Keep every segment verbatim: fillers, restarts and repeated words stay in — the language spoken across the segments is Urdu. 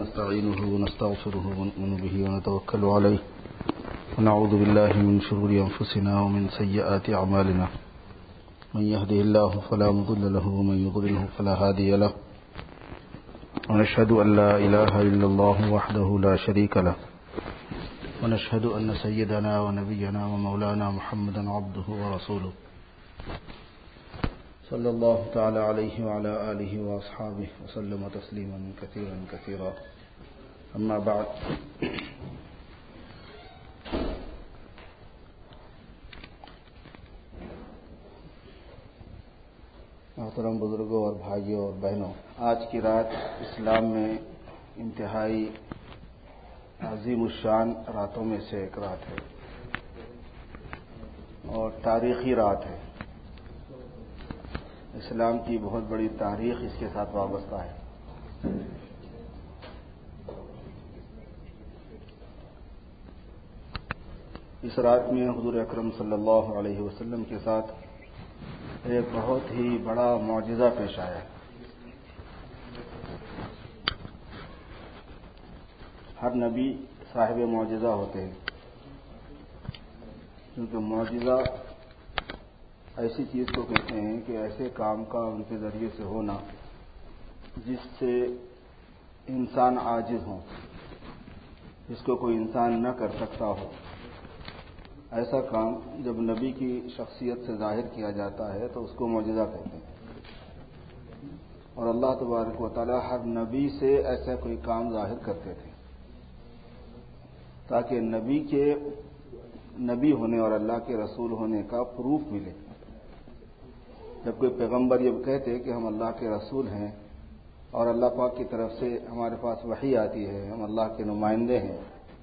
ونستعينه ونستغفره ونؤمن به ونتوكل عليه ونعوذ بالله من شرور أنفسنا ومن سيئات أعمالنا من يهده الله فلا مضل له ومن يضلله فلا هادي له ونشهد أن لا إله إلا الله وحده لا شريك له ونشهد أن سيدنا ونبينا ومولانا محمدا عبده ورسوله صلى الله تعالى عليه وعلى آله وأصحابه وسلم تسليما كثيرا كثيرا أما بعد محترم بزرگوں اور بھائیوں اور بہنوں، آج کی رات اسلام میں انتہائی عظیم الشان راتوں میں سے ایک رات ہے اور تاریخی رات ہے۔ اسلام کی بہت بڑی تاریخ اس کے ساتھ وابستہ ہے۔ اس رات میں حضور اکرم صلی اللہ علیہ وسلم کے ساتھ ایک بہت ہی بڑا معجزہ پیش آیا ہے۔ ہر نبی صاحب معجزہ ہوتے ہیں، کیونکہ معجزہ ایسی چیز کو کہتے ہیں کہ ایسے کام کا ان کے ذریعے سے ہونا جس سے انسان عاجز ہو، جس کو کوئی انسان نہ کر سکتا ہو۔ ایسا کام جب نبی کی شخصیت سے ظاہر کیا جاتا ہے تو اس کو معجزہ کہتے ہیں، اور اللہ تبارک و تعالی ہر نبی سے ایسا کوئی کام ظاہر کرتے تھے تاکہ نبی کے نبی ہونے اور اللہ کے رسول ہونے کا پروف ملے۔ جب کوئی پیغمبر یہ کہتے کہ ہم اللہ کے رسول ہیں اور اللہ پاک کی طرف سے ہمارے پاس وحی آتی ہے، ہم اللہ کے نمائندے ہیں،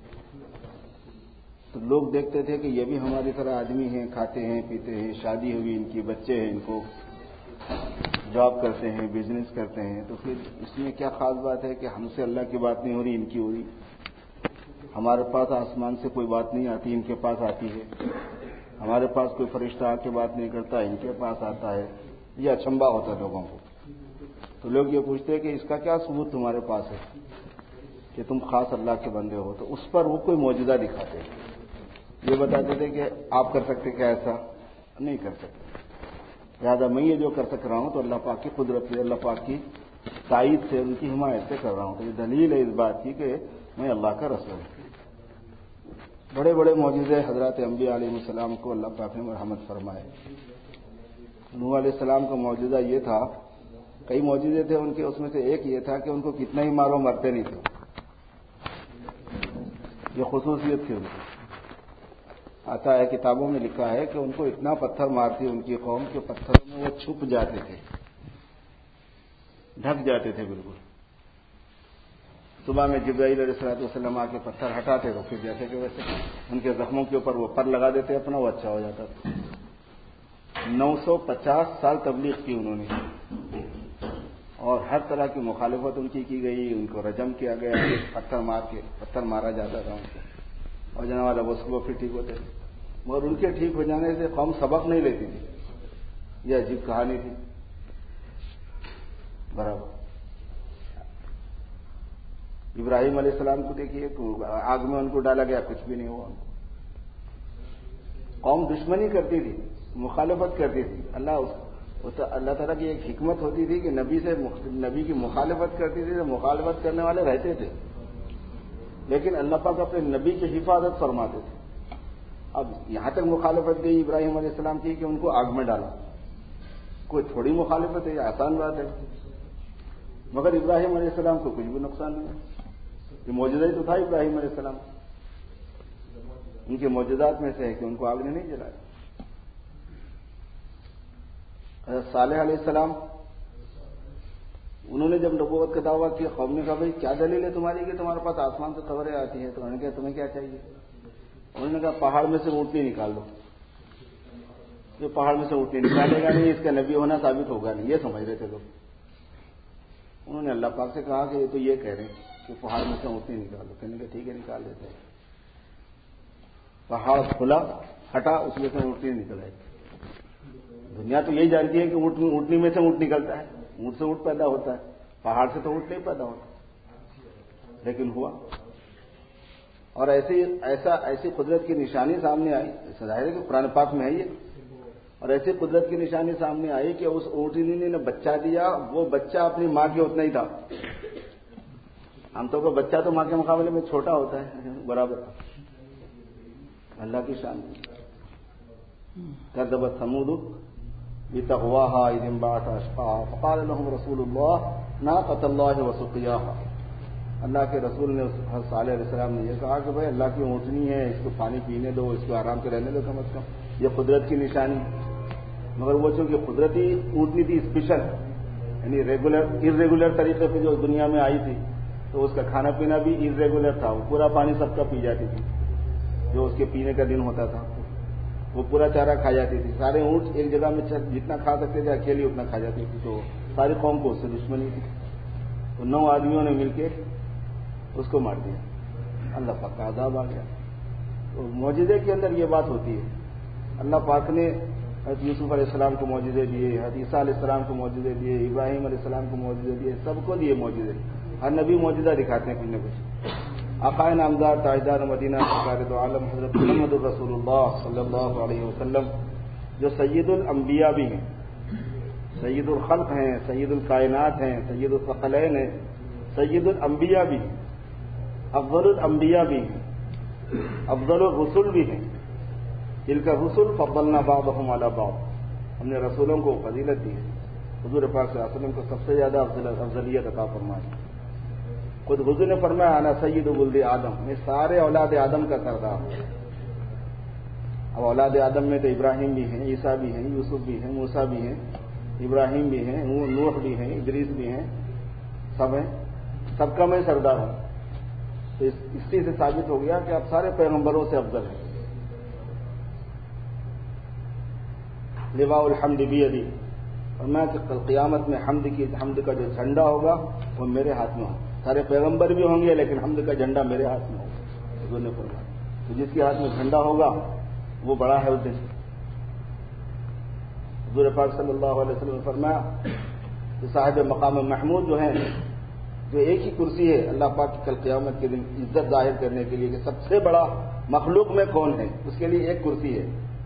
تو لوگ دیکھتے تھے کہ یہ بھی ہماری طرح آدمی ہیں، کھاتے ہیں پیتے ہیں، شادی ہوئی ان کی، بچے ہیں ان کو، جاب کرتے ہیں، بزنس کرتے ہیں، تو پھر اس میں کیا خاص بات ہے کہ ہم سے اللہ کی بات نہیں ہو رہی، ان کی ہو رہی؟ ہمارے پاس آسمان سے کوئی بات نہیں آتی، ان کے پاس آتی ہے۔ ہمارے پاس کوئی فرشتہ آ کے بات نہیں کرتا، ان کے پاس آتا ہے۔ یہ اچنبھا ہوتا ہے لوگوں کو۔ تو لوگ یہ پوچھتے ہیں کہ اس کا کیا ثبوت تمہارے پاس ہے کہ تم خاص اللہ کے بندے ہو؟ تو اس پر وہ کوئی معجزہ دکھاتے ہیں، یہ بتاتے تھے کہ آپ کر سکتے کیا؟ ایسا نہیں کر سکتے، لہٰذا میں یہ جو کر سک رہا ہوں تو اللہ پاک کی قدرت سے، اللہ پاک کی تائید سے، ان کی حمایت سے کر رہا ہوں۔ تو یہ دلیل ہے اس بات کی کہ میں اللہ کا رسول ہوں۔ بڑے بڑے معجزے حضرات انبیاء علیہ السلام کو اللہ پاک نے مرحمت فرمائے۔ نوح علیہ السلام کا معجزہ یہ تھا، کئی معجزے تھے ان کے، اس میں سے ایک یہ تھا کہ ان کو کتنا ہی مارو مرتے نہیں تھے۔ یہ خصوصیت تھی ان کی۔ آتا ہے کتابوں میں لکھا ہے کہ ان کو اتنا پتھر مارتی ان کی قوم کہ پتھروں میں وہ چھپ جاتے تھے، ڈھک جاتے تھے بالکل۔ صبح میں جبرائیل علیہ الصلوۃ والسلام آ کے پتھر ہٹاتے تو پھر جیسے کہ ویسے ان کے زخموں کے اوپر وہ پر لگا دیتے اپنا، وہ اچھا ہو جاتا تھا۔ نو سو پچاس سال تبلیغ کی انہوں نے، اور ہر طرح کی مخالفت ان کی کی گئی، ان کو رجم کیا گیا، پتھر مار کے پتھر مارا جاتا تھا ان کو، اور جانے والا وہ صبح پھر ٹھیک ہوتے تھے، مگر ان کے ٹھیک ہو جانے سے قوم سبق نہیں لیتی تھی۔ یہ عجیب کہانی تھی برابر۔ ابراہیم علیہ السلام کو دیکھیے، آگ میں ان کو ڈالا گیا، کچھ بھی نہیں ہوا ان کو۔ قوم دشمنی کرتی تھی، مخالفت کرتی تھی، اللہ اللہ تعالیٰ کی ایک حکمت ہوتی تھی کہ نبی سے نبی کی مخالفت کرتی تھی تو مخالفت کرنے والے رہتے تھے، لیکن اللہ پاک اپنے نبی کی حفاظت فرماتے تھے۔ اب یہاں تک مخالفت گئی ابراہیم علیہ السلام کی کہ ان کو آگ میں ڈالا، کوئی تھوڑی مخالفت ہے، یہ آسان بات ہے، مگر ابراہیم علیہ السلام کو کچھ بھی نقصان نہیں ہے۔ یہ معجزہ ہی تو تھا ابراہیم علیہ السلام، ان کے معجزات میں سے ہے کہ ان کو آگ نے نہیں جلایا۔ حضرت صالح علیہ السلام، انہوں نے جب نبوت کا دعویٰ کیا، قوم نے کہا بھائی کیا دلیل ہے تمہاری کہ تمہارے پاس آسمان سے خبریں آتی ہیں؟ تو انہوں نے کہا تمہیں کیا چاہیے؟ انہوں نے کہا پہاڑ میں سے اونٹنی نکال دو۔ یہ پہاڑ میں سے اونٹنی نکالے گا نہیں، اس کا نبی ہونا ثابت ہوگا نہیں، یہ سمجھ رہے تھے لوگ۔ انہوں نے اللہ پاک سے کہا کہ یہ تو یہ کہہ رہے ہیں کہ پہاڑ میں سے اونٹنی نکال دو۔ کہنے لگے ٹھیک ہے نکال دیتے ہیں۔ پہاڑ کھلا، ہٹا، اس میں سے اونٹنی نکل آئی۔ دنیا تو یہی جانتی ہے کہ اونٹنی میں سے اونٹ نکلتا ہے، اونٹ سے اونٹ پیدا ہوتا ہے، پہاڑ سے تو اونٹ نہیں پیدا ہوتا۔ لیکن ہوا. اور ایسی ایسا ایسی قدرت کی نشانی سامنے آئی، ظاہر ہے کہ قرآن پاک میں ہے یہ، اور ایسی قدرت کی نشانی سامنے آئی کہ اس اونٹنی نے بچہ دیا، وہ بچہ اپنی ماں کے اتنا ہی تھا. عام طور پر بچہ تو ماں کے مقابلے میں چھوٹا ہوتا ہے، برابر. اللہ کی شان. کذبت ثمود بتغواها اذ انبعث اشقاها فقال لهم رسول الله ناقة الله وسقياها. اللہ کے رسول نے صالح علیہ السلام نے یہ کہا کہ بھائی اللہ کی اونٹنی ہے، اس کو پانی پینے دو، اس کو آرام سے رہنے دو کم از کم، یہ قدرت کی نشانی. مگر وہ چونکہ قدرتی اونٹنی تھی اسپیشل، یعنی ریگولر ارریگولر طریقے پہ جو دنیا میں آئی تھی، تو اس کا کھانا پینا بھی ارریگولر تھا. وہ پورا پانی سب کا پی جاتی تھی، جو اس کے پینے کا دن ہوتا تھا وہ پورا چارہ کھا جاتی تھی. سارے اونٹ ایک جگہ میں جتنا کھا سکتے تھے اکیلی اتنا کھا جاتی تھی. تو ساری قوم کو اس سے دشمنی تھی. تو نو آدمیوں نے مل کے اس کو مار دیا. اللہ پاک کا عذاب آ گیا. تو معجزے کے اندر یہ بات ہوتی ہے. اللہ پاک نے حضرت یوسف علیہ السلام کو معجزے دیے، حضرت عیسیٰ علیہ السلام کو معجزے دیے، ابراہیم علیہ السلام کو معجزے دیے، سب کو دیے معجزے. ہر نبی معجزہ دکھاتے ہیں کچھ نہ کچھ. آقائے نامدار تاجدار مدینہ سرکار دو عالم حضرت محمد رسول اللہ صلی اللہ علیہ وسلم جو سید الانبیاء بھی ہیں، سید الخلق ہیں، سید الکائنات ہیں، سید الثقلین ہیں، سید الانبیاء بھی ہیں، افضل الانبیاء بھی ہیں، افضل الرسل بھی ہیں. تلک الرسل فضلنا بعضهم علی بعض. ہم نے رسولوں کو فضیلت دی ہے. حضور پاک صلی اللہ علیہ وسلم کو سب سے زیادہ افضلیت عطا فرمائی. خود حضور نے فرمایا انا سید ولد آدم، میں سارے اولاد آدم کا سردار ہوں. اب اولاد آدم میں تو ابراہیم بھی ہیں، عیسیٰ بھی ہیں، یوسف بھی ہیں، موسیٰ بھی ہیں، ابراہیم بھی ہیں، نوح بھی ہیں، ادریس بھی ہیں، سب ہیں. سب کا میں سردار ہوں. تو اس چیز سے ثابت ہو گیا کہ آپ سارے پیغمبروں سے افضل ہیں. لواء الحمد بیدی، اور میں کہ کل قیامت میں حمد کی حمد کا جو جھنڈا ہوگا وہ میرے ہاتھ میں ہوگا. سارے پیغمبر بھی ہوں گے لیکن حمد کا جھنڈا میرے ہاتھ میں ہوگا. حضور نے فرمایا تو جس کے ہاتھ میں جھنڈا ہوگا وہ بڑا ہے اس دن. حضور پاک صلی اللہ علیہ وسلم نے فرمایا کہ صاحب مقام محمود جو ہیں، جو ایک ہی کرسی ہے اللہ پاک کی کل قیامت کے دن عزت ظاہر کرنے کے لیے کہ سب سے بڑا مخلوق میں کون ہے، اس کے لیے ایک کرسی ہے،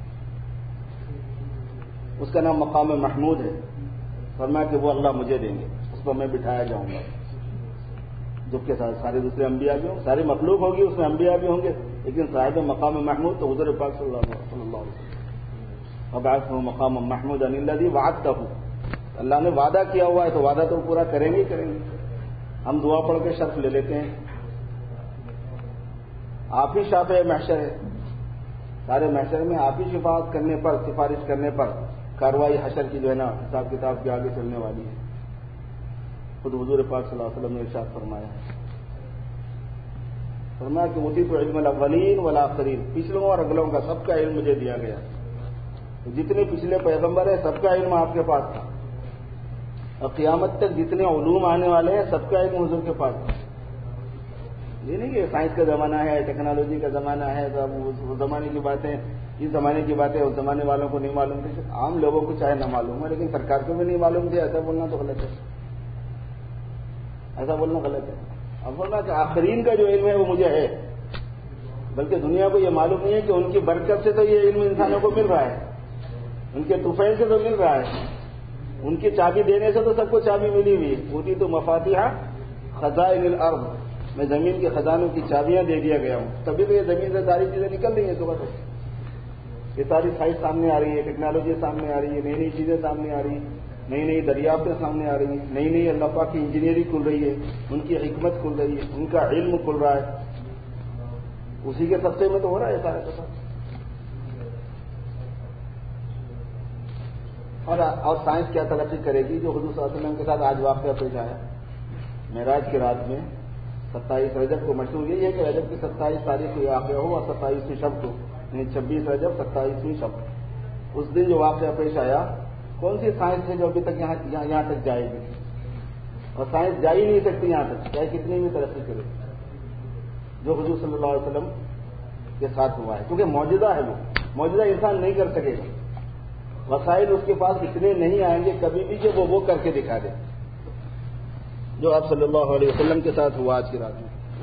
اس کا نام مقام محمود ہے. فرمایا کہ وہ اللہ مجھے دیں گے، اس پر میں بٹھایا جاؤں گا. جبکہ سارے دوسرے انبیاء بھی ہوں، ساری مخلوق ہوگی، اس میں انبیاء بھی ہوں گے، لیکن صاحب مقام محمود تو حضور پاک صلی اللہ علیہ وسلم. وبعثہ مقام محمود الذی وعدتہ، اللہ نے وعدہ کیا ہوا ہے تو وعدہ تو پورا کریں گے کریں گے. ہم دعا پڑھ کے شرف لے لیتے ہیں. آپ ہی شافع محشر ہے. سارے محشر میں آپ ہی شفاعت کرنے پر، سفارش کرنے پر کاروائی حشر کی جو ہے نا حساب کتاب کے آگے چلنے والی ہے. خود حضور پاک صلی اللہ علیہ وسلم نے ارشاد فرمایا فرمایا کہ اوتیت علم الاولین والآخرین، پچھلوں اور اگلوں کا سب کا علم مجھے دیا گیا. تو جتنے پچھلے پیغمبر ہیں سب کا علم آپ کے پاس تھا، اور قیامت تک جتنے علوم آنے والے ہیں سب کا علم حضور کے پاس تھا. یہ نہیں کہ سائنس کا زمانہ ہے، ٹیکنالوجی کا زمانہ ہے، تو اب اس زمانے کی باتیں اس زمانے کی باتیں اس زمانے والوں کو نہیں معلوم تھی. عام لوگوں کو چاہے نہ معلوم ہے لیکن سرکار کو بھی نہیں معلوم تھی. ایسا بولنا تو غلط ہے، ایسا بولنا غلط ہے. اب بولنا کہ آخرین کا جو علم ہے وہ مجھے ہے، بلکہ دنیا کو یہ معلوم نہیں ہے کہ ان کی برکت سے تو یہ علم انسانوں کو مل رہا ہے، ان کے طوفین سے تو مل رہا ہے، ان کی چابی دینے سے تو سب کو چابی ملی ہوئی ہے. اوتیت تو مفاتیح خزائن الارض، میں زمین کے خزانوں کی چابیاں دے دیا گیا ہوں. تبھی تو یہ زمین سے ساری چیزیں نکل رہی ہیں. صبح تو یہ ساری سائنس سامنے آ رہی ہے، ٹیکنالوجی سامنے آ رہی ہے، نئی نئی چیزیں سامنے آ رہی ہیں، نئی نئی دریافتیں سامنے آ رہی ہیں، نئی نئی اللہ پاک کی انجینئرنگ کھل رہی ہے، ان کی حکمت کھل رہی ہے، ان کا علم کھل رہا ہے. اسی کے سبسے میں تو ہو رہا ہے سارا کا سارا. اور اور سائنس کیا ترقی کرے گی جو حضور صلی اللہ علیہ وسلم کے ساتھ آج واقعہ پیش آیا معراج کی رات میں. ستائیس رجب کو مشہور یہی ہے کہ رجب کی ستائیس تاریخ کو یہ واقعہ ہوا، ستائیسویں شب کو، یعنی چھبیس رجب ستائیسویں شب. اس دن جو واقعہ پیش آیا، کون سی سائنس ہے جو ابھی تک یہاں یہاں تک جائے گی؟ اور سائنس جا ہی نہیں سکتی یہاں تک، چاہے کتنی بھی ترقی کرے، جو حضور صلی اللہ علیہ وسلم کے ساتھ ہوا ہے. کیونکہ معجزہ ہے، وہ معجزہ انسان نہیں کر سکے گا. وسائل اس کے پاس اتنے نہیں آئیں گے کبھی بھی کہ وہ وہ کر کے دکھا دے جو آپ صلی اللہ علیہ وسلم کے ساتھ ہوا آج کی رات میں.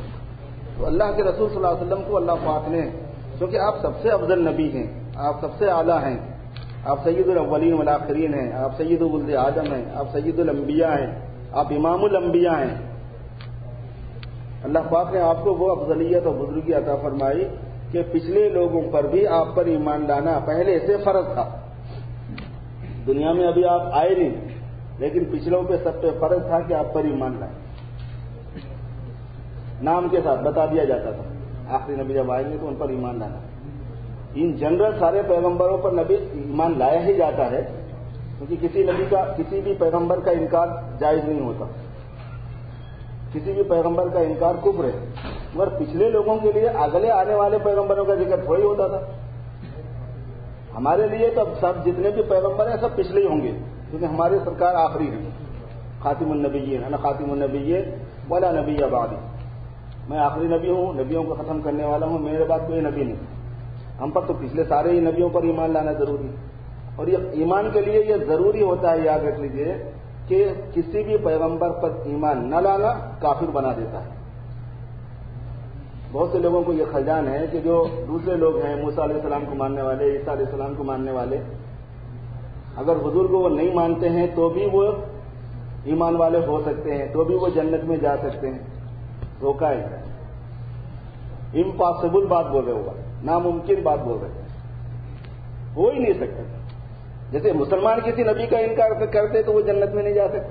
تو اللہ کے رسول صلی اللہ علیہ وسلم کو اللہ پاک نے، کیونکہ آپ سب سے افضل نبی ہیں، آپ سب سے اعلیٰ ہیں، آپ سید الاولین والآخرین ہیں، آپ سید ولد آدم ہیں، آپ سید الانبیاء ہیں، آپ امام الانبیاء ہیں، اللہ پاک نے آپ کو وہ افضلیت اور بزرگی عطا فرمائی کہ پچھلے لوگوں پر بھی آپ پر ایمان لانا پہلے سے فرض تھا. دنیا میں ابھی آپ آئے نہیں، لیکن پچھلوں پہ سب پہ فرض تھا کہ آپ پر ایمان لائیں. نام کے ساتھ بتا دیا جاتا تھا، آخری نبی جب آئیں گے تو ان پر ایمان لانا. ان جنرل سارے پیغمبروں پر نبی ایمان لایا ہی جاتا ہے، کیونکہ کسی نبی کا، کسی بھی پیغمبر کا انکار جائز نہیں ہوتا، کسی بھی پیغمبر کا انکار کفر ہے. مگر پچھلے لوگوں کے لیے اگلے آنے والے پیغمبروں کا ذکر تھوڑی ہوتا تھا. ہمارے لیے تو سب جتنے بھی پیغمبر ہیں سب پچھلے ہی ہوں گے، کیونکہ ہمارے سرکار آخری ہیں، خاتم النبیین، انا خاتم النبیین ولا نبی بعدی. میں آخری نبی ہوں، نبیوں کو ختم کرنے والا ہوں، میرے بعد کوئی نبی نہیں. ہم پر تو پچھلے سارے ہی نبیوں پر ایمان لانا ضروری. اور یہ ایمان کے لیے یہ ضروری ہوتا ہے، یاد رکھ لیجئے کہ کسی بھی پیغمبر پر ایمان نہ لانا کافر بنا دیتا ہے. بہت سے لوگوں کو یہ خلجان ہے کہ جو دوسرے لوگ ہیں، موسیٰ علیہ السلام کو ماننے والے، عیسیٰ علیہ السلام کو ماننے والے، اگر حضور کو وہ نہیں مانتے ہیں تو بھی وہ ایمان والے ہو سکتے ہیں، تو بھی وہ جنت میں جا سکتے ہیں. روکا ہے، امپاسبل بات بول رہے ہوگا، ناممکن بات بول رہے ہیں، ہو ہی نہیں سکتا. جیسے مسلمان کسی نبی کا انکار کرتے تو وہ جنت میں نہیں جا سکتا.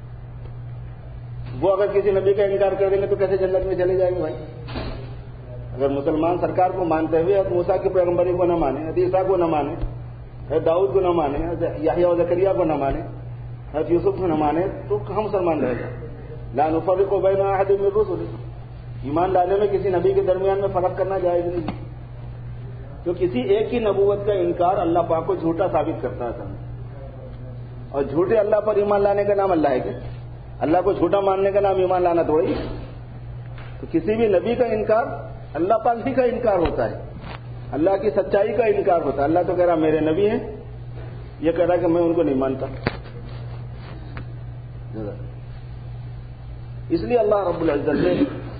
وہ اگر کسی نبی کا انکار کر دیں گے تو کیسے جنت میں چلے جائیں گے بھائی؟ اگر مسلمان سرکار کو مانتے ہوئے حضرت موسیٰ کی پیغمبری کو نہ مانے، حضرت عیسیٰ کو نہ مانے، حضرت داؤد کو نہ مانے، حضرت یحییٰ و زکریا کو نہ مانے، حضرت یوسف کو نہ مانے، تو کہاں مسلمان رہے گا؟ لا نفرق بین احد من الرسل. ایمان لانے میں کسی نبی کے درمیان میں فرق کرنا جائز نہیں. تو کسی ایک کی نبوت کا انکار اللہ پاک کو جھوٹا ثابت کرتا ہے. اور جھوٹے اللہ پر ایمان لانے کا نام اللہ ہے کہ اللہ کو جھوٹا ماننے کا نام ایمان لانا تھوڑی. تو کسی بھی نبی کا انکار اللہ پاک ہی کا انکار ہوتا ہے، اللہ کی سچائی کا انکار ہوتا ہے. اللہ تو کہہ رہا میرے نبی ہیں، یہ کہہ رہا کہ میں ان کو نہیں مانتا. اس لیے اللہ رب العزت نے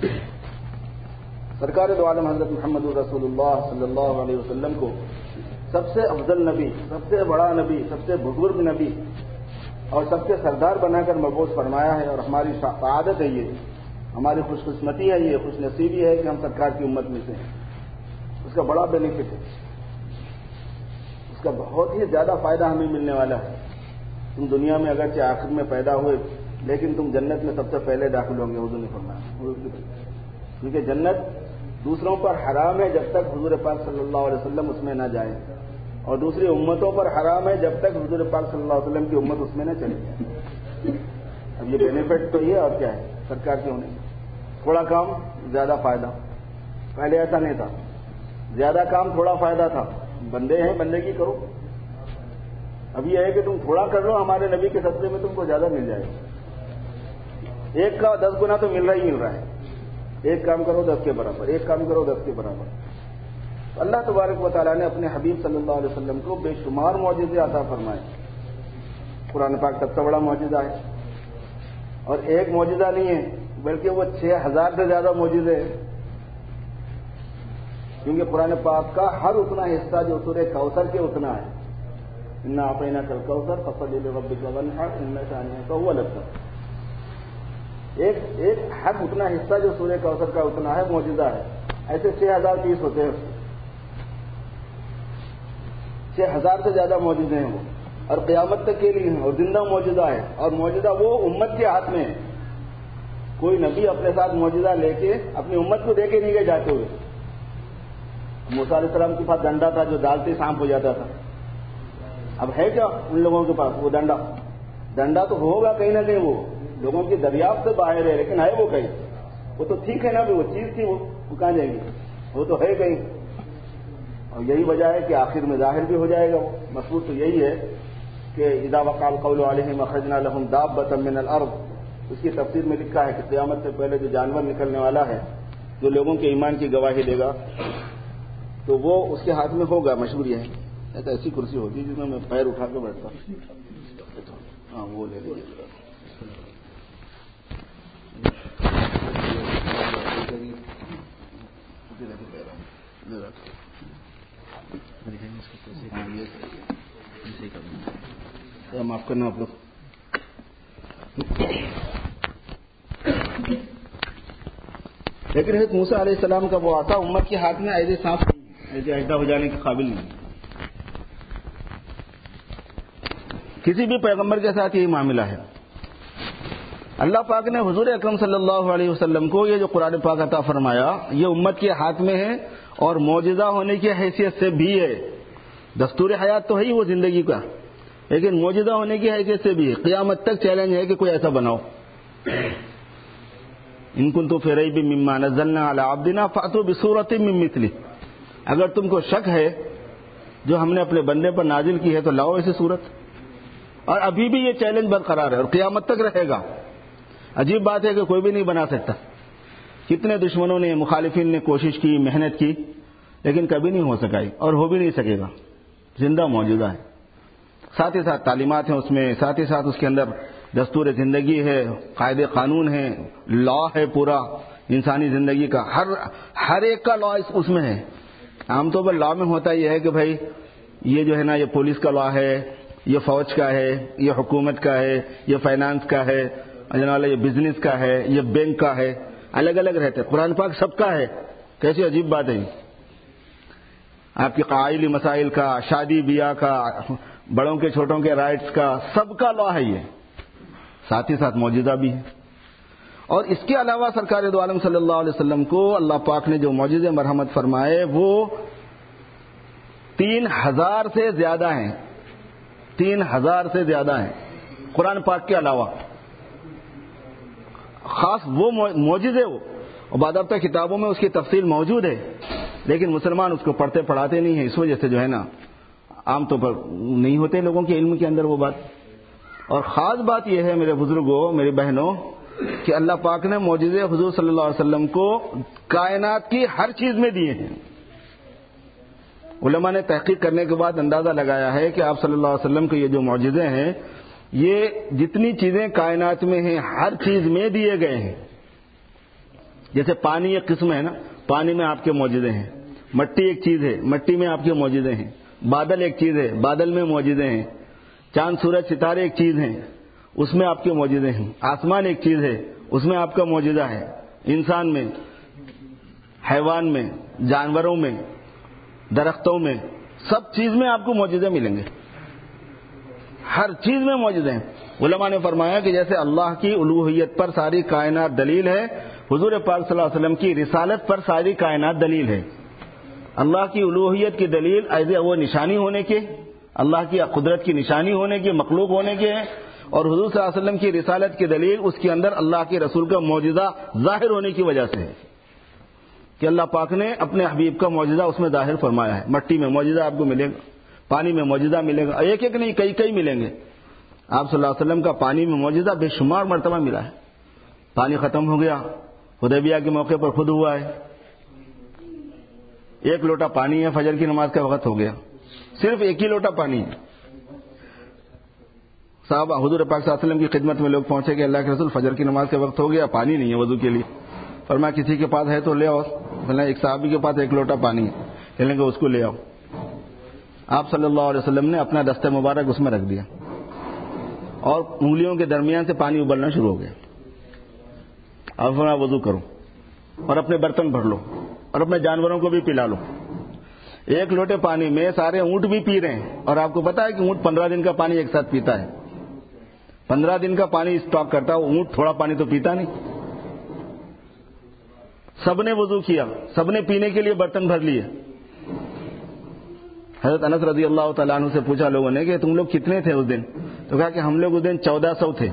سرکار دو عالم حضرت محمد رسول اللہ صلی اللہ علیہ وسلم کو سب سے افضل نبی، سب سے بڑا نبی، سب سے بزرگ نبی اور سب کے سردار بنا کر مبعوث فرمایا ہے. اور ہماری سعادت ہے، یہ ہماری خوش قسمتی ہے، یہ خوش نصیبی ہے کہ ہم سرکار کی امت میں سے ہیں. اس کا بڑا بینیفٹ ہے، اس کا بہت ہی زیادہ فائدہ ہمیں ملنے والا ہے. تم دنیا میں اگرچہ آخر میں پیدا ہوئے، لیکن تم جنت میں سب سے پہلے داخل ہوں گے. حضور نے فرمایا، کیونکہ جنت دوسروں پر حرام ہے جب تک حضور پاک صلی اللہ علیہ وسلم اس میں نہ جائے، اور دوسری امتوں پر حرام ہے جب تک حضور پاک صلی اللہ علیہ وسلم کی امت اس میں نہ چلے جائے. اب یہ بینیفٹ تو یہ اور کیا ہے سرکار کے ہونے. تھوڑا کام زیادہ فائدہ، پہلے ایسا نہیں تھا. زیادہ کام تھوڑا فائدہ تھا. بندے ہیں، بندے کی کرو. اب یہ ہے کہ تم تھوڑا کر لو، ہمارے نبی کے صدقے میں تم کو زیادہ مل جائے گا. ایک کا دس گنا تو مل رہا ہی مل رہا ہے. ایک کام کرو دس کے برابر، ایک کام کرو دس کے برابر. اللہ تبارک و تعالیٰ نے اپنے حبیب صلی اللہ علیہ وسلم کو بے شمار معجزے عطا فرمائے. قرآن پاک سب سے بڑا معجزہ ہے، اور ایک معجزہ نہیں ہے بلکہ وہ چھ ہزار سے زیادہ معجزے ہیں. کیونکہ قرآن پاک کا ہر اتنا حصہ جو سورہ کوثر کے اتنا ہے. انا اعطیناک الکوثر فصلی لربک وانحر ان شانئک هو الابتر. ایک ایک ہر اتنا حصہ جو سورہ کوثر کا اتنا ہے معجزہ ہے. ایسے چھ ہزار پیس ہوتے ہیں، چھ ہزار سے زیادہ معجزے ہیں وہ، اور قیامت تک کے لیے ہیں، اور زندہ معجزہ ہے. اور معجزہ وہ امت کے ہاتھ میں ہے. کوئی نبی اپنے ساتھ معجزہ لے کے اپنی امت کو دے کے نہیں گئے جاتے ہوئے. موسیٰ علیہ السلام کے پاس ڈنڈا تھا جو ڈالتے سانپ ہو جاتا تھا. اب ہے کیا ان لوگوں کے پاس وہ ڈنڈا؟ ڈنڈا تو ہوگا کہیں نہ کہیں، وہ لوگوں کی دریافت سے باہر ہے، لیکن ہے وہ کہیں. وہ تو ٹھیک ہے نا بھی، وہ چیز تھی، وہ کہاں جائے گی؟ وہ تو ہے کہیں. اور یہی وجہ ہے کہ آخر میں ظاہر بھی ہو جائے گا. وہ مقصود تو یہی ہے کہ اذا وقع القول علیہم اخرجنا لهم دابۃ من الارض. اس کی تفسیر میں لکھا ہے کہ قیامت سے پہلے جو جانور نکلنے والا ہے جو لوگوں کے ایمان کی گواہی دے گا تو وہ اس کے ہاتھ میں ہوگا. مشہور یہ ہے ایسا ایسی کرسی ہوتی ہے جس میں میں پیر اٹھا کے بیٹھتا ہوں. ہاں وہ لے لیجیے. معاف کرنا آپ لوگ. لیکن حضرت موسیٰ علیہ السلام کا وہ عصا امت کے ہاتھ میں ایسے صاف نہیں ہے, ایسے اجدا ہو جانے کے قابل نہیں ہے. کسی بھی پیغمبر کے ساتھ یہی معاملہ ہے. اللہ پاک نے حضور اکرم صلی اللہ علیہ وسلم کو یہ جو قرآن پاک عطا فرمایا یہ امت کے ہاتھ میں ہے اور معجزہ ہونے کی حیثیت سے بھی ہے. دستور حیات تو ہے ہی وہ زندگی کا, لیکن معجزہ ہونے کی حیثیت سے بھی ہے. قیامت تک چیلنج ہے کہ کوئی ایسا بناؤ. ان کنتم فی ریب مما نزلنا علی عبدنا فأتوا بسورۃ من مثلہ, اگر تم کو شک ہے جو ہم نے اپنے بندے پر نازل کی ہے تو لاؤ ایسی صورت. اور ابھی بھی یہ چیلنج برقرار ہے اور قیامت تک رہے گا. عجیب بات ہے کہ کوئی بھی نہیں بنا سکتا. کتنے دشمنوں نے, مخالفین نے کوشش کی, محنت کی, لیکن کبھی نہیں ہو سکا اور ہو بھی نہیں سکے گا. زندہ معجزہ ہے. ساتھ ہی ساتھ تعلیمات ہیں اس میں, ساتھ ہی ساتھ اس کے اندر دستور زندگی ہے, قاعدے قانون ہے, لا ہے پورا انسانی زندگی کا. ہر ہر ایک کا لا اس میں ہے. عام طور پر لا میں ہوتا یہ ہے کہ بھائی یہ جو ہے نا یہ پولیس کا لا ہے, یہ فوج کا ہے, یہ حکومت کا ہے, یہ فائنانس کا ہے, جناب یہ بزنس کا ہے, یہ بینک کا ہے, الگ الگ رہتے. قرآن پاک سب کا ہے. کیسی عجیب بات ہے. آپ کی قائلی مسائل کا, شادی بیاہ کا, بڑوں کے چھوٹوں کے رائٹس کا, سب کا لا ہے یہ. ساتھ ہی ساتھ معجزہ بھی ہے. اور اس کے علاوہ سرکار دو عالم صلی اللہ علیہ وسلم کو اللہ پاک نے جو معجزے مرحمت فرمائے وہ تین ہزار سے زیادہ ہیں. تین ہزار سے زیادہ ہیں قرآن پاک کے علاوہ. خاص وہ معجزے وہ باضابطہ کتابوں میں اس کی تفصیل موجود ہے, لیکن مسلمان اس کو پڑھتے پڑھاتے نہیں ہیں. اس وجہ سے جو ہے نا عام طور پر نہیں ہوتے لوگوں کے علم کے اندر وہ بات. اور خاص بات یہ ہے میرے بزرگوں, میری بہنوں, کہ اللہ پاک نے معجزے حضور صلی اللہ علیہ وسلم کو کائنات کی ہر چیز میں دیے ہیں. علماء نے تحقیق کرنے کے بعد اندازہ لگایا ہے کہ آپ صلی اللہ علیہ وسلم کے یہ جو معجزے ہیں یہ جتنی چیزیں کائنات میں ہیں ہر چیز میں دیے گئے ہیں. جیسے پانی ایک قسم ہے نا, پانی میں آپ کے معجزے ہیں. مٹی ایک چیز ہے, مٹی میں آپ کے معجزے ہیں. بادل ایک چیز ہے, بادل میں معجزے ہیں. چاند سورج ستارے ایک چیز ہیں, اس میں آپ کے معجزے ہیں. آسمان ایک چیز ہے, اس میں آپ کا معجزہ ہے. انسان میں, حیوان میں, جانوروں میں, درختوں میں, سب چیز میں آپ کو معجزے ملیں گے. ہر چیز میں معجزے ہیں. علماء نے فرمایا کہ جیسے اللہ کی الوہیت پر ساری کائنات دلیل ہے, حضور پاک صلی اللہ علیہ وسلم کی رسالت پر ساری کائنات دلیل ہے. اللہ کی الوہیت کی دلیل ایسے وہ نشانی ہونے کے, اللہ کی قدرت کی نشانی ہونے کی, مخلوق ہونے کے ہے. اور حضور صلی اللہ علیہ وسلم کی رسالت کی دلیل اس کے اندر اللہ کے رسول کا معجزہ ظاہر ہونے کی وجہ سے ہے کہ اللہ پاک نے اپنے حبیب کا معجزہ اس میں ظاہر فرمایا ہے. مٹی میں معجزہ آپ کو ملے گا, پانی میں معجزہ ملے گا, ایک ایک نہیں کئی کئی ملیں گے. آپ صلی اللہ علیہ وسلم کا پانی میں معجزہ بے شمار مرتبہ ملا ہے. پانی ختم ہو گیا, حدیبیہ کے موقع پر خود ہوا ہے. ایک لوٹا پانی ہے, فجر کی نماز کا وقت ہو گیا, صرف ایک ہی لوٹا پانی ہے. صاحب حضور پاک صلی اللہ علیہ وسلم کی خدمت میں لوگ پہنچے کہ اللہ کے رسول فجر کی نماز کا وقت ہو گیا, پانی نہیں ہے وضو کے لیے. فرمایا کسی کے پاس ہے تو لے آؤ. ایک صحابی کے پاس ایک لوٹا پانی ہے, کہنے کہ اس کو لے آؤ. آپ صلی اللہ علیہ وسلم نے اپنا دستہ مبارک اس میں رکھ دیا اور انگلیوں کے درمیان سے پانی ابلنا شروع ہو گیا. اب فرمایا وضو کرو اور اپنے برتن بھر لو اور اپنے جانوروں کو بھی پلا لو. ایک لوٹے پانی میں سارے اونٹ بھی پی رہے ہیں. اور آپ کو پتا ہے کہ اونٹ پندرہ دن کا پانی ایک ساتھ پیتا ہے. پندرہ دن کا پانی اسٹاک کرتا ہے, اونٹ تھوڑا پانی تو پیتا نہیں. سب نے وضو کیا, سب نے پینے کے لیے برتن بھر لیے. حضرت انس رضی اللہ تعالیٰ عنہ سے پوچھا لوگوں نے کہ تم لوگ کتنے تھے اس دن؟ تو کہا کہ ہم لوگ اس دن چودہ سو تھے.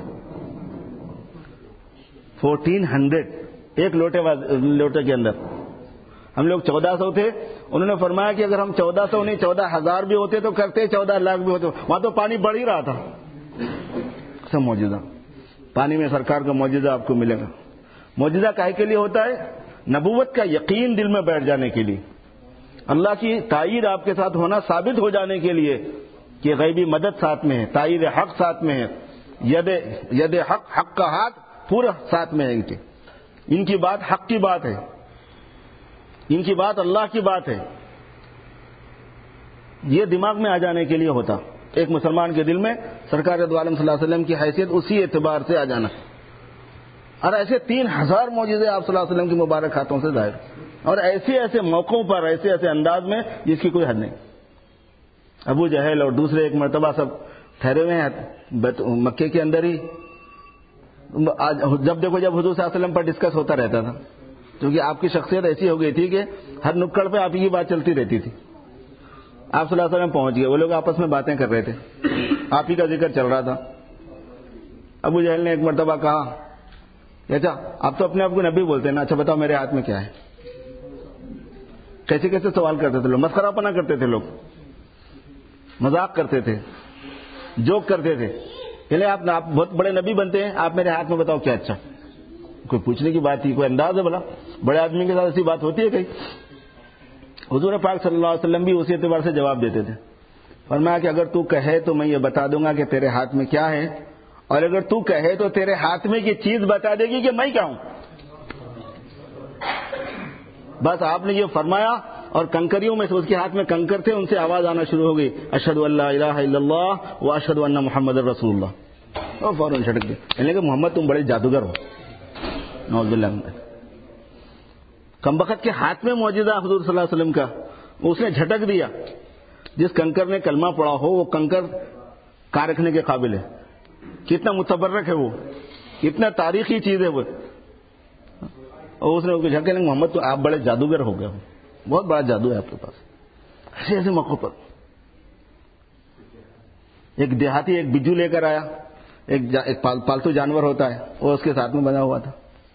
فورٹین ہنڈریڈ ایک لوٹے لوٹے کے اندر ہم لوگ چودہ سو تھے. انہوں نے فرمایا کہ اگر ہم چودہ سو نہیں چودہ ہزار بھی ہوتے تو کرتے, چودہ لاکھ بھی ہوتے, وہاں تو پانی بڑھ ہی رہا تھا. سب معجزہ, پانی میں سرکار کا معجزہ آپ کو ملے گا. معجزہ کاہے کے لیے ہوتا ہے؟ نبوت کا یقین دل میں بیٹھ جانے کے لیے, اللہ کی تائید آپ کے ساتھ ہونا ثابت ہو جانے کے لیے کہ غیبی مدد ساتھ میں ہے, تائید حق ساتھ میں ہے, ید ید حق حق کا ہاتھ پورا ساتھ میں ہے. ان کی ان کی بات حق کی بات ہے. ان کی بات اللہ کی بات ہے، یہ دماغ میں آ جانے کے لیے ہوتا ایک مسلمان کے دل میں سرکار دو عالم صلی اللہ علیہ وسلم کی حیثیت اسی اعتبار سے آ جانا. اور ایسے تین ہزار معجزے آپ صلی اللہ علیہ وسلم کی مبارک ہاتھوں سے ظاہر، اور ایسے ایسے موقعوں پر ایسے ایسے انداز میں جس کی کوئی حد نہیں. ابو جہل اور دوسرے ایک مرتبہ سب ٹھہرے ہوئے ہیں مکے کے اندر ہی، جب دیکھو جب حضور صلی اللہ علیہ وسلم پر ڈسکس ہوتا رہتا تھا، کیونکہ آپ کی شخصیت ایسی ہو گئی تھی کہ ہر نکڑ پہ آپ کی بات چلتی رہتی تھی. آپ صلی اللہ علیہ وسلم پہنچ گئے، وہ لوگ آپس میں باتیں کر رہے تھے، آپ ہی کا ذکر چل رہا تھا. ابو جہل نے ایک مرتبہ کہا، اچھا آپ تو اپنے آپ کو نبی بولتے ہیں نا، اچھا بتاؤ میرے ہاتھ میں کیا ہے. کیسے کیسے سوال کرتے تھے لوگ، مسخرہ پنا کرتے تھے لوگ، مذاق کرتے تھے، جوک کرتے تھے. یعنی آپ آپ بہت بڑے نبی بنتے ہیں، آپ میرے ہاتھ میں بتاؤ کیا. اچھا کوئی پوچھنے کی بات ہی، کوئی انداز ہے بلا، بڑے آدمی کے ساتھ ایسی بات ہوتی ہے کہیں. حضور پاک صلی اللہ علیہ وسلم بھی اسی اعتبار سے جواب دیتے تھے. فرمایا کہ اگر تو کہے تو میں یہ بتا دوں گا کہ تیرے ہاتھ میں کیا ہے، اور اگر تو کہے تو تیرے ہاتھ میں کی چیز بتا دے گی کہ میں کیا ہوں. بس آپ نے یہ فرمایا اور کنکریوں میں سے، اس کے ہاتھ میں کنکر تھے، ان سے آواز آنا شروع ہو گئی، اشہد ان لا الہ الا اللہ و اشہد ان محمد رسول اللہ. اور فوراً چھٹک گئے، یعنی کہ محمد تم بڑے جادوگر ہو. نعوذ باللہ. کمبخت کے ہاتھ میں معجزہ حضور صلی اللہ علیہ وسلم کا، اس نے جھٹک دیا. جس کنکر نے کلمہ پڑھا ہو وہ کنکر کہاں رکھنے کے قابل ہے، کتنا متبرک ہے وہ، کتنا تاریخی چیز ہے وہ. اور اس نے اس کو جھٹکے، محمد تو آپ بڑے جادوگر ہو گئے ہو، بہت بڑا جادو ہے آپ کے پاس. ایسے ایسے موقع پر ایک دیہاتی ایک بجو لے کر آیا، ایک پالتو جانور ہوتا ہے وہ اس کے ساتھ میں بنا ہوا تھا.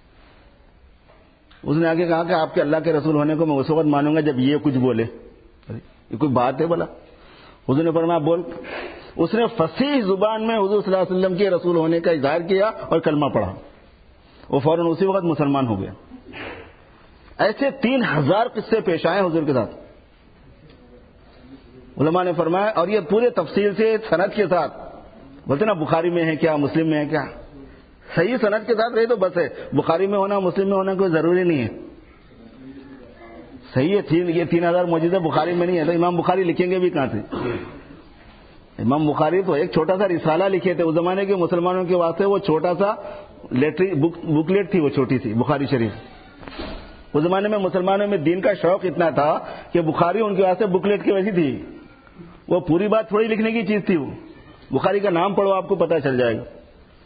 اس نے آگے کہا کہ آپ کے اللہ کے رسول ہونے کو میں اس وقت مانوں گا جب یہ کچھ بولے. یہ کوئی بات ہے بولا؟ حضور نے فرمایا بول. اس نے فصیح زبان میں حضور صلی اللہ علیہ وسلم کے رسول ہونے کا اظہار کیا اور کلمہ پڑھا. وہ فوراً اسی وقت مسلمان ہو گیا. ایسے تین ہزار قصے پیش آئے حضور کے ساتھ. علماء نے فرمایا، اور یہ پورے تفصیل سے سند کے ساتھ، بولتے نا بخاری میں ہے کیا، مسلم میں ہے کیا، صحیح سند کے ساتھ رہے تو بس ہے. بخاری میں ہونا مسلم میں ہونا کوئی ضروری نہیں ہے. صحیح ہے، یہ تین ہزار معجزے بخاری میں نہیں ہے تو امام بخاری لکھیں گے بھی کہاں سے؟ امام بخاری تو ایک چھوٹا سا رسالہ لکھے تھے. اس زمانے کے مسلمانوں کے واسطے وہ چھوٹا سا لیٹری بکلیٹ تھی، وہ چھوٹی سی بخاری شریف. اس زمانے میں مسلمانوں میں دین کا شوق اتنا تھا کہ بخاری ان کے واسطے بکلیٹ کی ویسی تھی. وہ پوری بات تھوڑی لکھنے کی چیز تھی. وہ بخاری کا نام پڑھو آپ کو پتہ چل جائے گا.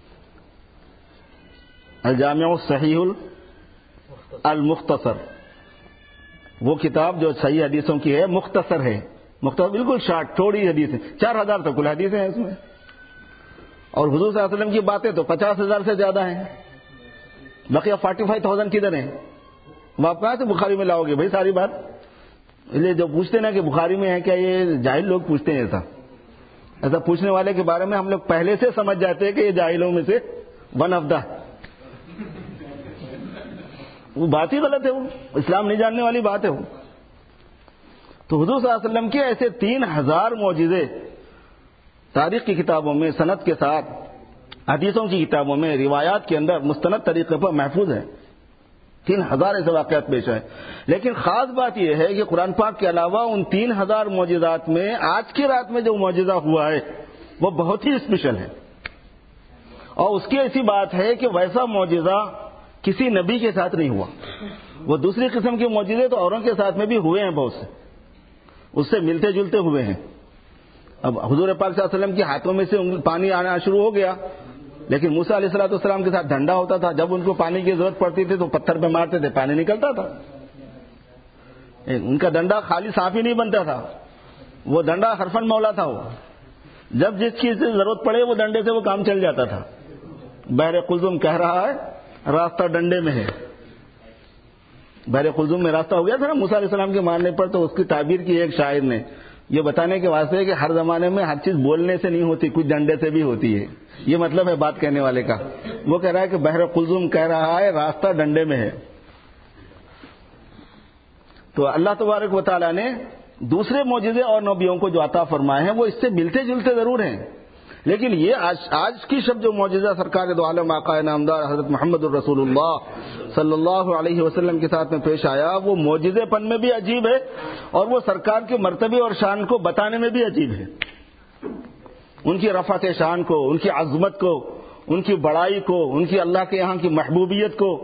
الجامع الصحیح المختصر، وہ کتاب جو صحیح حدیثوں کی ہے، مختصر ہے. مختصر بالکل شارٹ، تھوڑی حدیث ہے. چار ہزار تو کل حدیثیں ہیں اس میں، اور حضور صلی اللہ علیہ وسلم کی باتیں تو پچاس ہزار سے زیادہ ہیں. بقیہ فورٹی فائیو تھاؤزینڈ کدھر ہیں؟ وہ آپ کہاں سے بخاری میں لاؤ گے بھائی ساری بات؟ اس لیے جو پوچھتے نا کہ بخاری میں ہے کیا، یہ جاہل لوگ پوچھتے ہیں. ایسا ایسا پوچھنے والے کے بارے میں ہم لوگ پہلے سے سمجھ جاتے ہیں کہ یہ جاہلوں میں سے ون آف دا. وہ بات ہی غلط ہے، وہ اسلام نہیں جاننے والی بات ہے وہ. تو حضور صلی اللہ علیہ وسلم کے ایسے تین ہزار معجزے تاریخ کی کتابوں میں سند کے ساتھ، حدیثوں کی کتابوں میں، روایات کے اندر مستند طریقے پر محفوظ ہیں. تین ہزار ایسے واقعات پیش آئے. لیکن خاص بات یہ ہے کہ قرآن پاک کے علاوہ ان تین ہزار معجزات میں آج کی رات میں جو معجزہ ہوا ہے وہ بہت ہی اسپیشل ہے. اور اس کی ایسی بات ہے کہ ویسا معجزہ کسی نبی کے ساتھ نہیں ہوا. وہ دوسری قسم کے معجزے تو اوروں کے ساتھ میں بھی ہوئے ہیں، بہت سے اس سے ملتے جلتے ہوئے ہیں. اب حضور پاک صلی اللہ علیہ وسلم کے ہاتھوں میں سے پانی آنا شروع ہو گیا، لیکن موسیٰ علیہ الصلوۃ والسلام کے ساتھ ڈنڈا ہوتا تھا. جب ان کو پانی کی ضرورت پڑتی تھی تو پتھر پہ مارتے تھے، پانی نکلتا تھا. ان کا ڈنڈا خالی سانپ ہی نہیں بنتا تھا، وہ ڈنڈا حرفن مولا تھا. وہ جب جس چیز سے ضرورت پڑے وہ ڈنڈے سے وہ کام چل جاتا تھا. بحر قلزم کہہ رہا ہے راستہ ڈنڈے میں ہے. بحر قلزم میں راستہ ہو گیا تھا نا موسیٰ علیہ السلام کے مارنے پر. تو اس کی تعبیر کی ایک شاعر نے یہ بتانے کے واسطے کہ ہر زمانے میں ہر چیز بولنے سے نہیں ہوتی، کچھ ڈنڈے سے بھی ہوتی ہے. یہ مطلب ہے بات کہنے والے کا. وہ کہہ رہا ہے کہ بحر قلزم کہہ رہا ہے راستہ ڈنڈے میں ہے. تو اللہ تبارک و تعالیٰ نے دوسرے معجزے اور نبیوں کو جو عطا فرمائے ہیں وہ اس سے ملتے جلتے ضرور ہیں، لیکن یہ آج, آج کی شب جو معجزہ سرکار دو عالم آقا نامدار حضرت محمد الرسول اللہ صلی اللہ علیہ وسلم کے ساتھ میں پیش آیا، وہ معجزے پن میں بھی عجیب ہے اور وہ سرکار کے مرتبے اور شان کو بتانے میں بھی عجیب ہے، ان کی رفعت شان کو، ان کی عظمت کو، ان کی بڑائی کو، ان کی اللہ کے یہاں کی محبوبیت کو،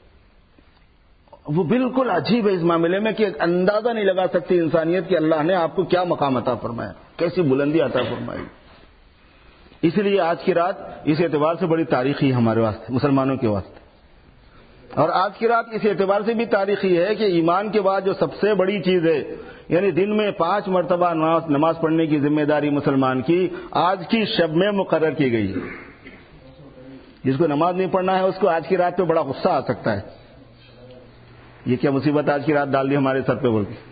وہ بالکل عجیب ہے اس معاملے میں کہ اندازہ نہیں لگا سکتی انسانیت کہ اللہ نے آپ کو کیا مقام عطا فرمایا، کیسی بلندی عطا فرمائی۔ اس لیے آج کی رات اس اعتبار سے بڑی تاریخی ہے ہمارے واسطے، مسلمانوں کے واسطے، اور آج کی رات اس اعتبار سے بھی تاریخی ہے کہ ایمان کے بعد جو سب سے بڑی چیز ہے، یعنی دن میں پانچ مرتبہ نماز پڑھنے کی ذمہ داری مسلمان کی آج کی شب میں مقرر کی گئی ہے۔ جس کو نماز نہیں پڑھنا ہے اس کو آج کی رات پہ بڑا غصہ آ سکتا ہے، یہ کیا مصیبت آج کی رات ڈال دی ہمارے سر پہ بول کے۔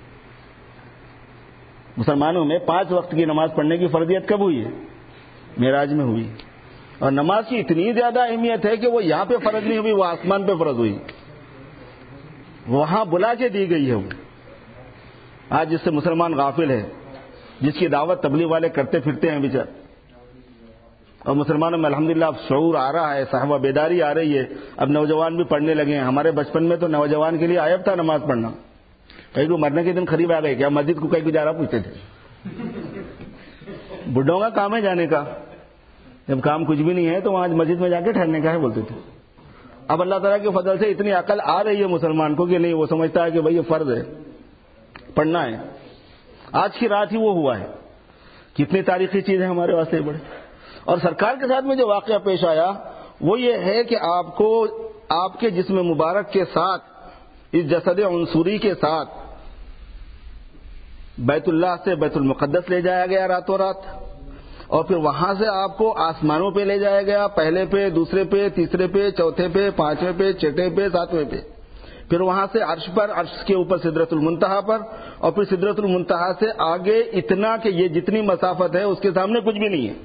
مسلمانوں میں پانچ وقت کی نماز پڑھنے کی فرضیت کب ہوئی ہے؟ معراج میں ہوئی، اور نماز کی اتنی زیادہ اہمیت ہے کہ وہ یہاں پہ فرض نہیں ہوئی، وہ آسمان پہ فرض ہوئی، وہاں بلا کے دی گئی ہے۔ وہ آج جس سے مسلمان غافل ہے، جس کی دعوت تبلیغ والے کرتے پھرتے ہیں بیچارے، اور مسلمانوں میں الحمدللہ اب شعور آ رہا ہے، صحابہ بیداری آ رہی ہے، اب نوجوان بھی پڑھنے لگے ہیں۔ ہمارے بچپن میں تو نوجوان کے لیے عیب تھا نماز پڑھنا، کہیں کو مرنے کے دن قریب آ گئے کیا مسجد کو کہیں کو جا رہا پوچھتے تھے، بڈھوں کا کام ہے جانے کا، جب کام کچھ بھی نہیں ہے تو وہاں مسجد میں جا کے ٹھہرنے کا ہے بولتے تھے۔ اب اللہ تعالیٰ کے فضل سے اتنی عقل آ رہی ہے مسلمان کو کہ نہیں، وہ سمجھتا ہے کہ بھائی یہ فرض ہے، پڑھنا ہے۔ آج کی رات ہی وہ ہوا ہے، کتنی تاریخی چیز ہے ہمارے واسطے بڑے۔ اور سرکار کے ساتھ میں جو واقعہ پیش آیا وہ یہ ہے کہ آپ کو آپ کے جسم مبارک کے ساتھ، اس جسد عنصری کے ساتھ بیت اللہ سے بیت المقدس لے جایا گیا راتوں رات، اور پھر وہاں سے آپ کو آسمانوں پہ لے جایا گیا، پہلے پہ، دوسرے پہ، تیسرے پہ، چوتھے پہ، پانچویں پہ، چھٹے پہ، ساتویں پہ، پھر وہاں سے عرش پر، عرش کے اوپر سدرۃ المنتہا پر، اور پھر سدرۃ المنتہا سے آگے اتنا کہ یہ جتنی مسافت ہے اس کے سامنے کچھ بھی نہیں ہے،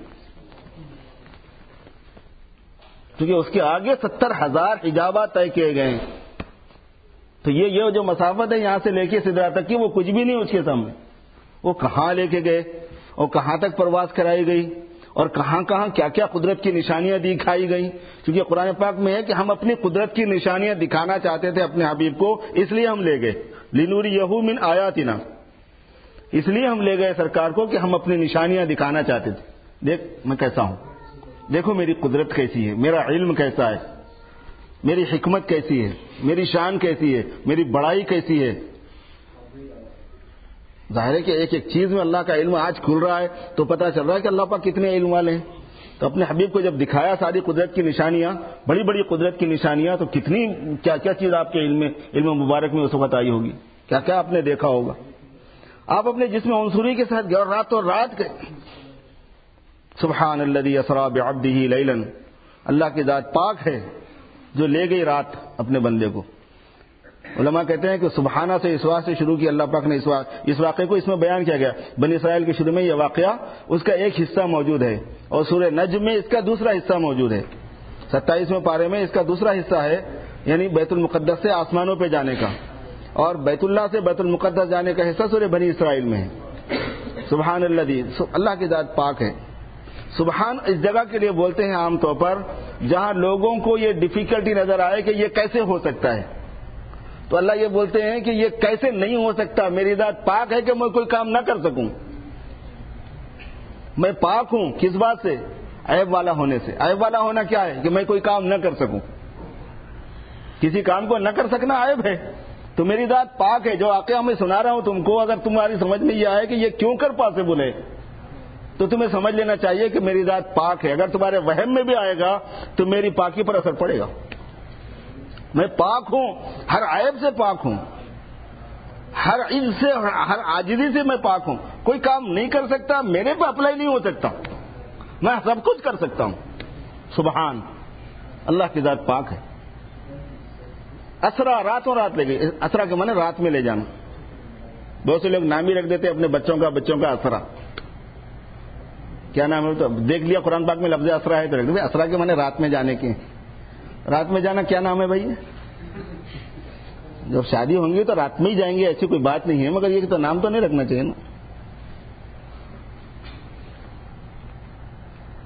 کیونکہ اس کے آگے ستر ہزار حجابات طے کیے گئے ہیں۔ تو یہ یہ جو مسافت ہے یہاں سے لے کے سدرہ تک کی، وہ کچھ بھی نہیں اس کے سامنے۔ وہ کہاں لے کے گئے اور کہاں تک پرواز کرائی گئی اور کہاں کہاں کیا کیا قدرت کی نشانیاں دکھائی گئیں، کیونکہ قرآن پاک میں ہے کہ ہم اپنی قدرت کی نشانیاں دکھانا چاہتے تھے اپنے حبیب کو، اس لیے ہم لے گئے، لِنُرِيَهُ مِنْ آیَاتِنَا، اس لیے ہم لے گئے سرکار کو کہ ہم اپنی نشانیاں دکھانا چاہتے تھے۔ دیکھ میں کیسا ہوں، دیکھو میری قدرت کیسی ہے، میرا علم کیسا ہے، میری حکمت کیسی ہے، میری شان کیسی ہے، میری بڑائی کیسی ہے۔ ظاہر ہے کہ ایک ایک چیز میں اللہ کا علم آج کھل رہا ہے تو پتہ چل رہا ہے کہ اللہ پاک کتنے علم والے ہیں۔ تو اپنے حبیب کو جب دکھایا ساری قدرت کی نشانیاں، بڑی بڑی قدرت کی نشانیاں، تو کتنی کیا کیا چیز آپ کے علم میں علم مبارک میں اس وقت آئی ہوگی، کیا کیا آپ نے دیکھا ہوگا۔ آپ اپنے جسم عنصری کے ساتھ گئے، رات اور رات گئے۔ سبحان الذی اسری بعبدہ لیلا، اللہ کی ذات پاک ہے جو لے گئی رات اپنے بندے کو۔ علماء کہتے ہیں کہ سبحانہ سے اس واسطے شروع کی اللہ پاک نے اس واقعے اس واقعے کو اس میں بیان کیا گیا۔ بنی اسرائیل کے شروع میں یہ واقعہ اس کا ایک حصہ موجود ہے، اور سورہ نجم میں اس کا دوسرا حصہ موجود ہے، ستائیسویں پارے میں اس کا دوسرا حصہ ہے، یعنی بیت المقدس سے آسمانوں پہ جانے کا، اور بیت اللہ سے بیت المقدس جانے کا حصہ سورہ بنی اسرائیل میں ہے۔ سبحان الذی، اللہ کی ذات پاک ہے۔ سبحان اس جگہ کے لیے بولتے ہیں عام طور پر جہاں لوگوں کو یہ ڈیفیکلٹی نظر آئے کہ یہ کیسے ہو سکتا ہے، تو اللہ یہ بولتے ہیں کہ یہ کیسے نہیں ہو سکتا، میری ذات پاک ہے کہ میں کوئی کام نہ کر سکوں۔ میں پاک ہوں کس بات سے؟ عیب والا ہونے سے۔ عیب والا ہونا کیا ہے؟ کہ میں کوئی کام نہ کر سکوں، کسی کام کو نہ کر سکنا عیب ہے۔ تو میری ذات پاک ہے، جو واقعہ میں سنا رہا ہوں تم کو، اگر تمہاری سمجھ میں یہ آئے کہ یہ کیوں کر پاسبل ہے، تو تمہیں سمجھ لینا چاہیے کہ میری ذات پاک ہے۔ اگر تمہارے وہم میں بھی آئے گا تو میری پاکی پر اثر پڑے گا۔ میں پاک ہوں، ہر عیب سے پاک ہوں، ہر عجز سے، ہر عاجزی سے میں پاک ہوں۔ کوئی کام نہیں کر سکتا، میرے پہ اپلائی نہیں ہو سکتا، میں سب کچھ کر سکتا ہوں۔ سبحان، اللہ کی ذات پاک ہے۔ اسرا، راتوں رات لے گئی۔ اسرا کے معنی رات میں لے جانا۔ بہت سے لوگ نام ہی رکھ دیتے اپنے بچوں کا بچوں کا اسرا، کیا نام ہے؟ تو دیکھ لیا قرآن پاک میں لفظ اسرا ہے تو رکھ دیتے۔ اسرا کے معنی رات میں جانے کے۔ رات میں جانا کیا نام ہے بھائی؟ جب شادی ہوں گی تو رات میں ہی جائیں گے، ایسی کوئی بات نہیں ہے، مگر یہ تو نام تو نہیں رکھنا چاہیے نا۔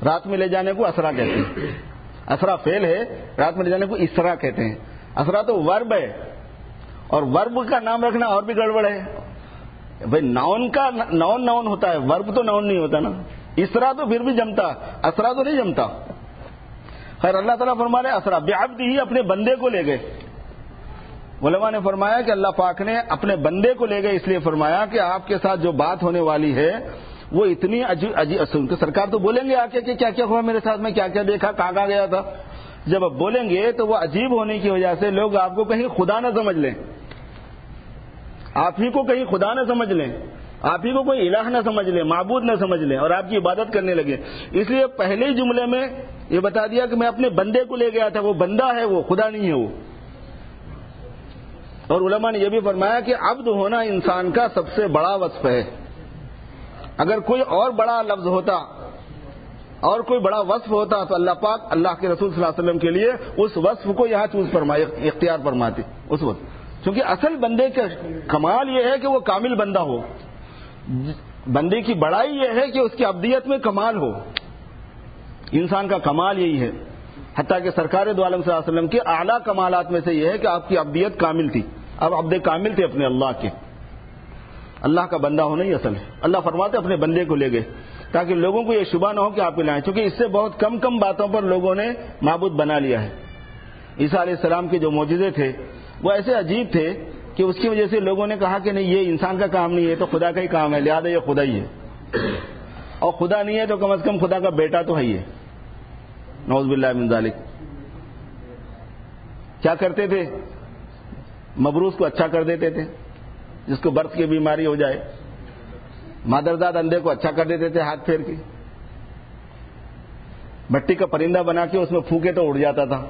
رات میں لے جانے کو اسرا کہتے ہیں. اسرا فعل ہے, رات میں لے جانے کو اسرا کہتے ہیں. اسرا تو ورب ہے, اور ورب کا نام رکھنا اور بھی گڑبڑ ہے بھائی. ناؤن کا ناؤن ناؤن ہوتا ہے, ورب تو ناؤن نہیں ہوتا نا. اسرا تو پھر بھی جمتا, اسرا تو نہیں جمتا. خیر, اللہ تعالیٰ فرما رہے اسرا بعبدہ, اپنے بندے کو لے گئے. علماء نے فرمایا کہ اللہ پاک نے اپنے بندے کو لے گئے اس لیے فرمایا کہ آپ کے ساتھ جو بات ہونے والی ہے وہ اتنی عجیب عجیب. سرکار تو بولیں گے آ کے کہ کیا کیا ہوا میرے ساتھ, میں کیا کیا دیکھا, کہاں کہاں گیا تھا. جب آپ بولیں گے تو وہ عجیب ہونے کی وجہ سے لوگ آپ کو کہیں خدا نہ سمجھ لیں, آپ ہی کو کہیں خدا نہ سمجھ لیں, آپ ہی کو کوئی الہ نہ سمجھ لیں, معبود نہ سمجھ لیں, اور آپ کی عبادت کرنے لگے. اس لیے پہلے ہی جملے میں یہ بتا دیا کہ میں اپنے بندے کو لے گیا تھا. وہ بندہ ہے, وہ خدا نہیں ہے وہ. اور علماء نے یہ بھی فرمایا کہ عبد ہونا انسان کا سب سے بڑا وصف ہے. اگر کوئی اور بڑا لفظ ہوتا اور کوئی بڑا وصف ہوتا تو اللہ پاک اللہ کے رسول صلی اللہ علیہ وسلم کے لیے اس وصف کو یہاں چوز فرمائے, اختیار فرماتے اس وقت. کیونکہ اصل بندے کا کمال یہ ہے کہ وہ کامل بندہ ہو. بندے کی بڑائی یہ ہے کہ اس کی عبدیت میں کمال ہو. انسان کا کمال یہی ہے. حتیٰ کہ سرکار دو عالم صلی اللہ علیہ وسلم کے اعلیٰ کمالات میں سے یہ ہے کہ آپ کی عبدیت کامل تھی. اب عبد کامل تھے اپنے اللہ کے, اللہ کا بندہ ہونا ہی اصل ہے. اللہ فرماتے اپنے بندے کو لے گئے تاکہ لوگوں کو یہ شبہ نہ ہو کہ آپ کو لائیں, چونکہ اس سے بہت کم کم باتوں پر لوگوں نے معبود بنا لیا ہے. عیسیٰ علیہ السلام کے جو معجزے تھے وہ ایسے عجیب تھے کہ اس کی وجہ سے لوگوں نے کہا کہ نہیں, یہ انسان کا کام نہیں ہے, تو خدا کا ہی کام ہے, لہذا یہ خدا ہی ہے. اور خدا نہیں ہے تو کم از کم خدا کا بیٹا تو ہے ہی ہے. نعوذ باللہ من ذالک. کیا کرتے تھے, مبروس کو اچھا کر دیتے تھے, جس کو برس کی بیماری ہو جائے. مادرزاد اندھے کو اچھا کر دیتے تھے ہاتھ پھیر کے. مٹی کا پرندہ بنا کے اس میں پھونکے تو اڑ جاتا تھا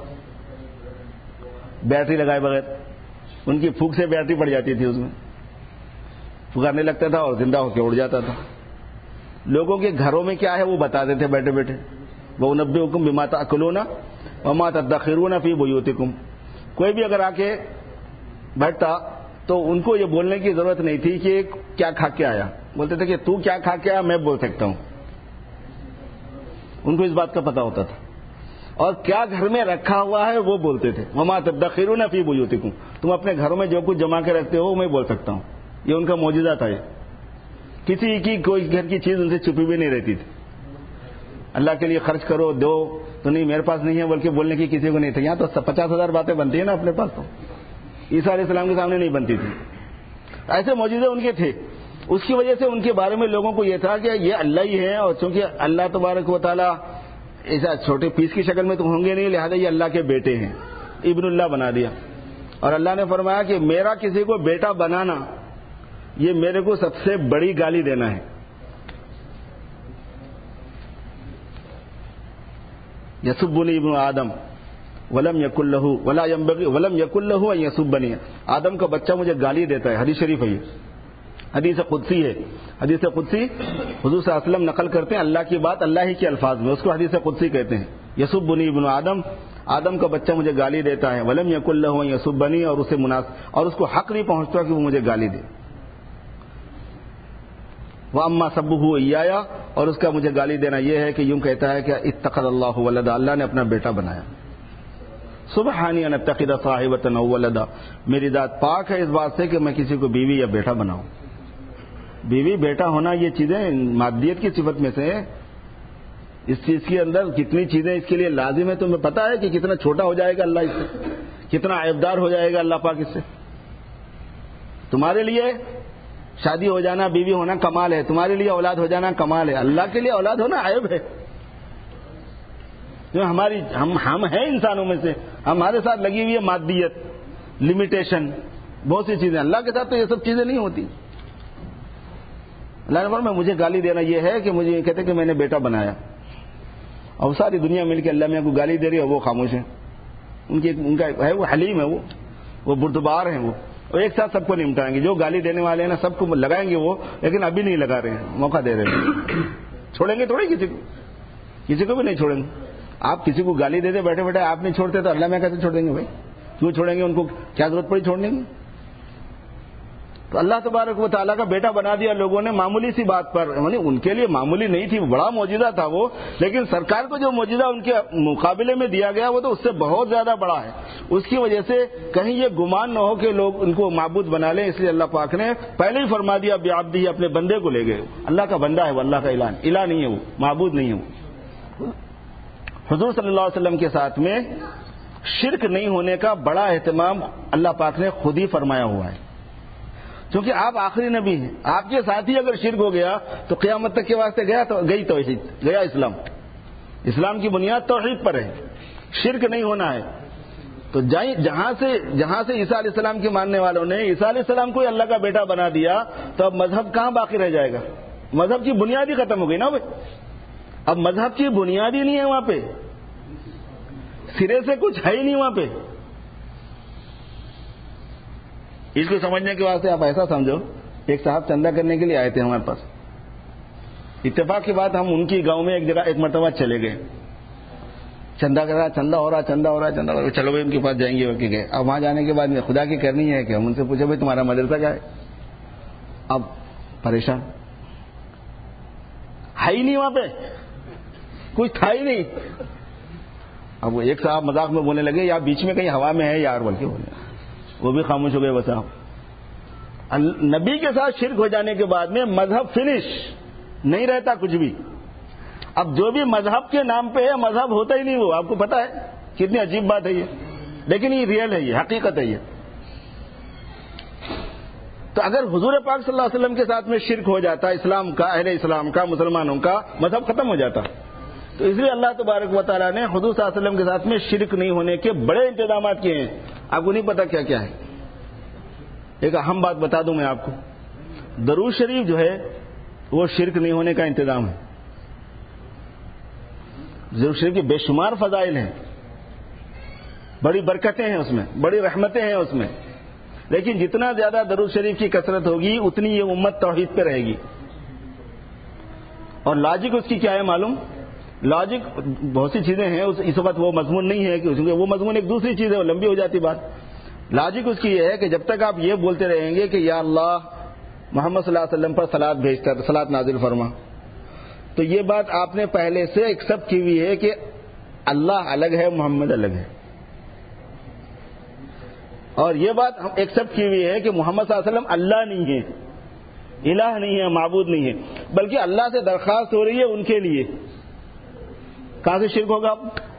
بیٹری لگائے بغیر. ان کی پھونک سے بیٹری پڑ جاتی تھی, اس میں پھکارنے لگتا تھا اور زندہ ہو کے اڑ جاتا تھا. لوگوں کے گھروں میں کیا ہے وہ بتاتے تھے بیٹھے بیٹھے. وَأُنَبِّئُكُم بِمَا تَأْكُلُونَ وَمَا تَدَّخِرُونَ فِي بُيُوتِكُمْ. کوئی بھی اگر آ کے بیٹھتا تو ان کو یہ بولنے کی ضرورت نہیں تھی کہ کیا کھا کے آیا. بولتے تھے کہ تو کیا کھا کے آیا میں بول سکتا ہوں. ان کو اس بات کا پتا ہوتا تھا. اور کیا گھر میں رکھا ہوا ہے وہ بولتے تھے. وَمَا تَدَّخِرُونَ فِي بُيُوتِكُمْ. تم اپنے گھروں میں جو کچھ جمع کے رکھتے ہو میں بول سکتا ہوں. یہ ان کا معجزہ تھا. یہ کسی کی کوئی گھر کی چیز ان سے چھپی بھی نہیں رہتی تھی. اللہ کے لیے خرچ کرو دو تو نہیں, میرے پاس نہیں ہے بلکہ بولنے کی کسی کو نہیں تھی. یہاں تو پچاس ہزار باتیں بنتی ہیں نا اپنے پاس, تو عیسیٰ علیہ السلام کے سامنے نہیں بنتی تھی. ایسے معجزے ان کے تھے. اس کی وجہ سے ان کے بارے میں لوگوں کو یہ تھا کہ یہ اللہ ہی ہے, اور چونکہ اللہ تبارک و تعالیٰ ایسا چھوٹے پیس کی شکل میں تو ہوں گے نہیں, لہذا یہ اللہ کے بیٹے ہیں. ابن اللہ بنا دیا. اور اللہ نے فرمایا کہ میرا کسی کو بیٹا بنانا یہ میرے کو سب سے بڑی گالی دینا ہے. یسبنی ابن آدم ولم یکن لہ ولا ینبغی ولم یکن لہ ان یسبنی. آدم کا بچہ مجھے گالی دیتا ہے. حدیث شریف ہے, یہ حدیث قدسی ہے. حدیث قدسی حضور صلی اللہ علیہ وسلم نقل کرتے ہیں اللہ کی بات اللہ ہی کے الفاظ میں, اس کو حدیث قدسی کہتے ہیں. یسبنی ابن آدم, آدم کا بچہ مجھے گالی دیتا ہے. ولم یکن لہ ان یسبنی, اور اسے مناسب اور اس کو حق نہیں پہنچتا کہ وہ مجھے گالی دے. وَأَمَّا سَبُّهُ إِيَّايَ, اور اس کا مجھے گالی دینا یہ ہے کہ یوں کہتا ہے کہ اتخذ اللہ ولدا, اللہ نے اپنا بیٹا بنایا. سبحانی ان اتخذ صاحبۃ او ولدا, میری ذات پاک ہے اس بات سے کہ میں کسی کو بیوی یا بیٹا بناؤں. بیوی بیٹا ہونا یہ چیزیں مادیت کی صفت میں سے ہے. اس چیز کے اندر کتنی چیزیں اس کے لیے لازم ہے تمہیں پتا ہے کہ کتنا چھوٹا ہو جائے گا اللہ اس سے, کتنا عیبدار ہو جائے گا اللہ پاک اس سے. تمہارے لیے شادی ہو جانا بیوی ہونا کمال ہے, تمہارے لیے اولاد ہو جانا کمال ہے, اللہ کے لیے اولاد ہونا عیب ہے. ہماری ہم ہم ہیں انسانوں میں سے, ہمارے ساتھ لگی ہوئی ہے مادیت, لمیٹیشن, بہت سی چیزیں. اللہ کے ساتھ تو یہ سب چیزیں نہیں ہوتی. اللہ نے فرمایا مجھے گالی دینا یہ ہے کہ مجھے یہ کہتے کہ میں نے بیٹا بنایا, اور ساری دنیا مل کے اللہ میاں کو گالی دے رہی ہے, وہ خاموش ہیں. ان کی ان کا ہے وہ حلیم ہے, وہ وہ بردبار ہیں, وہ وہ ایک ساتھ سب کو نمٹائیں گے. جو گالی دینے والے ہیں نا سب کو لگائیں گے وہ, لیکن ابھی نہیں لگا رہے ہیں, موقع دے رہے ہیں. چھوڑیں گے تھوڑی کسی کو, کسی کو بھی نہیں چھوڑیں گے. آپ کسی کو گالی دے دے بیٹھے بیٹھے آپ نہیں چھوڑتے تو اللہ میں کیسے چھوڑ دیں گے بھائی؟ کیوں چھوڑیں گے؟ ان کو کیا ضرورت پڑی چھوڑنے کی؟ تو اللہ تبارک و تعالیٰ کا بیٹا بنا دیا لوگوں نے معمولی سی بات پر، یعنی ان کے لیے معمولی نہیں تھی، بڑا معجزہ تھا وہ، لیکن سرکار کو جو معجزہ ان کے مقابلے میں دیا گیا وہ تو اس سے بہت زیادہ بڑا ہے. اس کی وجہ سے کہیں یہ گمان نہ ہو کہ لوگ ان کو معبود بنا لیں، اس لیے اللہ پاک نے پہلے ہی فرما دیا بعبدہ، اپنے بندے کو لے گئے. اللہ کا بندہ ہے وہ، اللہ کا الہ الہ نہیں ہے، وہ معبود نہیں ہے وہ. حضور صلی اللہ علیہ وسلم کے ساتھ میں شرک نہیں ہونے کا بڑا اہتمام اللہ پاک نے خود ہی فرمایا ہوا ہے، کیونکہ آپ آخری نبی ہیں. آپ کے ساتھ ہی اگر شرک ہو گیا تو قیامت تک کے واسطے گیا تو گئی توحید، گیا اسلام. اسلام کی بنیاد توحید پر ہے، شرک نہیں ہونا ہے. تو جہاں سے جہاں سے عیسیٰ علیہ السلام کے ماننے والوں نے عیسیٰ علیہ السلام کو اللہ کا بیٹا بنا دیا، تو اب مذہب کہاں باقی رہ جائے گا؟ مذہب کی بنیاد ہی ختم ہو گئی نا بھائی. اب مذہب کی بنیاد ہی نہیں ہے وہاں پہ، سرے سے کچھ ہے ہی نہیں وہاں پہ. اس کو سمجھنے کے واسطے آپ ایسا سمجھو، ایک صاحب چندہ کرنے کے لیے آئے تھے ہمارے پاس. اتفاق کی بات ہم ان کی گاؤں میں ایک جگہ ایک مرتبہ چلے گئے. چندہ کر رہا، چندہ ہو رہا، چندہ ہو رہا، چندہ ہو رہا، چلو بھائی ان کے پاس جائیں گے. وہ کہ گئے. اب وہاں جانے کے بعد میں خدا کی کرنی ہے کہ ہم ان سے پوچھے بھائی تمہارا مدرسہ کیا ہے؟ اب پریشان، ہے ہی نہیں وہاں پہ، کچھ تھا ہی نہیں. اب وہ ایک صاحب مذاق میں بولنے لگے یا بیچ میں کہیں ہوا میں ہے یار بول کے بولے، وہ بھی خاموش ہو گئے. بس آپ نبی کے ساتھ شرک ہو جانے کے بعد میں مذہب فنش نہیں رہتا کچھ بھی. اب جو بھی مذہب کے نام پہ ہے مذہب ہوتا ہی نہیں وہ. آپ کو پتا ہے کتنی عجیب بات ہے یہ، لیکن یہ ریئل ہے، یہ حقیقت ہے یہ. تو اگر حضور پاک صلی اللہ علیہ وسلم کے ساتھ میں شرک ہو جاتا، اسلام کا، اہل اسلام کا، مسلمانوں کا مذہب ختم ہو جاتا. تو اس لیے اللہ تبارک و تعالیٰ نے حضور صلی اللہ علیہ وسلم کے ساتھ میں شرک نہیں ہونے کے بڑے انتظامات کیے ہیں. آپ کو نہیں پتا کیا کیا ہے. ایک اہم بات بتا دوں میں آپ کو، درود شریف جو ہے وہ شرک نہیں ہونے کا انتظام ہے. درود شریف کے بے شمار فضائل ہیں، بڑی برکتیں ہیں اس میں، بڑی رحمتیں ہیں اس میں. لیکن جتنا زیادہ درود شریف کی کثرت ہوگی اتنی یہ امت توحید پہ رہے گی. اور لاجک اس کی کیا ہے معلوم؟ لاجک بہت سی چیزیں ہیں، اس وقت وہ مضمون نہیں ہے کہ وہ مضمون ایک دوسری چیز ہے، وہ لمبی ہو جاتی بات. لاجک اس کی یہ ہے کہ جب تک آپ یہ بولتے رہیں گے کہ یا اللہ محمد صلی اللہ علیہ وسلم پر صلوات بھیجتا ہے، صلوات نازل فرما، تو یہ بات آپ نے پہلے سے ایکسپٹ کی ہوئی ہے کہ اللہ الگ ہے، محمد الگ ہے. اور یہ بات ایکسپٹ کی ہوئی ہے کہ محمد صلی اللہ علیہ وسلم اللہ نہیں ہے، الہ نہیں ہے، معبود نہیں ہے، بلکہ اللہ سے درخواست ہو رہی ہے ان کے لیے. کہاں سے شرک ہوگا؟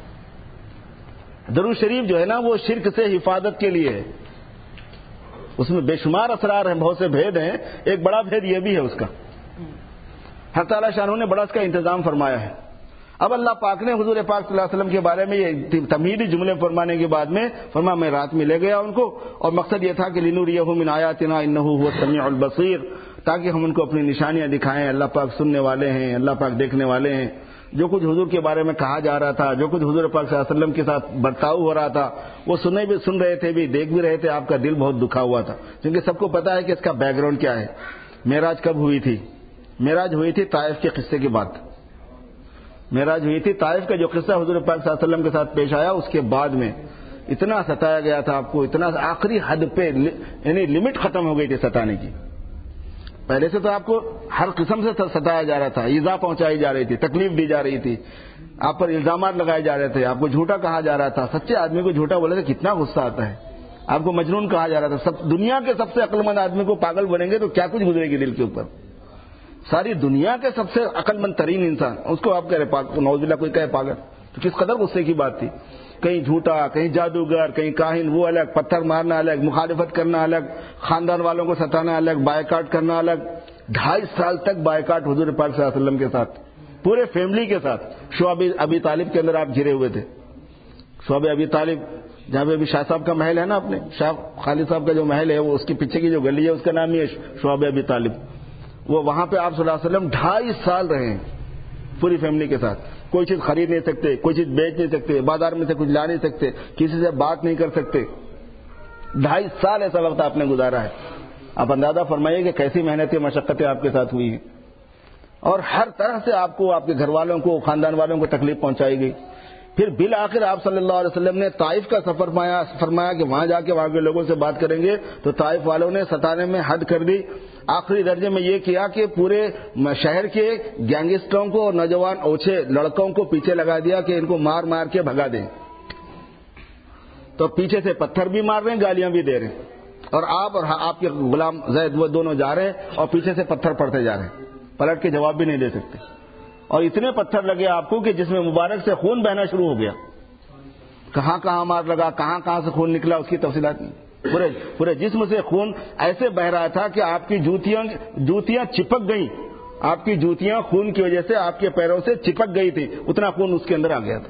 درود شریف جو ہے نا وہ شرک سے حفاظت کے لیے ہے. اس میں بے شمار اسرار ہیں، بہت سے بھید ہیں. ایک بڑا بھید یہ بھی ہے اس کا، حق تعالیٰ شانہ نے بڑا اس کا انتظام فرمایا ہے. اب اللہ پاک نے حضور پاک صلی اللہ علیہ وسلم کے بارے میں یہ تمہیدی جملے فرمانے کے بعد میں فرمایا میں رات میں لے گیا ان کو، اور مقصد یہ تھا کہ لنوریہ من آیاتنا انہ هو السمیع البصیر، تاکہ ہم ان کو اپنی نشانیاں دکھائیں. اللہ پاک سننے والے ہیں، اللہ پاک دیکھنے والے ہیں. جو کچھ حضور کے بارے میں کہا جا رہا تھا، جو کچھ حضور پاک صلی اللہ علیہ وسلم کے ساتھ برتاؤ ہو رہا تھا، وہ سننے بھی سن رہے تھے بھی، دیکھ بھی رہے تھے. آپ کا دل بہت دکھا ہوا تھا، کیونکہ سب کو پتا ہے کہ اس کا بیک گراؤنڈ کیا ہے. معراج کب ہوئی تھی؟ معراج ہوئی تھی طائف کے قصے کے بعد. معراج ہوئی تھی طائف کا جو قصہ حضور پاک صلی اللہ علیہ وسلم کے ساتھ پیش آیا، اس کے بعد میں اتنا ستایا گیا تھا آپ کو، اتنا آخری حد پہ، یعنی لمٹ ختم ہو گئی تھی ستانے کی. پہلے سے تو آپ کو ہر قسم سے ستایا جا رہا تھا، ایذا پہنچائی جا رہی تھی، تکلیف دی جا رہی تھی، آپ پر الزامات لگائے جا رہے تھے، آپ کو جھوٹا کہا جا رہا تھا. سچے آدمی کو جھوٹا بولے تو کتنا غصہ آتا ہے. آپ کو مجنون کہا جا رہا تھا. سب دنیا کے سب سے عقل مند آدمی کو پاگل بنیں گے تو کیا کچھ گزرے گی دل کے اوپر. ساری دنیا کے سب سے عقل مند ترین انسان، اس کو آپ کہہ رہے نعوذ باللہ کوئی کہے پاگل، تو کس قدر غصے کی بات تھی. کہیں جھوٹا، کہیں جادوگر، کہیں کاہن، وہ الگ، پتھر مارنا الگ، مخالفت کرنا الگ، خاندان والوں کو ستانا الگ، بائیکاٹ کرنا الگ. ڈھائی سال تک بائیکاٹ حضور پاک صلی اللہ علیہ وسلم کے ساتھ، پورے فیملی کے ساتھ. شعب ابی طالب کے اندر آپ گھرے ہوئے تھے. شعب ابی طالب جہاں پہ ابھی شاہ صاحب کا محل ہے نا، اپنے شاہ خالد صاحب کا جو محل ہے، وہ اس کے پیچھے کی جو گلی ہے اس کا نام ہی ہے شعب ابی طالب. وہ وہاں پہ آپ صلی اللہ علیہ وسلم ڈھائی سال رہے ہیں پوری فیملی کے ساتھ. کوئی چیز خرید نہیں سکتے، کوئی چیز بیچ نہیں سکتے، بازار میں سے کچھ لا نہیں سکتے، کسی سے بات نہیں کر سکتے. ڈھائی سال ایسا وقت آپ نے گزارا ہے. آپ اندازہ فرمائیے کہ کیسی محنتیں، مشقتیں آپ کے ساتھ ہوئی ہیں. اور ہر طرح سے آپ کو، آپ کے گھر والوں کو، خاندان والوں کو تکلیف پہنچائی گئی. پھر بالآخر آپ صلی اللہ علیہ وسلم نے طائف کا سفر فرمایا کہ وہاں جا کے وہاں کے لوگوں سے بات کریں گے، تو طائف والوں نے ستانے میں حد کر دی. آخری درجے میں یہ کیا کہ پورے شہر کے گینگسٹروں کو اور نوجوان اوچھے لڑکوں کو پیچھے لگا دیا کہ ان کو مار مار کے بھگا دیں. تو پیچھے سے پتھر بھی مار رہے ہیں، گالیاں بھی دے رہے ہیں، اور آپ اور آپ کے غلام زید وہ دونوں جا رہے ہیں اور پیچھے سے پتھر پڑتے جا رہے ہیں، پلٹ کے جواب بھی نہیں دے سکتے. اور اتنے پتھر لگے آپ کو کہ جس میں مبارک سے خون بہنا شروع ہو گیا. کہاں کہاں مار لگا، کہاں کہاں سے خون نکلا، اس کی تفصیلات نہیں. پورے پورے جسم سے خون ایسے بہ رہا تھا کہ آپ کی جوتیاں جوتیاں چپک گئیں. آپ کی جوتیاں خون کی وجہ سے آپ کے پیروں سے چپک گئی تھی، اتنا خون اس کے اندر آ گیا تھا.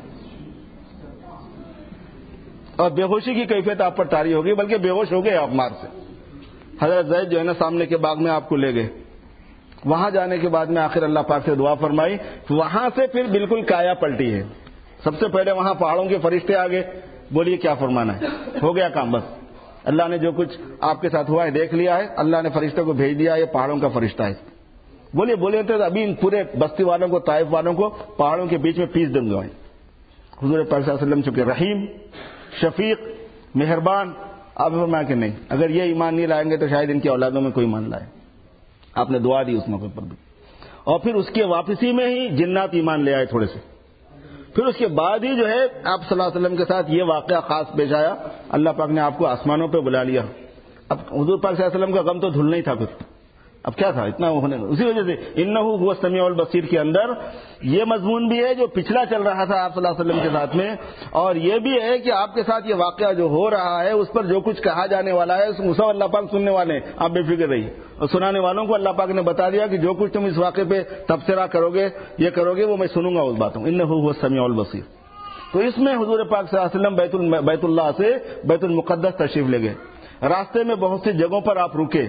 اور بے ہوشی کی کیفیت آپ پر طاری ہوگی، بلکہ بے ہوش ہو گئے آپ مار سے. حضرت زید جو ہے نا سامنے کے باغ میں آپ کو لے گئے. وہاں جانے کے بعد میں آخر اللہ پاک سے دعا فرمائی. وہاں سے پھر بالکل کایا پلٹی ہے. سب سے پہلے وہاں پہاڑوں کے فرشتے آ گئے، بولیے کیا فرمانا ہے. ہو گیا کام، بس اللہ نے جو کچھ آپ کے ساتھ ہوا ہے دیکھ لیا ہے. اللہ نے فرشتوں کو بھیج دیا، یہ پہاڑوں کا فرشتہ ہے. بولیے بولیے تو ابھی ان پورے بستی والوں کو، طائف والوں کو پہاڑوں کے بیچ میں پیس دوں گا. حضور پاک صلی اللہ علیہ وسلم چونکہ رحیم، شفیق، مہربان، آپ فرمایا کہ نہیں، اگر یہ ایمان نہیں لائیں گے تو شاید ان کی اولادوں میں کوئی ایمان لائے. آپ نے دعا دی اس موقع پر بھی. اور پھر اس کے واپسی میں ہی جنات ایمان لے آئے تھوڑے سے. پھر اس کے بعد ہی جو ہے آپ صلی اللہ علیہ وسلم کے ساتھ یہ واقعہ خاص پیش آیا. اللہ پاک نے آپ کو آسمانوں پہ بلا لیا. اب حضور پاک صلی اللہ علیہ وسلم کا غم تو دھلنا ہی تھا. پھر اب کیا تھا اتنا ہونے، اسی وجہ سے انہ هو السمیع البصیر کے اندر یہ مضمون بھی ہے جو پچھلا چل رہا تھا آپ صلی اللہ علیہ وسلم کے ساتھ میں، اور یہ بھی ہے کہ آپ کے ساتھ یہ واقعہ جو ہو رہا ہے اس پر جو کچھ کہا جانے والا ہے اس کو اللہ پاک سننے والے ہیں. آپ بے فکر رہیے. اور سنانے والوں کو اللہ پاک نے بتا دیا کہ جو کچھ تم اس واقعے پہ تبصرہ کرو گے، یہ کرو گے، وہ میں سنوں گا اس باتوں. انہ هو السمیع البصیر. تو اس میں حضور پاک صلی اللہ علیہ وسلم بیت بیت اللہ سے بیت المقدس تشریف لے گئے. راستے میں بہت سی جگہوں پر آپ رکے.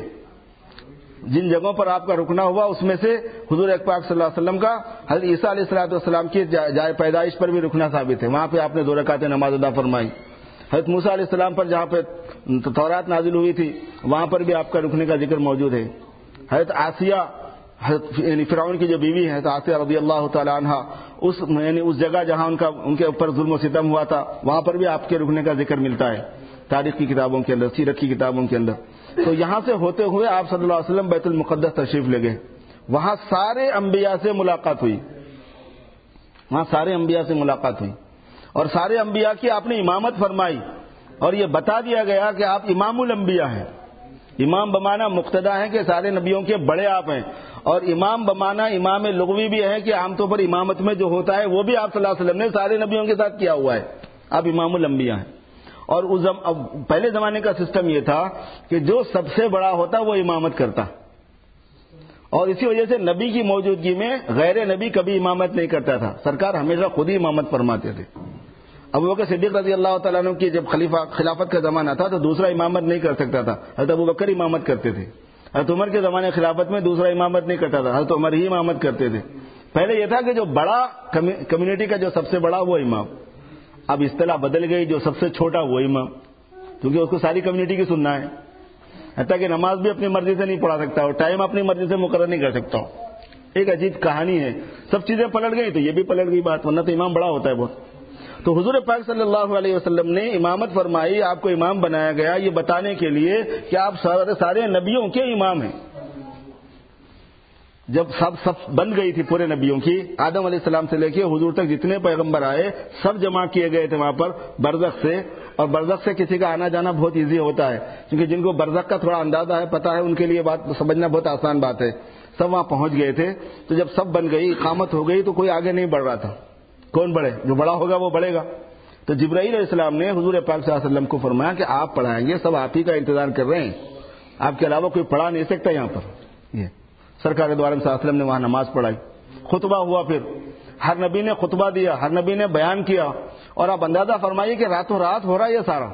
جن جگہوں پر آپ کا رکنا ہوا اس میں سے حضور پاک صلی اللہ علیہ وسلم کا حضرت عیسیٰ علیہ الصلوۃ والسلام کی جائے پیدائش پر بھی رکنا ثابت ہے. وہاں پہ آپ نے دو رکعت نماز ادا فرمائی. حضرت موسیٰ علیہ السلام پر جہاں پہ تورات نازل ہوئی تھی وہاں پر بھی آپ کا رکنے کا ذکر موجود ہے. حضرت آسیہ، حضرت یعنی فرعون کی جو بیوی ہے حضرت آسیہ رضی اللہ تعالی عنہا، اس یعنی اس جگہ جہاں ان کا ان کے اوپر ظلم و ستم ہوا تھا وہاں پر بھی آپ کے رکنے کا ذکر ملتا ہے تاریخ کی کتابوں کے اندر، سیرت کی کتابوں کے اندر. تو یہاں سے ہوتے ہوئے آپ صلی اللہ علیہ وسلم بیت المقدس تشریف لے گئے. وہاں سارے انبیاء سے ملاقات ہوئی. وہاں سارے انبیاء سے ملاقات ہوئی اور سارے انبیاء کی آپ نے امامت فرمائی. اور یہ بتا دیا گیا کہ آپ امام الانبیاء ہیں. امام بمانا مقتدا ہے کہ سارے نبیوں کے بڑے آپ ہیں، اور امام بمانا امام لغوی بھی ہے کہ عام طور پر امامت میں جو ہوتا ہے وہ بھی آپ صلی اللہ علیہ وسلم نے سارے نبیوں کے ساتھ کیا ہوا ہے. آپ امام الانبیاء ہیں. اور اس پہلے زمانے کا سسٹم یہ تھا کہ جو سب سے بڑا ہوتا وہ امامت کرتا، اور اسی وجہ سے نبی کی موجودگی میں غیر نبی کبھی امامت نہیں کرتا تھا. سرکار ہمیشہ خود ہی امامت فرماتے تھے. ابوبکر صدیق رضی اللہ تعالیٰ عنہ کی جب خلیفہ خلافت کا زمانہ تھا تو دوسرا امامت نہیں کر سکتا تھا، حضرت ابوبکر امامت کرتے تھے. حضرت عمر کے زمانے خلافت میں دوسرا امامت نہیں کرتا تھا، حضرت عمر ہی امامت کرتے تھے. پہلے یہ تھا کہ جو بڑا کمیونٹی کا جو سب سے بڑا وہ امام. اب اصطلاح بدل گئی، جو سب سے چھوٹا وہ امام، کیونکہ اس کو ساری کمیونٹی کی سننا ہے. حتیٰ کہ نماز بھی اپنی مرضی سے نہیں پڑھا سکتا اور ٹائم اپنی مرضی سے مقرر نہیں کر سکتا. ایک عجیب کہانی ہے. سب چیزیں پلٹ گئی تو یہ بھی پلٹ گئی بات، ورنہ تو امام بڑا ہوتا ہے بہت. تو حضور پاک صلی اللہ علیہ وسلم نے امامت فرمائی، آپ کو امام بنایا گیا یہ بتانے کے لیے کہ آپ سارے سارے نبیوں کے امام ہیں. جب سب سب بن گئی تھی پورے نبیوں کی، آدم علیہ السلام سے لے کے حضور تک جتنے پیغمبر آئے سب جمع کیے گئے تھے وہاں پر برزخ سے. اور برزخ سے کسی کا آنا جانا بہت ایزی ہوتا ہے، کیونکہ جن کو برزخ کا تھوڑا اندازہ ہے، پتہ ہے، ان کے لیے بات سمجھنا بہت آسان بات ہے. سب وہاں پہنچ گئے تھے. تو جب سب بن گئی، اقامت ہو گئی، تو کوئی آگے نہیں بڑھ رہا تھا. کون بڑھے؟ جو بڑا ہوگا وہ بڑھے گا. تو جبرائیل علیہ السلام نے حضور پاک صلی اللہ علیہ وسلم کو فرمایا کہ آپ پڑھائیں گے، سب آپ ہی کا انتظار کر رہے ہیں، آپ کے علاوہ کوئی پڑھا نہیں سکتا یہاں پر. یہ سرکار دو عالم صلی اللہ علیہ وسلم نے وہاں نماز پڑھائی، خطبہ ہوا. پھر ہر نبی نے خطبہ دیا، ہر نبی نے بیان کیا. اور آپ اندازہ فرمائیے کہ راتوں رات ہو رہا ہے یہ سارا.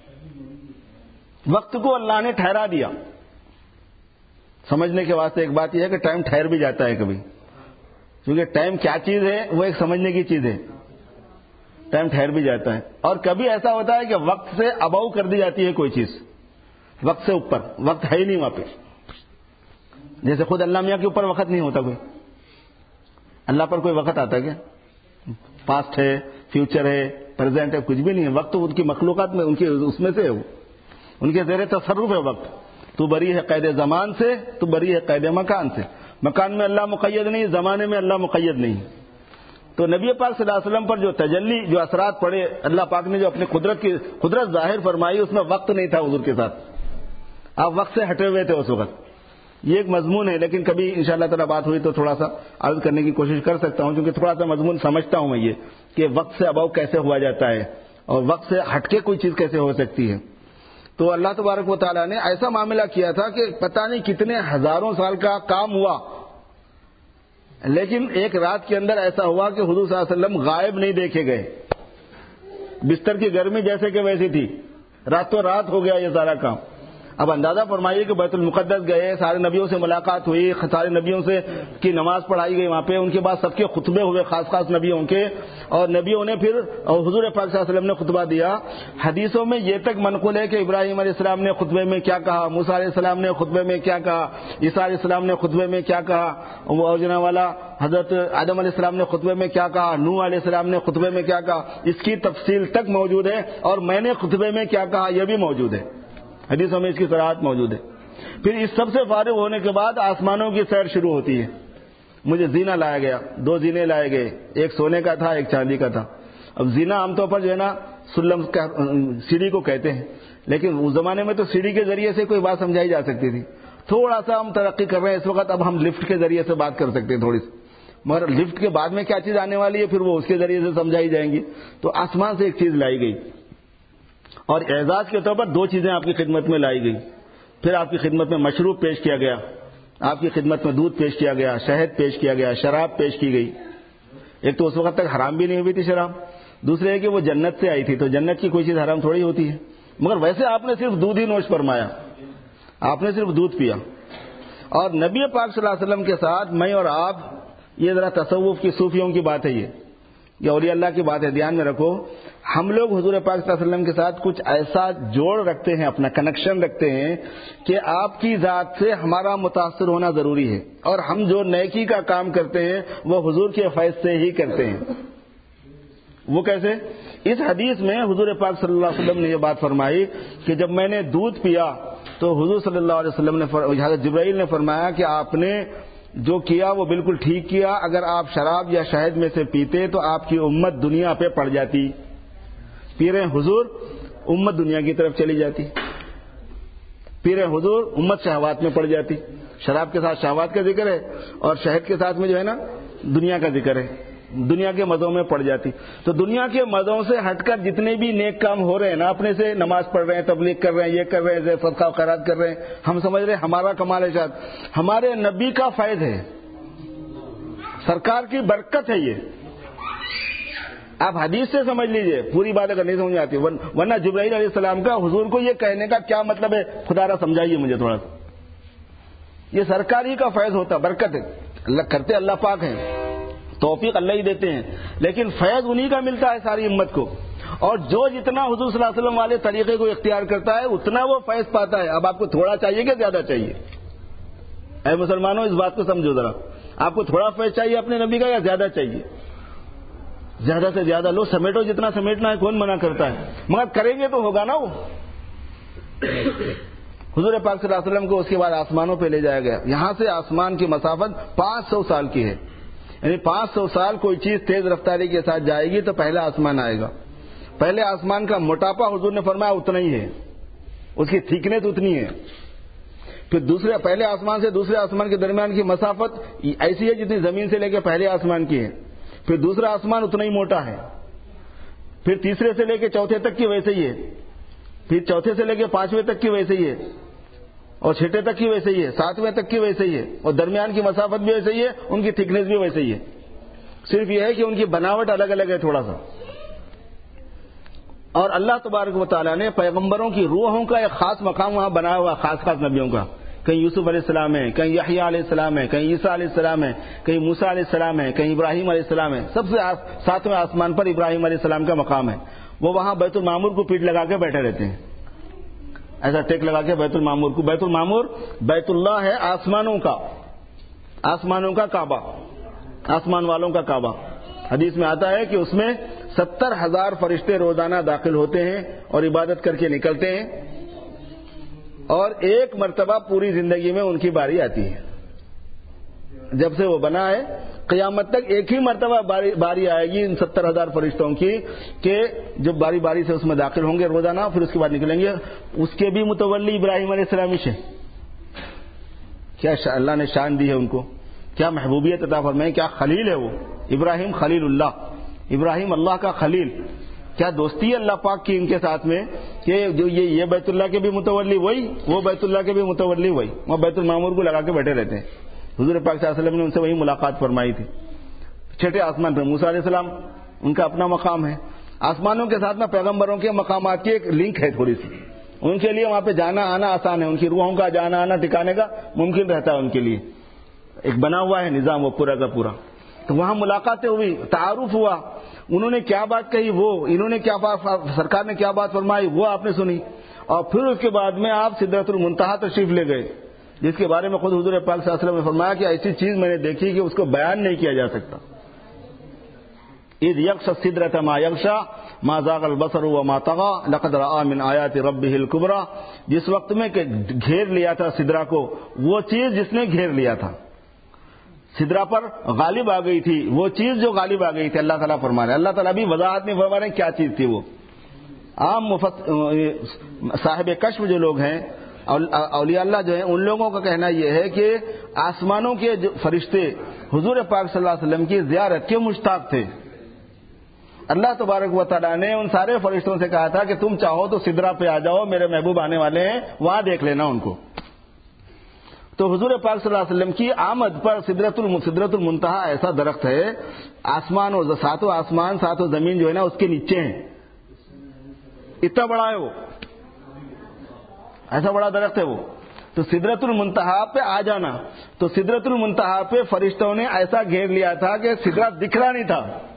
وقت کو اللہ نے ٹھہرا دیا. سمجھنے کے واسطے ایک بات یہ ہے کہ ٹائم ٹھہر بھی جاتا ہے کبھی، کیونکہ ٹائم کیا چیز ہے وہ ایک سمجھنے کی چیز ہے. ٹائم ٹھہر بھی جاتا ہے. اور کبھی ایسا ہوتا ہے کہ وقت سے اباؤ کر دی جاتی ہے کوئی چیز، وقت سے اوپر. وقت ہے ہی نہیں وہاں پہ. جیسے خود اللہ میاں کے اوپر وقت نہیں ہوتا کوئی. اللہ پر کوئی وقت آتا ہے کیا؟ پاسٹ ہے، فیوچر ہے، پریزنٹ ہے، کچھ بھی نہیں ہے. وقت ان کی مخلوقات میں، ان کے اس میں سے ہے، وہ ان کے زیر تصرف ہے وقت. تو بری ہے قید زمان سے، تو بری ہے قید مکان سے. مکان میں اللہ مقید نہیں، زمانے میں اللہ مقید نہیں. تو نبی پاک صلی اللہ علیہ وسلم پر جو تجلی، جو اثرات پڑے، اللہ پاک نے جو اپنی قدرت کی قدرت ظاہر فرمائی، اس میں وقت نہیں تھا حضور کے ساتھ. آپ وقت سے ہٹے ہوئے تھے اس وقت. یہ ایک مضمون ہے، لیکن کبھی انشاءاللہ تعالی بات ہوئی تو تھوڑا سا عرض کرنے کی کوشش کر سکتا ہوں، کیونکہ تھوڑا سا مضمون سمجھتا ہوں میں یہ کہ وقت سے اباؤ کیسے ہوا جاتا ہے اور وقت سے ہٹ کے کوئی چیز کیسے ہو سکتی ہے. تو اللہ تبارک و تعالیٰ نے ایسا معاملہ کیا تھا کہ پتہ نہیں کتنے ہزاروں سال کا کام ہوا، لیکن ایک رات کے اندر ایسا ہوا کہ حضور صلی اللہ علیہ وسلم غائب نہیں دیکھے گئے. بستر کی گرمی جیسے کہ ویسی تھی، راتوں رات ہو گیا یہ سارا کام. اب اندازہ فرمائیے کہ بیت المقدس گئے، سارے نبیوں سے ملاقات ہوئی، سارے نبیوں سے کی نماز پڑھائی گئی وہاں پہ، ان کے بعد سب کے خطبے ہوئے خاص خاص نبیوں کے، اور نبیوں نے پھر حضور پاک صلی اللہ علیہ وسلم نے خطبہ دیا. حدیثوں میں یہ تک منقول ہے کہ ابراہیم علیہ السلام نے خطبے میں کیا کہا، موسیٰ علیہ السلام نے خطبے میں کیا کہا، عیسیٰ علیہ السلام نے خطبے میں کیا کہا، اور جنا والا حضرت آدم علیہ السلام نے خطبے میں کیا کہا، نوح علیہ السلام نے خطبے میں کیا کہا. اس کی تفصیل تک موجود ہے، اور میں نے خطبے میں کیا کہا یہ بھی موجود ہے، حدیثوں میں اس کی صراحت موجود ہے. پھر اس سب سے فارغ ہونے کے بعد آسمانوں کی سیر شروع ہوتی ہے. مجھے زینہ لایا گیا، دو زینے لائے گئے، ایک سونے کا تھا ایک چاندی کا تھا. اب زینہ عام طور پر جو ہے نا سلم سیڑھی کو کہتے ہیں، لیکن اس زمانے میں تو سیڑھی کے ذریعے سے کوئی بات سمجھائی جا سکتی تھی. تھوڑا سا ہم ترقی کر رہے ہیں اس وقت، اب ہم لفٹ کے ذریعے سے بات کر سکتے ہیں تھوڑی سی، مگر لفٹ کے بعد میں کیا چیز آنے والی ہے پھر وہ اس کے ذریعے سے سمجھائی جائیں گی. تو آسمان سے ایک چیز لائی گئی، اور اعزاز کے طور پر دو چیزیں آپ کی خدمت میں لائی گئی. پھر آپ کی خدمت میں مشروب پیش کیا گیا، آپ کی خدمت میں دودھ پیش کیا گیا، شہد پیش کیا گیا، شراب پیش کی گئی. ایک تو اس وقت تک حرام بھی نہیں ہوئی تھی شراب، دوسرے ہے کہ وہ جنت سے آئی تھی، تو جنت کی کوئی چیز حرام تھوڑی ہوتی ہے. مگر ویسے آپ نے صرف دودھ ہی نوش فرمایا، آپ نے صرف دودھ پیا. اور نبی پاک صلی اللہ علیہ وسلم کے ساتھ میں اور آپ، یہ ذرا تصوف کی صوفیوں کی بات ہے، یہ یہ اولیاء اللہ کی بات ہے، دھیان میں رکھو. ہم لوگ حضور پاک صلی اللہ علیہ وسلم کے ساتھ کچھ ایسا جوڑ رکھتے ہیں، اپنا کنیکشن رکھتے ہیں کہ آپ کی ذات سے ہمارا متاثر ہونا ضروری ہے، اور ہم جو نیکی کا کام کرتے ہیں وہ حضور کے فیض سے ہی کرتے ہیں. وہ کیسے؟ اس حدیث میں حضور پاک صلی اللہ علیہ وسلم نے یہ بات فرمائی کہ جب میں نے دودھ پیا تو حضور صلی اللہ علیہ وسلم نے حضرت جبرائیل نے فرمایا کہ آپ نے جو کیا وہ بالکل ٹھیک کیا. اگر آپ شراب یا شہد میں سے پیتے تو آپ کی امت دنیا پہ پڑ جاتی. پی رہے حضور، امت دنیا کی طرف چلی جاتی. پی رہے حضور، امت شہوات میں پڑ جاتی. شراب کے ساتھ شہوات کا ذکر ہے، اور شہد کے ساتھ میں جو ہے نا دنیا کا ذکر ہے، دنیا کے مزوں میں پڑ جاتی. تو دنیا کے مزوں سے ہٹ کر جتنے بھی نیک کام ہو رہے ہیں نا، اپنے سے نماز پڑھ رہے ہیں، تبلیغ کر رہے ہیں، یہ کر رہے ہیں، صدقہ و خیرات کر رہے ہیں، ہم سمجھ رہے ہیں ہمارا کمال ہے، شاید ہمارے نبی کا فیض ہے، سرکار کی برکت ہے. یہ آپ حدیث سے سمجھ لیجئے، پوری بات اگر نہیں سمجھ آتی، ورنہ جبرائیل علیہ السلام کا حضور کو یہ کہنے کا کیا مطلب ہے، خدا را سمجھائیے مجھے تھوڑا سا. یہ سرکار ہی کا فیض ہوتا، برکت ہے. اللہ کرتے اللہ پاک ہیں، توفیق اللہ ہی دیتے ہیں، لیکن فیض انہی کا ملتا ہے ساری امت کو. اور جو جتنا حضور صلی اللہ علیہ وسلم والے طریقے کو اختیار کرتا ہے اتنا وہ فیض پاتا ہے. اب آپ کو تھوڑا چاہیے کہ زیادہ چاہیے؟ اے مسلمانوں، اس بات کو سمجھو ذرا. آپ کو تھوڑا فیض چاہیے اپنے نبی کا یا زیادہ چاہیے؟ زیادہ سے زیادہ لو، سمیٹو جتنا سمیٹنا ہے، کون منع کرتا ہے، مگر کریں گے تو ہوگا نا. وہ حضور پاک صلی اللہ علیہ وسلم کو اس کے بعد آسمانوں پہ لے جایا گیا. یہاں سے آسمان کی مسافت پانچ سو سال کی ہے، یعنی پانچ سو سال کوئی چیز تیز رفتاری کے ساتھ جائے گی تو پہلا آسمان آئے گا. پہلے آسمان کا موٹاپا حضور نے فرمایا اتنا ہی ہے، اس کی تھکنیس اتنی ہے. پھر دوسرے پہلے آسمان سے دوسرے آسمان کے درمیان کی مسافت ایسی ہے جتنی زمین سے لے کے پہلے آسمان کی ہے. پھر دوسرا آسمان اتنا ہی موٹا ہے. پھر تیسرے سے لے کے چوتھے تک کی ویسے ہی ہے. پھر چوتھے سے لے کے پانچویں تک کی ویسے ہی ہے، اور چھٹے تک کی ویسے ہی ہے، ساتویں تک کی ویسے ہی ہے، اور درمیان کی مسافت بھی ویسے ہی ہے، ان کی تھکنیس بھی ویسے ہی ہے. صرف یہ ہے کہ ان کی بناوٹ الگ الگ ہے تھوڑا سا. اور اللہ تبارک و تعالیٰ نے پیغمبروں کی روحوں کا ایک خاص مقام وہاں بنایا ہوا، خاص خاص نبیوں کا. کہیں یوسف علیہ السلام ہے، کہیں یحییٰ علیہ السلام ہے، کہیں عیسیٰ علیہ السلام ہے، کہیں موسیٰ علیہ السلام ہے، کہیں ابراہیم علیہ السلام ہے. سب سے ساتویں آسمان پر ابراہیم علیہ السلام کا مقام ہے. وہ وہاں بیت المعمور کو پیٹ لگا کے بیٹھے رہتے ہیں، ایسا ٹیک لگا کے بیت المعمور کو. بیت المعمور بیت اللہ ہے آسمانوں کا، آسمانوں کا کعبہ، آسمان والوں کا کعبہ. حدیث میں آتا ہے کہ اس میں ستر ہزار فرشتے روزانہ داخل ہوتے ہیں اور عبادت کر کے نکلتے ہیں، اور ایک مرتبہ پوری زندگی میں ان کی باری آتی ہے. جب سے وہ بنا ہے قیامت تک ایک ہی مرتبہ باری, باری آئے گی ان ستر ہزار فرشتوں کی کہ جب باری باری سے اس میں داخل ہوں گے روزانہ، پھر اس کے بعد نکلیں گے. اس کے بھی متولی ابراہیم علیہ السلام سے کیا اللہ نے شان دی ہے ان کو، کیا محبوبیت عطا فرمائی، کیا خلیل ہے وہ ابراہیم، خلیل اللہ، ابراہیم اللہ کا خلیل. کیا دوستی ہے اللہ پاک کی ان کے ساتھ میں کہ جو یہ یہ بیت اللہ کے بھی متولی وہی، وہ بیت اللہ کے بھی متولی وہی، وہ بیت المعمور کو لگا کے بیٹھے رہتے ہیں. حضور پاک صلی اللہ علیہ وسلم نے ان سے وہی ملاقات فرمائی تھی. چھٹے آسمان پہ موسیٰ علیہ السلام، ان کا اپنا مقام ہے. آسمانوں کے ساتھ میں پیغمبروں کے مقامات کی ایک لنک ہے تھوڑی سی، ان کے لیے وہاں پہ جانا آنا آسان ہے، ان کی روحوں کا جانا آنا ٹھکانے کا ممکن رہتا ہے، ان کے لیے ایک بنا ہوا ہے نظام وہ پورا کا پورا. تو وہاں ملاقاتیں ہوئی، تعارف ہوا، انہوں نے کیا بات کہی وہ، انہوں نے کیا بات، سرکار نے کیا بات فرمائی وہ آپ نے سنی. اور پھر اس کے بعد میں آپ سدرۃ المنتہا تشریف لے گئے، جس کے بارے میں خود حضور پاک صلی اللہ علیہ وسلم نے فرمایا کہ ایسی چیز میں نے دیکھی کہ اس کو بیان نہیں کیا جا سکتا. اذ یغشی السدرۃ ما یغشی ما زاغ البصر وما طغى لقد رأى من آیات ربه الکبریٰ، جس وقت میں کہ گھیر لیا تھا سدرا کو وہ چیز جس نے گھیر لیا تھا، سدرا پر غالب آ گئی تھی وہ چیز جو غالب آ گئی تھی. اللہ تعالیٰ فرما رہے، اللہ تعالیٰ بھی وضاحت نہیں فرما رہے کیا چیز تھی وہ. عام مفت صاحب کشف جو لوگ ہیں، اولیاء اللہ جو ہیں، ان لوگوں کا کہنا یہ ہے کہ آسمانوں کے جو فرشتے حضور پاک صلی اللہ علیہ وسلم کی زیارت کے مشتاق تھے. اللہ تبارک و تعالیٰ نے ان سارے فرشتوں سے کہا تھا کہ تم چاہو تو سدرا پہ آ جاؤ، میرے محبوب آنے والے ہیں، وہاں دیکھ لینا ان کو. تو حضور پاک صلی اللہ علیہ وسلم کی آمد پر سدرۃ سدرۃ المنتہا ایسا درخت ہے، آسمان اور ساتوں آسمان ساتوں زمین جو ہے نا اس کے نیچے ہیں، اتنا بڑا ہے وہ، ایسا بڑا درخت ہے وہ. تو سدرۃ المنتہا پہ آ جانا، تو سدرۃ المنتہا پہ فرشتوں نے ایسا گھیر لیا تھا کہ سدرا دکھ رہا نہیں تھا.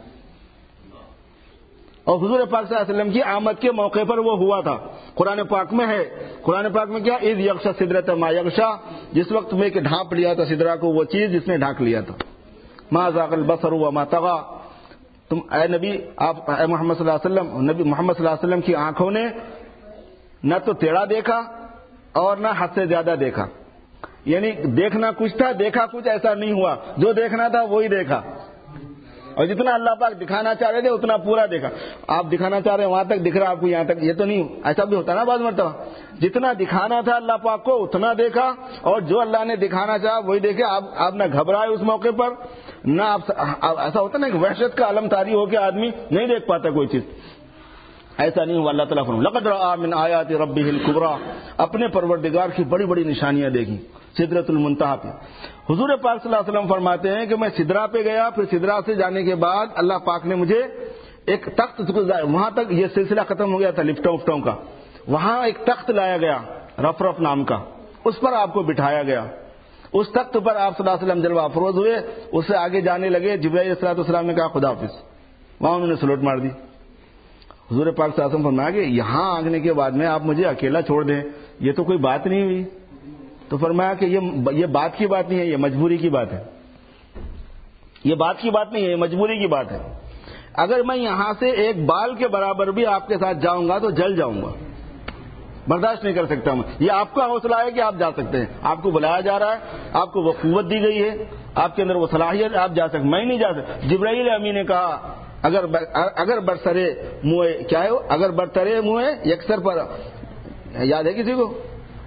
اور حضور پاک صلی اللہ علیہ وسلم کی آمد کے موقع پر وہ ہوا تھا. قرآن پاک میں ہے، قرآن پاک میں کیا، اذ یغشی السدرۃ ما یغشی، جس وقت میں کہ ڈھانپ لیا تھا سدرا کو وہ چیز جس نے ڈھانپ لیا تھا. ما زاغ البصر وما طغى، تم اے نبی، آپ اے محمد صلی اللہ علیہ وسلم، نبی محمد صلی اللہ علیہ وسلم کی آنکھوں نے نہ تو ٹیڑھا دیکھا اور نہ حد سے زیادہ دیکھا. یعنی دیکھنا کچھ تھا، دیکھا کچھ ایسا نہیں ہوا، جو دیکھنا تھا وہی دیکھا. اور جتنا اللہ پاک دکھانا چاہ رہے تھے اتنا پورا دیکھا. آپ دکھانا چاہ رہے ہیں وہاں تک دکھ رہا آپ کو، یہاں تک یہ تو نہیں، ایسا بھی ہوتا نا بعض مرتبہ. جتنا دکھانا تھا اللہ پاک کو اتنا دیکھا، اور جو اللہ نے دکھانا چاہا وہی دیکھے. آپ آپ نہ گھبرائے اس موقع پر، نہ آپ ایسا ہوتا نا کہ وحشت کا عالم طاری ہو کے آدمی نہیں دیکھ پاتا کوئی چیز، ایسا نہیں ہوا. اللہ تعالیٰ فرماتا لقد رأى من آیات ربه الکبریٰ، اپنے پروردگار کی بڑی بڑی نشانیاں دیکھی سدرۃ المنتہا پہ. حضور پاک صلی اللہ علیہ وسلم فرماتے ہیں کہ میں سدرا پہ گیا، پھر سدرا سے جانے کے بعد اللہ پاک نے مجھے ایک تخت، وہاں تک یہ سلسلہ ختم ہو گیا تھا لفٹوں وفٹوں کا، وہاں ایک تخت لایا گیا رف رف نام کا، اس پر آپ کو بٹھایا گیا. اس تخت پر آپ صلی اللہ علیہ وسلم جلوہ افروز ہوئے. اس سے آگے جانے لگے، جبرائیل علیہ السلام نے کہا خدا حافظ، وہاں انہوں نے سلوٹ مار دی. حضور پاک صلی اللہ علیہ وسلم فرمایا کہ یہاں آنے کے بعد میں آپ مجھے اکیلا چھوڑ دیں، یہ تو کوئی بات نہیں ہوئی. تو فرمایا کہ یہ یہ بات کی بات نہیں ہے، یہ مجبوری کی بات ہے. یہ بات کی بات نہیں ہے، یہ مجبوری کی بات ہے. اگر میں یہاں سے ایک بال کے برابر بھی آپ کے ساتھ جاؤں گا تو جل جاؤں گا، برداشت نہیں کر سکتا میں. یہ آپ کا حوصلہ ہے کہ آپ جا سکتے ہیں، آپ کو بلایا جا رہا ہے، آپ کو وہ قوت دی گئی ہے، آپ کے اندر وہ صلاحیت ہے، آپ جا سکتے. میں نہیں جا سکتا. جبرائیل امین نے کہا اگر اگر برسرے منہ کیا ہے، اگر برترے منہ یکسر پر، یاد ہے کسی کو،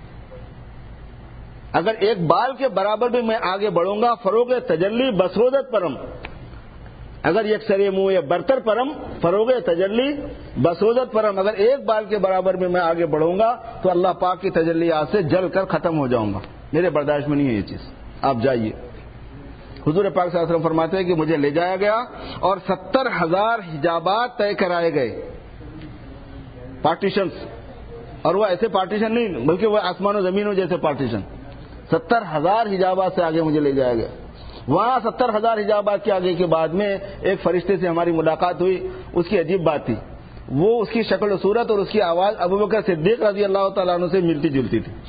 اگر ایک بال کے برابر بھی میں آگے بڑھوں گا، فروغ تجلی بسرودت پرم، اگر یکسر منہ یا برتر پرم فروغ تجلی بسرودت پرم، اگر ایک بال کے برابر بھی میں آگے بڑھوں گا تو اللہ پاک کی تجلیات سے جل کر ختم ہو جاؤں گا. میرے برداشت میں نہیں ہے یہ چیز، آپ جائیے. حضور پاک صلی اللہ علیہ وسلم فرماتے ہیں کہ مجھے لے جایا گیا اور ستر ہزار حجابات طے کرائے گئے، پارٹیشنز. اور وہ ایسے پارٹیشن نہیں بلکہ وہ آسمان و زمینوں جیسے پارٹیشن. ستر ہزار حجابات سے آگے مجھے لے جایا گیا. وہاں ستر ہزار حجابات کے آگے کے بعد میں ایک فرشتے سے ہماری ملاقات ہوئی. اس کی عجیب بات تھی، وہ اس کی شکل و صورت اور اس کی آواز ابوبکر صدیق رضی اللہ تعالیٰ عنہ سے ملتی جلتی تھی.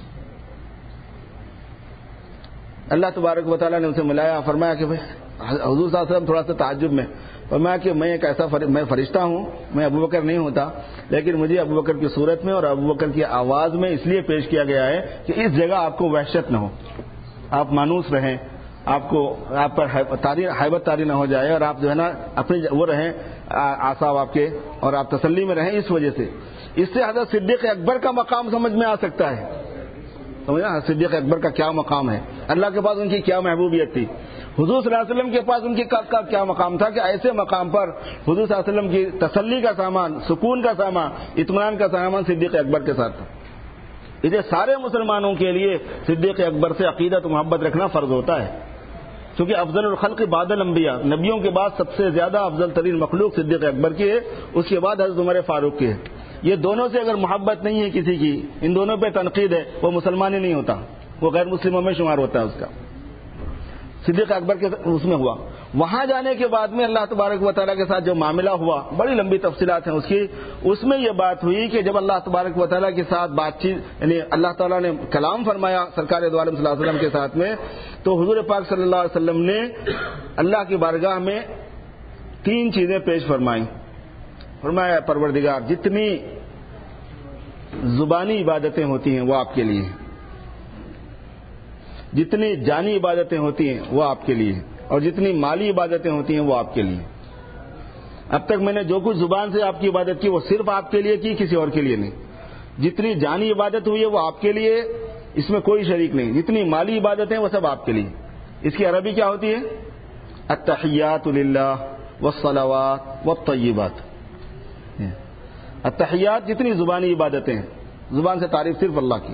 اللہ تبارک و تعالیٰ نے اسے ملایا، فرمایا کہ حضور صلی اللہ علیہ وسلم تھوڑا سا تعجب میں فرمایا کہ میں ایک ایسا فر... میں فرشتہ ہوں، میں ابو بکر نہیں ہوتا، لیکن مجھے ابو بکر کی صورت میں اور ابو بکر کی آواز میں اس لیے پیش کیا گیا ہے کہ اس جگہ آپ کو وحشت نہ ہو، آپ مانوس رہیں، آپ کو آپ پر حیبت طاری نہ ہو جائے، اور آپ جو ہے نا اپنی وہ رہیں آصاب آپ کے، اور آپ تسلی میں رہیں۔ اس وجہ سے اس سے حضرت صدیق اکبر کا مقام سمجھ میں آ سکتا ہے۔ سمجھا صدیق اکبر کا کیا مقام ہے، اللہ کے پاس ان کی کیا محبوبیت تھی، حضور صلی اللہ علیہ وسلم کے پاس ان کی کا کیا مقام تھا کہ ایسے مقام پر حضور صلی اللہ علیہ وسلم کی تسلی کا سامان، سکون کا سامان، اطمینان کا سامان صدیق اکبر کے ساتھ تھا۔ اسے سارے مسلمانوں کے لیے صدیق اکبر سے عقیدت و محبت رکھنا فرض ہوتا ہے، کیونکہ افضل الخلق بعد الانبیاء، نبیوں کے بعد سب سے زیادہ افضل ترین مخلوق صدیق اکبر کی ہے، اس کے بعد حضرت عمر فاروق کی ہے۔ یہ دونوں سے اگر محبت نہیں ہے کسی کی، ان دونوں پہ تنقید ہے، وہ مسلمان ہی نہیں ہوتا، وہ غیر مسلموں میں شمار ہوتا ہے اس کا۔ صدیق اکبر کے اس میں ہوا، وہاں جانے کے بعد میں اللہ تبارک و تعالیٰ کے ساتھ جو معاملہ ہوا، بڑی لمبی تفصیلات ہیں اس کی، اس میں یہ بات ہوئی کہ جب اللہ تبارک و تعالیٰ کے ساتھ بات چیت، یعنی اللہ تعالیٰ نے کلام فرمایا سرکار دو عالم صلی اللہ علیہ وسلم کے ساتھ میں، تو حضور پاک صلی اللہ علیہ وسلم نے اللہ کی بارگاہ میں تین چیزیں پیش فرمائیں۔ فرمایا پروردگار جتنی زبانی عبادتیں ہوتی ہیں وہ آپ کے لیے، جتنی جانی عبادتیں ہوتی ہیں وہ آپ کے لیے، اور جتنی مالی عبادتیں ہوتی ہیں وہ آپ کے لیے۔ اب تک میں نے جو کچھ زبان سے آپ کی عبادت کی وہ صرف آپ کے لیے کی، کسی اور کے لیے نہیں۔ جتنی جانی عبادت ہوئی ہے وہ آپ کے لیے، اس میں کوئی شریک نہیں۔ جتنی مالی عبادتیں وہ سب آپ کے لیے۔ اس کی عربی کیا ہوتی ہے؟ التحیات للہ والصلوات والطیبات۔ التحیات جتنی زبانی عبادتیں ہیں، زبان سے تعریف صرف اللہ کی۔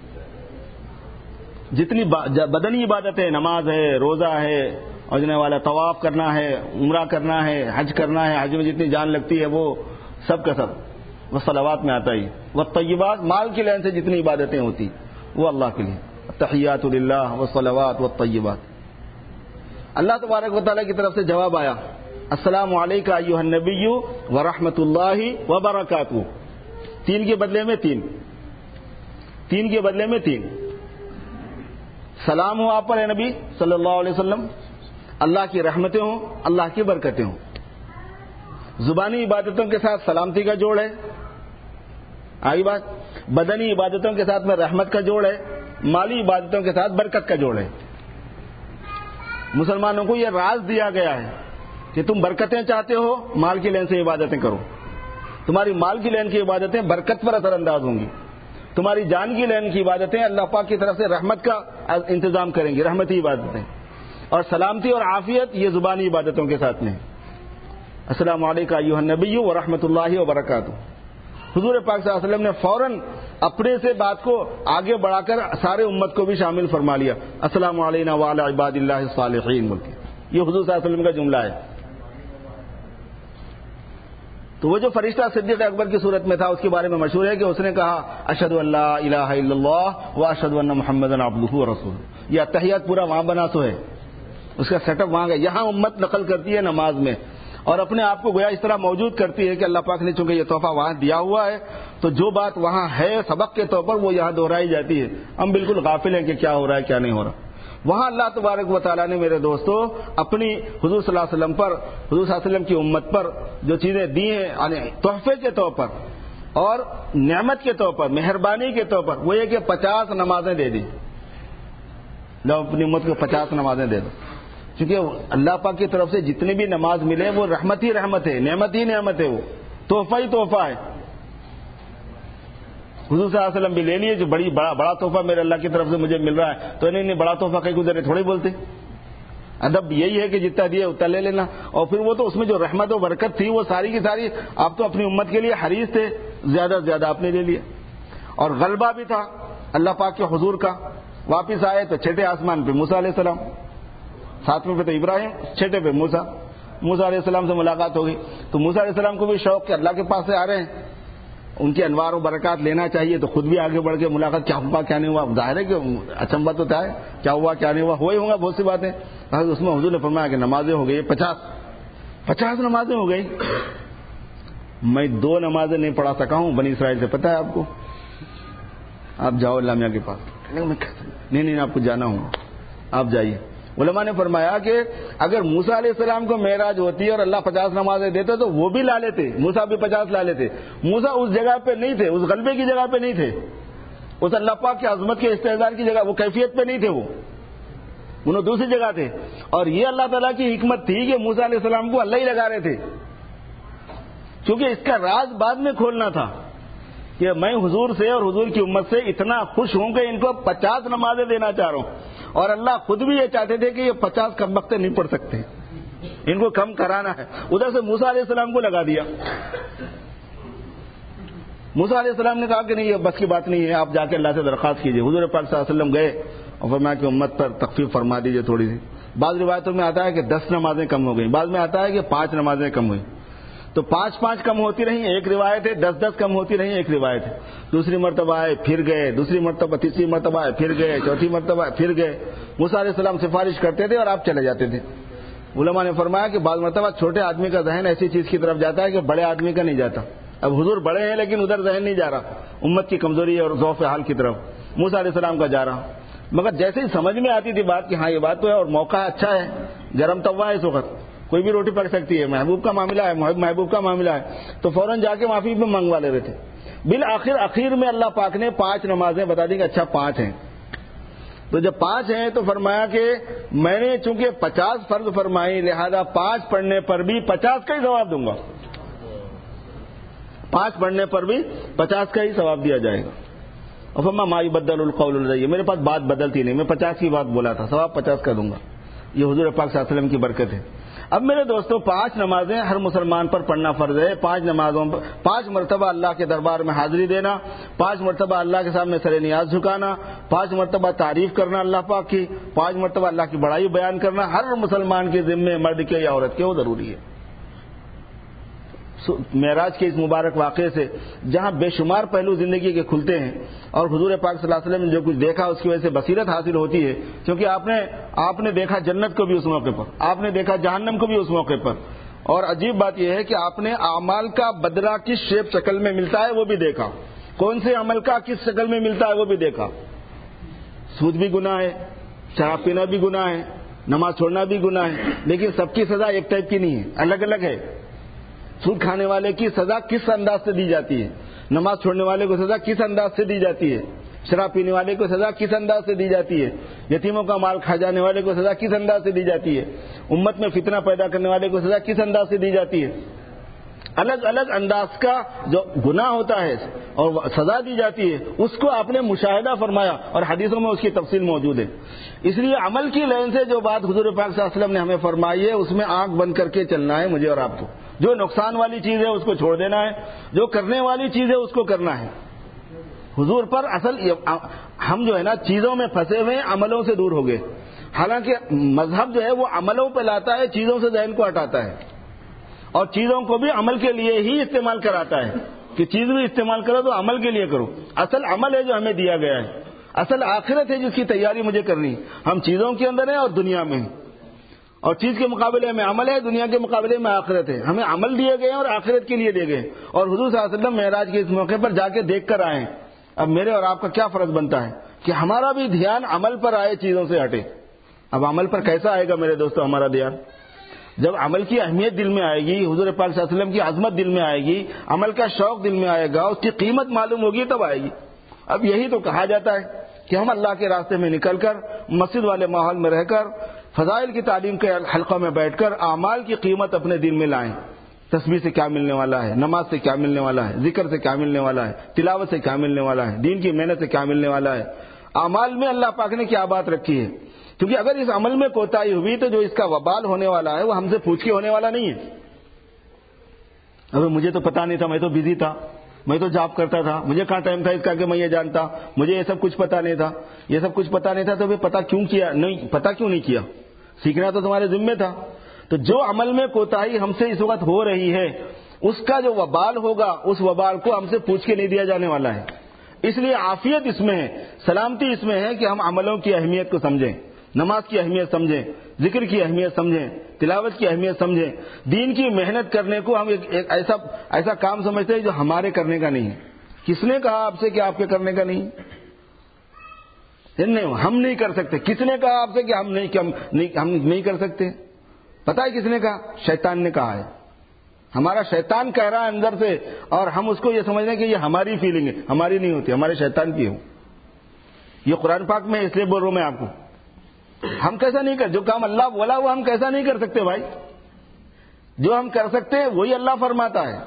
جتنی بدنی عبادتیں، نماز ہے، روزہ ہے، اور جنے والا طواف کرنا ہے، عمرہ کرنا ہے، حج کرنا ہے، حج میں جتنی جان لگتی ہے وہ سب کا سب وہ صلوات میں آتا ہی۔ والطیبات مال کی لین سے جتنی عبادتیں ہوتی وہ اللہ کے لیے۔ التحیات للہ والصلوات والطیبات۔ اللہ تبارک و تعالیٰ کی طرف سے جواب آیا، السلام علیکہ ایھا النبی ورحمۃ اللہ وبرکاتہ۔ تین کے بدلے میں تین، تین کے بدلے میں تین۔ سلام ہو آپ پر اے نبی صلی اللہ علیہ وسلم، اللہ کی رحمتیں ہوں، اللہ کی برکتیں ہوں۔ زبانی عبادتوں کے ساتھ سلامتی کا جوڑ ہے، آئی بات۔ بدنی عبادتوں کے ساتھ میں رحمت کا جوڑ ہے، مالی عبادتوں کے ساتھ برکت کا جوڑ ہے۔ مسلمانوں کو یہ راز دیا گیا ہے کہ تم برکتیں چاہتے ہو، مال کی لین سے عبادتیں کرو۔ تمہاری مال کی لین کی عبادتیں برکت پر اثر انداز ہوں گی، تمہاری جان کی لین کی عبادتیں اللہ پاک کی طرف سے رحمت کا انتظام کریں گی، رحمتی عبادتیں۔ اور سلامتی اور عافیت یہ زبانی عبادتوں کے ساتھ میں۔ السلام علیکم ایھا النبی ورحمۃ اللہ وبرکاتہ۔ حضور پاک صلی اللہ علیہ وسلم نے فوراً اپنے سے بات کو آگے بڑھا کر سارے امت کو بھی شامل فرما لیا، السلام علینا وعلی عباد اللہ الصالحین بول کے۔ یہ حضور صلی اللہ علیہ وسلم کا جملہ ہے۔ تو وہ جو فرشتہ صدیق اکبر کی صورت میں تھا اس کے بارے میں مشہور ہے کہ اس نے کہا اشہد ان لا الہ الا اللہ واشہد ان محمدا عبدہ ورسولہ۔ یہ اتحیات پورا وہاں بنا سو ہے، اس کا سیٹ اپ وہاں گیا۔ یہاں امت نقل کرتی ہے نماز میں، اور اپنے آپ کو گویا اس طرح موجود کرتی ہے کہ اللہ پاک نے چونکہ یہ تحفہ وہاں دیا ہوا ہے تو جو بات وہاں ہے سبق کے طور پر وہ یہاں دہرائی جاتی ہے۔ ہم بالکل غافل ہیں کہ کیا ہو رہا ہے کیا نہیں ہو رہا۔ وہاں اللہ تبارک و تعالیٰ نے میرے دوستو اپنی حضور صلی اللہ علیہ وسلم پر، حضور صلی اللہ علیہ وسلم کی امت پر جو چیزیں دی ہیں یعنی تحفے کے طور پر اور نعمت کے طور پر، مہربانی کے طور پر، وہ یہ کہ پچاس نمازیں دے دی۔ لو اپنی امت کو پچاس نمازیں دے دو، کیونکہ اللہ پاک کی طرف سے جتنی بھی نماز ملے وہ رحمت ہی رحمت ہے، نعمت ہی نعمت ہے، وہ تحفہ ہی تحفہ ہے۔ حضور صلی اللہ علیہ وسلم بھی لے لیے جو بڑی بڑا بڑا تحفہ میرے اللہ کی طرف سے مجھے مل رہا ہے، تو انہیں نہیں بڑا تحفہ کہیں گزرے تھوڑی بولتے۔ ادب یہی ہے کہ جتنا دیا اتنا لے لینا، اور پھر وہ تو اس میں جو رحمت و برکت تھی وہ ساری کی ساری آپ تو اپنی امت کے لیے حریص تھے، زیادہ سے زیادہ آپ نے لے لیا۔ اور غلبہ بھی تھا اللہ پاک کے حضور کا۔ واپس آئے تو چھٹے آسمان پہ موسیٰ علیہ السلام، ساتویں پہ تو ابراہیم، چھٹے پہ موسیٰ۔ موسیٰ علیہ السلام سے ملاقات ہو گئی تو موسیٰ علیہ السلام کو بھی شوق کہ اللہ کے پاس سے آ رہے ہیں، ان کے انوار و برکات لینا چاہیے، تو خود بھی آگے بڑھ کے ملاقات کیا ہوا کیا نہیں ہوا، ظاہر ہے کہ اچنبھا تو تھا کیا ہوا کیا نہیں ہوا، ہوا ہی ہوگا بہت سی باتیں۔ اس میں حضور نے فرمایا کہ نمازیں ہو گئی پچاس پچاس نمازیں ہو گئی۔ میں دو نمازیں نہیں پڑھا سکا ہوں بنی اسرائیل سے، پتہ ہے آپ کو؟ آپ جاؤ اللہ میاں کے پاس۔ نہیں نہیں آپ کو جانا ہوں، آپ جائیے۔ علماء نے فرمایا کہ اگر موسیٰ علیہ السلام کو معراج ہوتی اور اللہ پچاس نمازیں دیتے تو وہ بھی لا لیتے, موسیٰ بھی پچاس لا لیتے. موسیٰ اس جگہ پہ نہیں تھے, اس غلبے کی جگہ پہ نہیں تھے, اس اللہ پاک کی عظمت کے استحضار کی جگہ, وہ کیفیت پہ نہیں تھے, وہ انہوں دوسری جگہ تھے. اور یہ اللہ تعالیٰ کی حکمت تھی کہ موسیٰ علیہ السلام کو اللہ ہی لگا رہے تھے, کیونکہ اس کا راز بعد میں کھولنا تھا کہ میں حضور سے اور حضور کی امت سے اتنا خوش ہوں کہ ان کو پچاس نمازیں دینا چاہ رہا ہوں. اور اللہ خود بھی یہ چاہتے تھے کہ یہ پچاس کم وقت نہیں پڑھ سکتے, ان کو کم کرانا ہے. ادھر سے موسیٰ علیہ السلام کو لگا دیا. موسیٰ علیہ السلام نے کہا کہ نہیں, یہ بس کی بات نہیں ہے, آپ جا کے اللہ سے درخواست کیجیے. حضور پاک صلی اللہ علیہ وسلم گئے اور فرمایا کہ امت پر تخفیف فرما دیجیے تھوڑی سی. بعض روایتوں میں آتا ہے کہ دس نمازیں کم ہو گئیں, بعض میں آتا ہے کہ پانچ نمازیں کم ہوئیں. تو پانچ پانچ کم ہوتی رہیں ایک روایت ہے, دس دس کم ہوتی رہیں ایک روایت ہے. دوسری مرتبہ آئے پھر گئے, دوسری مرتبہ تیسری مرتبہ آئے پھر گئے, چوتھی مرتبہ آئے پھر گئے. موسیٰ علیہ السلام سفارش کرتے تھے اور آپ چلے جاتے تھے. علماء نے فرمایا کہ بعض مرتبہ چھوٹے آدمی کا ذہن ایسی چیز کی طرف جاتا ہے کہ بڑے آدمی کا نہیں جاتا. اب حضور بڑے ہیں لیکن ادھر ذہن نہیں جا رہا, امت کی کمزوری اور ضعف حال کی طرف موسیٰ علیہ السلام کا جا رہا. مگر جیسے ہی سمجھ میں آتی تھی بات کہ ہاں یہ بات تو ہے اور موقع اچھا ہے, گرم توا ہے اس وقت, کوئی بھی روٹی پک سکتی ہے, محبوب کا معاملہ ہے, محب محبوب کا معاملہ ہے, تو فوراً جا کے معافی بھی منگوا لے رہے تھے. بالآخر اخیر میں اللہ پاک نے پانچ نمازیں بتا دی کہ اچھا پانچ ہیں. تو جب پانچ ہیں تو فرمایا کہ میں نے چونکہ پچاس فرض فرمائی لہذا پانچ پڑھنے پر بھی پچاس کا ہی ثواب دوں گا, پانچ پڑھنے پر بھی پچاس کا ہی ثواب دیا جائے گا. اور فرمایا ما یبدل القول لدی, میرے پاس بات بدلتی نہیں, میں پچاس کی بات بولا تھا, ثواب پچاس کا دوں گا. یہ حضور پاک صلی اللہ علیہ وسلم کی برکت ہے. اب میرے دوستو, پانچ نمازیں ہر مسلمان پر پڑھنا فرض ہے. پانچ نمازوں پر پانچ مرتبہ اللہ کے دربار میں حاضری دینا, پانچ مرتبہ اللہ کے سامنے سر نیاز جھکانا, پانچ مرتبہ تعریف کرنا اللہ پاک کی, پانچ مرتبہ اللہ کی بڑائی بیان کرنا ہر مسلمان کے ذمے, مرد کے یا عورت کے, وہ ضروری ہے. معراج کے اس مبارک واقعے سے جہاں بے شمار پہلو زندگی کے کھلتے ہیں اور حضور پاک صلی اللہ علیہ وسلم نے جو کچھ دیکھا اس کی وجہ سے بصیرت حاصل ہوتی ہے, کیونکہ آپ نے آپ نے دیکھا جنت کو بھی اس موقع پر, آپ نے دیکھا جہنم کو بھی اس موقع پر. اور عجیب بات یہ ہے کہ آپ نے اعمال کا بدلہ کس شیپ شکل میں ملتا ہے وہ بھی دیکھا, کون سے عمل کا کس شکل میں ملتا ہے وہ بھی دیکھا. سود بھی گناہ ہے, شراب پینا بھی گناہ ہے, نماز چھوڑنا بھی گناہ ہے, لیکن سب کی سزا ایک ٹائپ کی نہیں ہے, الگ الگ ہے. سود کھانے والے کی سزا کس انداز سے دی جاتی ہے, نماز چھوڑنے والے کو سزا کس انداز سے دی جاتی ہے, شراب پینے والے کو سزا کس انداز سے دی جاتی ہے, یتیموں کا مال کھا جانے والے کو سزا کس انداز سے دی جاتی ہے, امت میں فتنہ پیدا کرنے والے کو سزا کس انداز سے دی جاتی ہے. الگ الگ انداز کا جو گناہ ہوتا ہے اور سزا دی جاتی ہے اس کو آپ نے مشاہدہ فرمایا اور حدیثوں میں اس کی تفصیل موجود ہے. اس لیے عمل کی لائن سے جو بات حضور پاک صلی اللہ علیہ وسلم نے ہمیں فرمائی ہے اس میں آنکھ بند کر کے چلنا ہے مجھے اور آپ کو. جو نقصان والی چیز ہے اس کو چھوڑ دینا ہے, جو کرنے والی چیز ہے اس کو کرنا ہے. حضور پر اصل ہم جو ہے نا چیزوں میں پھنسے ہوئے عملوں سے دور ہو گئے. حالانکہ مذہب جو ہے وہ عملوں پہ لاتا ہے, چیزوں سے ذہن کو ہٹاتا ہے اور چیزوں کو بھی عمل کے لیے ہی استعمال کراتا ہے کہ چیز بھی استعمال کرو تو عمل کے لیے کرو. اصل عمل ہے جو ہمیں دیا گیا ہے, اصل آخرت ہے جس کی تیاری مجھے کرنی. ہم چیزوں کے اندر ہیں اور دنیا میں, اور چیز کے مقابلے میں عمل ہے, دنیا کے مقابلے میں آخرت ہے. ہمیں عمل دیے گئے اور آخرت کے لیے دیے گئے, اور حضور صلی اللہ علیہ وسلم معراج کے اس موقع پر جا کے دیکھ کر آئے. اب میرے اور آپ کا کیا فرض بنتا ہے کہ ہمارا بھی دھیان عمل پر آئے, چیزوں سے ہٹے. اب عمل پر کیسا آئے گا میرے دوستو ہمارا دھیان؟ جب عمل کی اہمیت دل میں آئے گی, حضور پاک صلی اللہ علیہ وسلم کی عظمت دل میں آئے گی, عمل کا شوق دل میں آئے گا, اس کی قیمت معلوم ہوگی تب آئے گی. اب یہی تو کہا جاتا ہے کہ ہم اللہ کے راستے میں نکل کر, مسجد والے ماحول میں رہ کر, فضائل کی تعلیم کے حلقہ میں بیٹھ کر اعمال کی قیمت اپنے دل میں لائیں. تسبیح سے کیا ملنے والا ہے, نماز سے کیا ملنے والا ہے, ذکر سے کیا ملنے والا ہے, تلاوت سے کیا ملنے والا ہے, دین کی محنت سے کیا ملنے والا ہے, اعمال میں اللہ پاک نے کیا بات رکھی ہے. کیونکہ اگر اس عمل میں کوتاہی ہوئی تو جو اس کا وبال ہونے والا ہے وہ ہم سے پوچھ کے ہونے والا نہیں ہے. ابھی مجھے تو پتا نہیں تھا, میں تو بزی تھا, میں تو جاب کرتا تھا, مجھے کہاں ٹائم تھا اس کا کہ میں یہ جانتا, مجھے یہ سب کچھ پتا نہیں تھا. یہ سب کچھ پتا نہیں تھا تو پھر پتا کیوں کیا نہیں, پتا کیوں نہیں کیا, سیکھنا تو تمہارے ذمہ تھا. تو جو عمل میں کوتاہی ہم سے اس وقت ہو رہی ہے اس کا جو وبال ہوگا اس وبال کو ہم سے پوچھ کے نہیں دیا جانے والا ہے. اس لیے عافیت اس میں ہے, سلامتی اس میں ہے کہ ہم عملوں کی اہمیت کو سمجھیں, نماز کی اہمیت سمجھیں, ذکر کی اہمیت سمجھیں, تلاوت کی اہمیت سمجھیں. دین کی محنت کرنے کو ہم ایک, ایک ایسا ایسا کام سمجھتے ہیں جو ہمارے کرنے کا نہیں ہے. کس نے کہا آپ سے کہ آپ کے کرنے کا نہیں نہیں ہم نہیں کر سکتے. کس نے کہا آپ سے کہ ہم نہیں کہ ہم نہیں ہم نہیں کر سکتے؟ پتہ ہے کس نے کہا؟ شیطان نے کہا ہے. ہمارا شیطان کہہ رہا ہے اندر سے, اور ہم اس کو یہ سمجھ رہے ہیں کہ یہ ہماری فیلنگ ہے. ہماری نہیں ہوتی, ہمارے شیطان کی ہو. یہ قرآن پاک میں اس لیے بول رہا ہوں میں آپ کو. ہم کیسا نہیں کر, جو کام اللہ بولا وہ ہم کیسا نہیں کر سکتے بھائی. جو ہم کر سکتے ہیں وہی اللہ فرماتا ہے.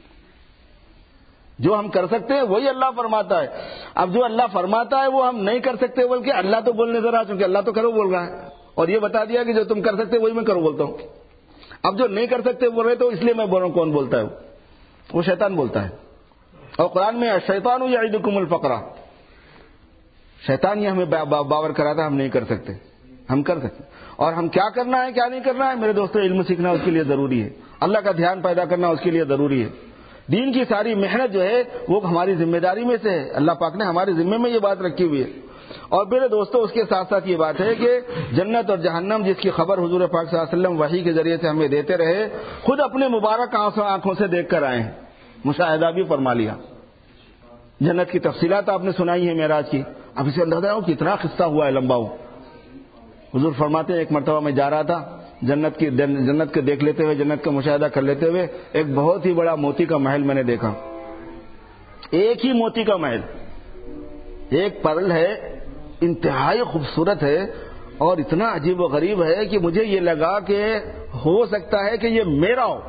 جو ہم کر سکتے ہیں وہی اللہ فرماتا ہے. اب جو اللہ فرماتا ہے وہ ہم نہیں کر سکتے, بلکہ اللہ تو بولنے ذرا, چونکہ اللہ تو کرو بول رہا ہے, اور یہ بتا دیا کہ جو تم کر سکتے وہی میں کرو بولتا ہوں. اب جو نہیں کر سکتے بول رہے تو اس لیے میں بول رہا ہوں کون بولتا ہے؟ وہ شیطان بولتا ہے. اور قرآن میں الشیطان یعدکم الفقر, شیطان یہ ہمیں باور کراتا ہے ہم نہیں کر سکتے. ہم کر سکتے, اور ہم کیا کرنا ہے کیا نہیں کرنا ہے میرے دوستو, علم سیکھنا اس کے لیے ضروری ہے. اللہ کا دھیان پیدا کرنا اس کے لیے ضروری ہے. دین کی ساری محنت جو ہے وہ ہماری ذمہ داری میں سے ہے. اللہ پاک نے ہمارے ذمے میں یہ بات رکھی ہوئی ہے. اور میرے دوستو اس کے ساتھ ساتھ یہ بات ہے کہ جنت اور جہنم جس کی خبر حضور پاک صلی اللہ علیہ وسلم وحی کے ذریعے سے ہمیں دیتے رہے, خود اپنے مبارک آنکھوں سے دیکھ کر آئے ہیں, مشاہدہ بھی فرما لیا. جنت کی تفصیلات آپ نے سنائی ہیں معراج کی. اب اسے اندازہ ہو کتنا قصہ ہوا ہے لمبا ہو. حضور فرماتے ہیں ایک مرتبہ میں جا رہا تھا جنت کی جنت کو دیکھ لیتے ہوئے, جنت کا مشاہدہ کر لیتے ہوئے, ایک بہت ہی بڑا موتی کا محل میں نے دیکھا. ایک ہی موتی کا محل, ایک پرل ہے, انتہائی خوبصورت ہے, اور اتنا عجیب و غریب ہے کہ مجھے یہ لگا کہ ہو سکتا ہے کہ یہ میرا ہو.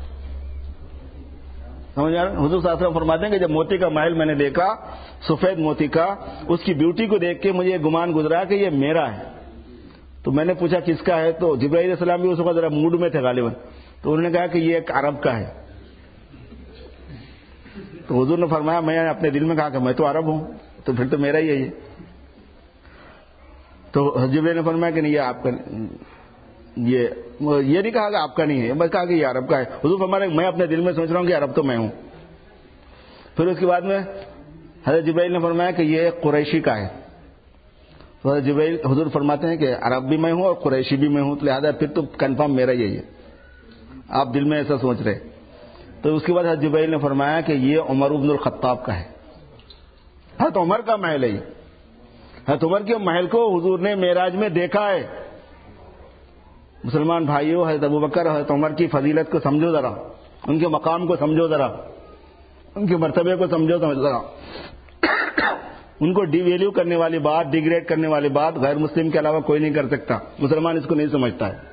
سمجھ آ رہا ہے؟ حضور صلی اللہ علیہ وسلم فرماتے ہیں کہ جب موتی کا محل میں نے دیکھا, سفید موتی کا, اس کی بیوٹی کو دیکھ کے مجھے یہ گمان گزرا کہ یہ میرا ہے. تو میں نے پوچھا کس کا ہے, تو جبرائیل علیہ السلام بھی اس وقت ذرا موڈ میں تھے غالباً, تو انہوں نے کہا کہ یہ ایک عرب کا ہے. تو حضور نے فرمایا, میں نے اپنے دل میں کہا کہ میں تو عرب ہوں, تو پھر تو میرا ہی ہے یہ. تو جبرائیل نے فرمایا کہ نہیں یہ آپ کا, یہ یہ نہیں کہا کہ آپ کا نہیں ہے, بس کہا کہ یہ عرب کا ہے. حضور فرمایا میں اپنے دل میں سوچ رہا ہوں کہ عرب تو میں ہوں. پھر اس کے بعد میں حضرت جبرائیل نے فرمایا کہ یہ قریشی کا ہے. تو حضرت جبرائیل حضور فرماتے ہیں کہ عرب بھی میں ہوں اور قریشی بھی میں ہوں, تو لہٰذا پھر تو کنفرم میرا ہی ہے یہ, آپ دل میں ایسا سوچ رہے. تو اس کے بعد حضرت جبرائیل نے فرمایا کہ یہ عمر بن الخطاب کا ہے. حضرت عمر کا محل ہے یہ. حضرت عمر کے محل کو حضور نے معراج میں دیکھا ہے. مسلمان بھائیوں, حضرت ابوبکر حضرت عمر کی فضیلت کو سمجھو ذرا, ان کے مقام کو سمجھو ذرا, ان کے مرتبے کو سمجھو ذرا. ان کو ڈی ویلیو کرنے والی بات, ڈیگریڈ کرنے والی بات غیر مسلم کے علاوہ کوئی نہیں کر سکتا. مسلمان اس کو نہیں سمجھتا ہے.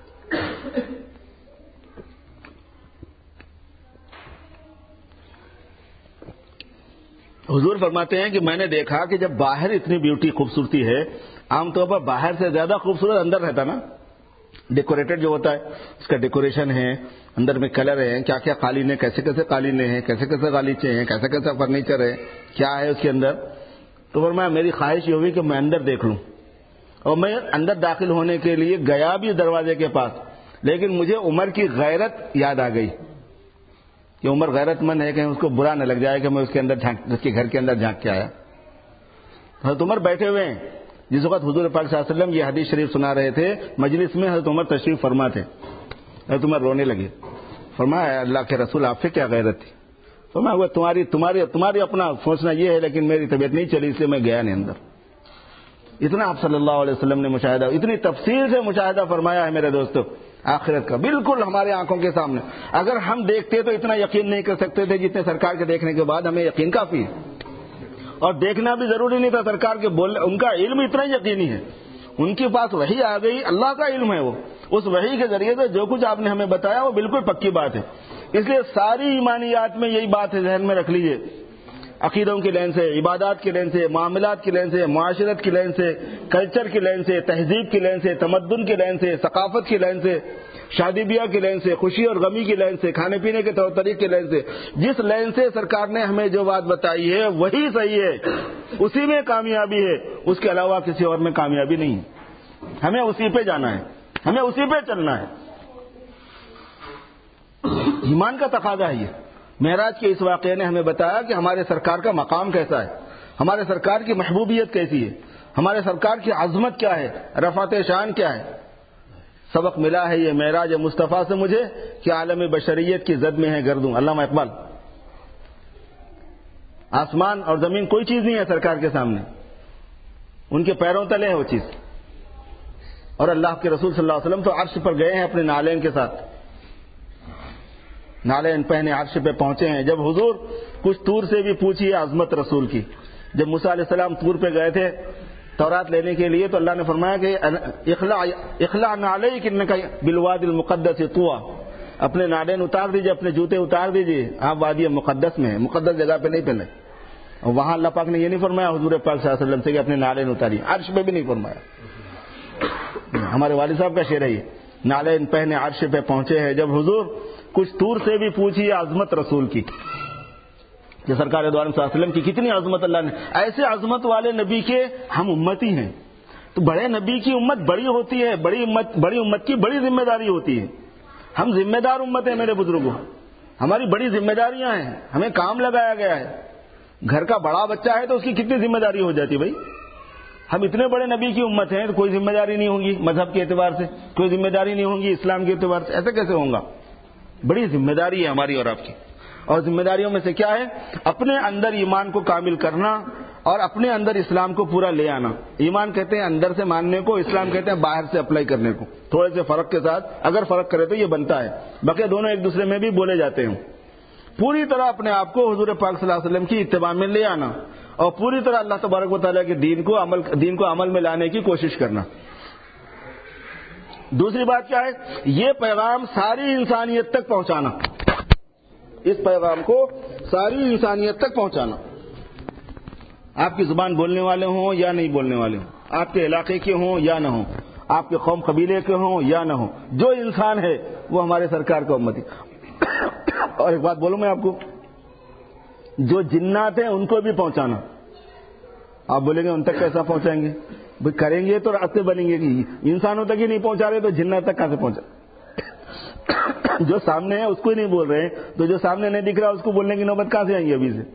حضور فرماتے ہیں کہ میں نے دیکھا کہ جب باہر اتنی بیوٹی خوبصورتی ہے, عام طور پر باہر سے زیادہ خوبصورت اندر رہتا نا, ڈیکوریٹڈ جو ہوتا ہے اس کا ڈیکوریشن ہے, اندر میں کلر ہے, کیا کیا قالین ہے, کیسے کیسے قالین ہیں, کیسے کیسے غالیچے ہیں, کیسے کیسا فرنیچر ہے, کیا ہے اس کے اندر. تو فرمایا میری خواہش یہ ہوئی کہ میں اندر دیکھ لوں, اور میں اندر داخل ہونے کے لیے گیا بھی دروازے کے پاس, لیکن مجھے عمر کی غیرت یاد آ گئی کہ عمر غیرت مند ہے, کہیں اس کو برا نہ لگ جائے کہ میں اس کے اندر جھانک, اس کے گھر کے اندر جھانک کے آیا. حضرت عمر بیٹھے ہوئے ہیں, جس وقت حضور پاک صلی اللہ علیہ وسلم یہ حدیث شریف سنا رہے تھے مجلس میں, حضرت عمر تشریف فرما تھے. حضرت عمر رونے لگے. فرمایا اللہ کے رسول آپ سے کیا غیرت تھی؟ فرمایا وہ تمہاری تمہاری تمہاری اپنا سوچنا یہ ہے, لیکن میری طبیعت نہیں چلی اس لیے میں گیا نہیں اندر. اتنا آپ صلی اللہ علیہ وسلم نے مشاہدہ, اتنی تفصیل سے مشاہدہ فرمایا ہے میرے دوستو آخرت کا, بالکل ہمارے آنکھوں کے سامنے. اگر ہم دیکھتے تو اتنا یقین نہیں کر سکتے تھے جتنے سرکار کے دیکھنے کے بعد ہمیں یقین کافی ہے. اور دیکھنا بھی ضروری نہیں تھا, سرکار کے بولنے, ان کا علم اتنا یقینی ہے, ان کے پاس وحی آ گئی, اللہ کا علم ہے وہ, اس وحی کے ذریعے سے جو کچھ آپ نے ہمیں بتایا وہ بالکل پکی بات ہے. اس لیے ساری ایمانیات میں یہی بات ہے, ذہن میں رکھ لیجئے. عقیدوں کی لین سے, عبادات کی لین سے, معاملات کی لین سے, معاشرت کی لین سے, کلچر کی لین سے, تہذیب کی لین سے, تمدن کی لین سے, ثقافت کی لین سے, شادی بیاہ کی لین سے, خوشی اور غمی کی لین سے, کھانے پینے کے طور طریقے کی لین سے, جس لین سے سرکار نے ہمیں جو بات بتائی ہے وہی صحیح ہے, اسی میں کامیابی ہے, اس کے علاوہ کسی اور میں کامیابی نہیں ہے. ہمیں اسی پہ جانا ہے, ہمیں اسی پہ چلنا ہے. ایمان کا تقاضا ہے یہ. معراج کے اس واقعے نے ہمیں بتایا کہ ہمارے سرکار کا مقام کیسا ہے, ہمارے سرکار کی محبوبیت کیسی ہے, ہمارے سرکار کی عظمت کیا ہے, رفعت شان کیا ہے. سبق ملا ہے یہ معراج مصطفیٰ سے مجھے کہ عالم بشریت کی زد میں ہے گردوں. علامہ اقبال. آسمان اور زمین کوئی چیز نہیں ہے سرکار کے سامنے. ان کے پیروں تلے ہے وہ چیز. اور اللہ کے رسول صلی اللہ علیہ وسلم تو عرش پر گئے ہیں اپنے نالین کے ساتھ, نالین پہنے عرش پہ پہنچے ہیں. جب حضور کچھ طور سے بھی پوچھیے عظمت رسول کی, جب موسیٰ علیہ السلام طور پہ گئے تھے تورات لینے کے لیے تو اللہ نے فرمایا کہ اخلع اخلع نعلیک انک بالوادی المقدس طویٰ, اپنے نالین اتار دیجئے, اپنے جوتے اتار دیجئے, آپ وادی مقدس میں ہیں, مقدس جگہ پہ نہیں پہنے. اور وہاں اللہ پاک نے یہ نہیں فرمایا حضور پاک صلی اللہ علیہ وسلم سے کہ اپنے نالین اتاری, عرش پہ بھی نہیں فرمایا. ہمارے والد صاحب کا شعر ہے یہ, نالین پہنے عرش پہ پہنچے ہیں. جب حضور کچھ طور سے بھی پوچھیے عظمت رسول کی, کہ سرکار دو عالم صلی اللہ علیہ وسلم کی کتنی عظمت اللہ نے, ایسے عظمت والے نبی کے ہم امتی ہیں. تو بڑے نبی کی امت بڑی ہوتی ہے, بڑی امت بڑی امت کی بڑی ذمہ داری ہوتی ہے. ہم ذمہ دار امت ہیں میرے بزرگوں, ہماری بڑی ذمہ داریاں ہیں, ہمیں کام لگایا گیا ہے. گھر کا بڑا بچہ ہے تو اس کی کتنی ذمہ داری ہو جاتی ہے بھائی. ہم اتنے بڑے نبی کی امت ہیں تو کوئی ذمہ داری نہیں ہوگی مذہب کے اعتبار سے, کوئی ذمہ داری نہیں ہوگی اسلام کے اعتبار سے, ایسے کیسے ہوگا؟ بڑی ذمہ داری ہے ہماری اور آپ کی. اور ذمہ داریوں میں سے کیا ہے؟ اپنے اندر ایمان کو کامل کرنا اور اپنے اندر اسلام کو پورا لے آنا. ایمان کہتے ہیں اندر سے ماننے کو, اسلام کہتے ہیں باہر سے اپلائی کرنے کو. تھوڑے سے فرق کے ساتھ اگر فرق کرے تو یہ بنتا ہے, باقی دونوں ایک دوسرے میں بھی بولے جاتے ہیں. پوری طرح اپنے آپ کو حضور پاک صلی اللہ علیہ وسلم کی اتباع میں لے آنا اور پوری طرح اللہ تبارک و تعالیٰ کے دین کو عمل دین کو عمل میں لانے کی کوشش کرنا. دوسری بات کیا ہے؟ یہ پیغام ساری انسانیت تک پہنچانا, اس پیغام کو ساری انسانیت تک پہنچانا. آپ کی زبان بولنے والے ہوں یا نہیں بولنے والے ہوں, آپ کے علاقے کے ہوں یا نہ ہوں, آپ کے قوم قبیلے کے ہوں یا نہ ہوں, جو انسان ہے وہ ہمارے سرکار کا امتی. اور ایک بات بولوں میں آپ کو, جو جنات ہیں ان کو بھی پہنچانا. آپ بولیں گے ان تک کیسا پہنچائیں گے؟ بھائی کریں گے تو راستے بنیں گے, کہ انسانوں تک ہی نہیں پہنچا رہے تو جنات تک کہاں سے پہنچا؟ جو سامنے ہے اس کو ہی نہیں بول رہے تو جو سامنے نہیں دکھ رہا اس کو بولنے کی نوبت کہاں سے آئیں گی ابھی سے؟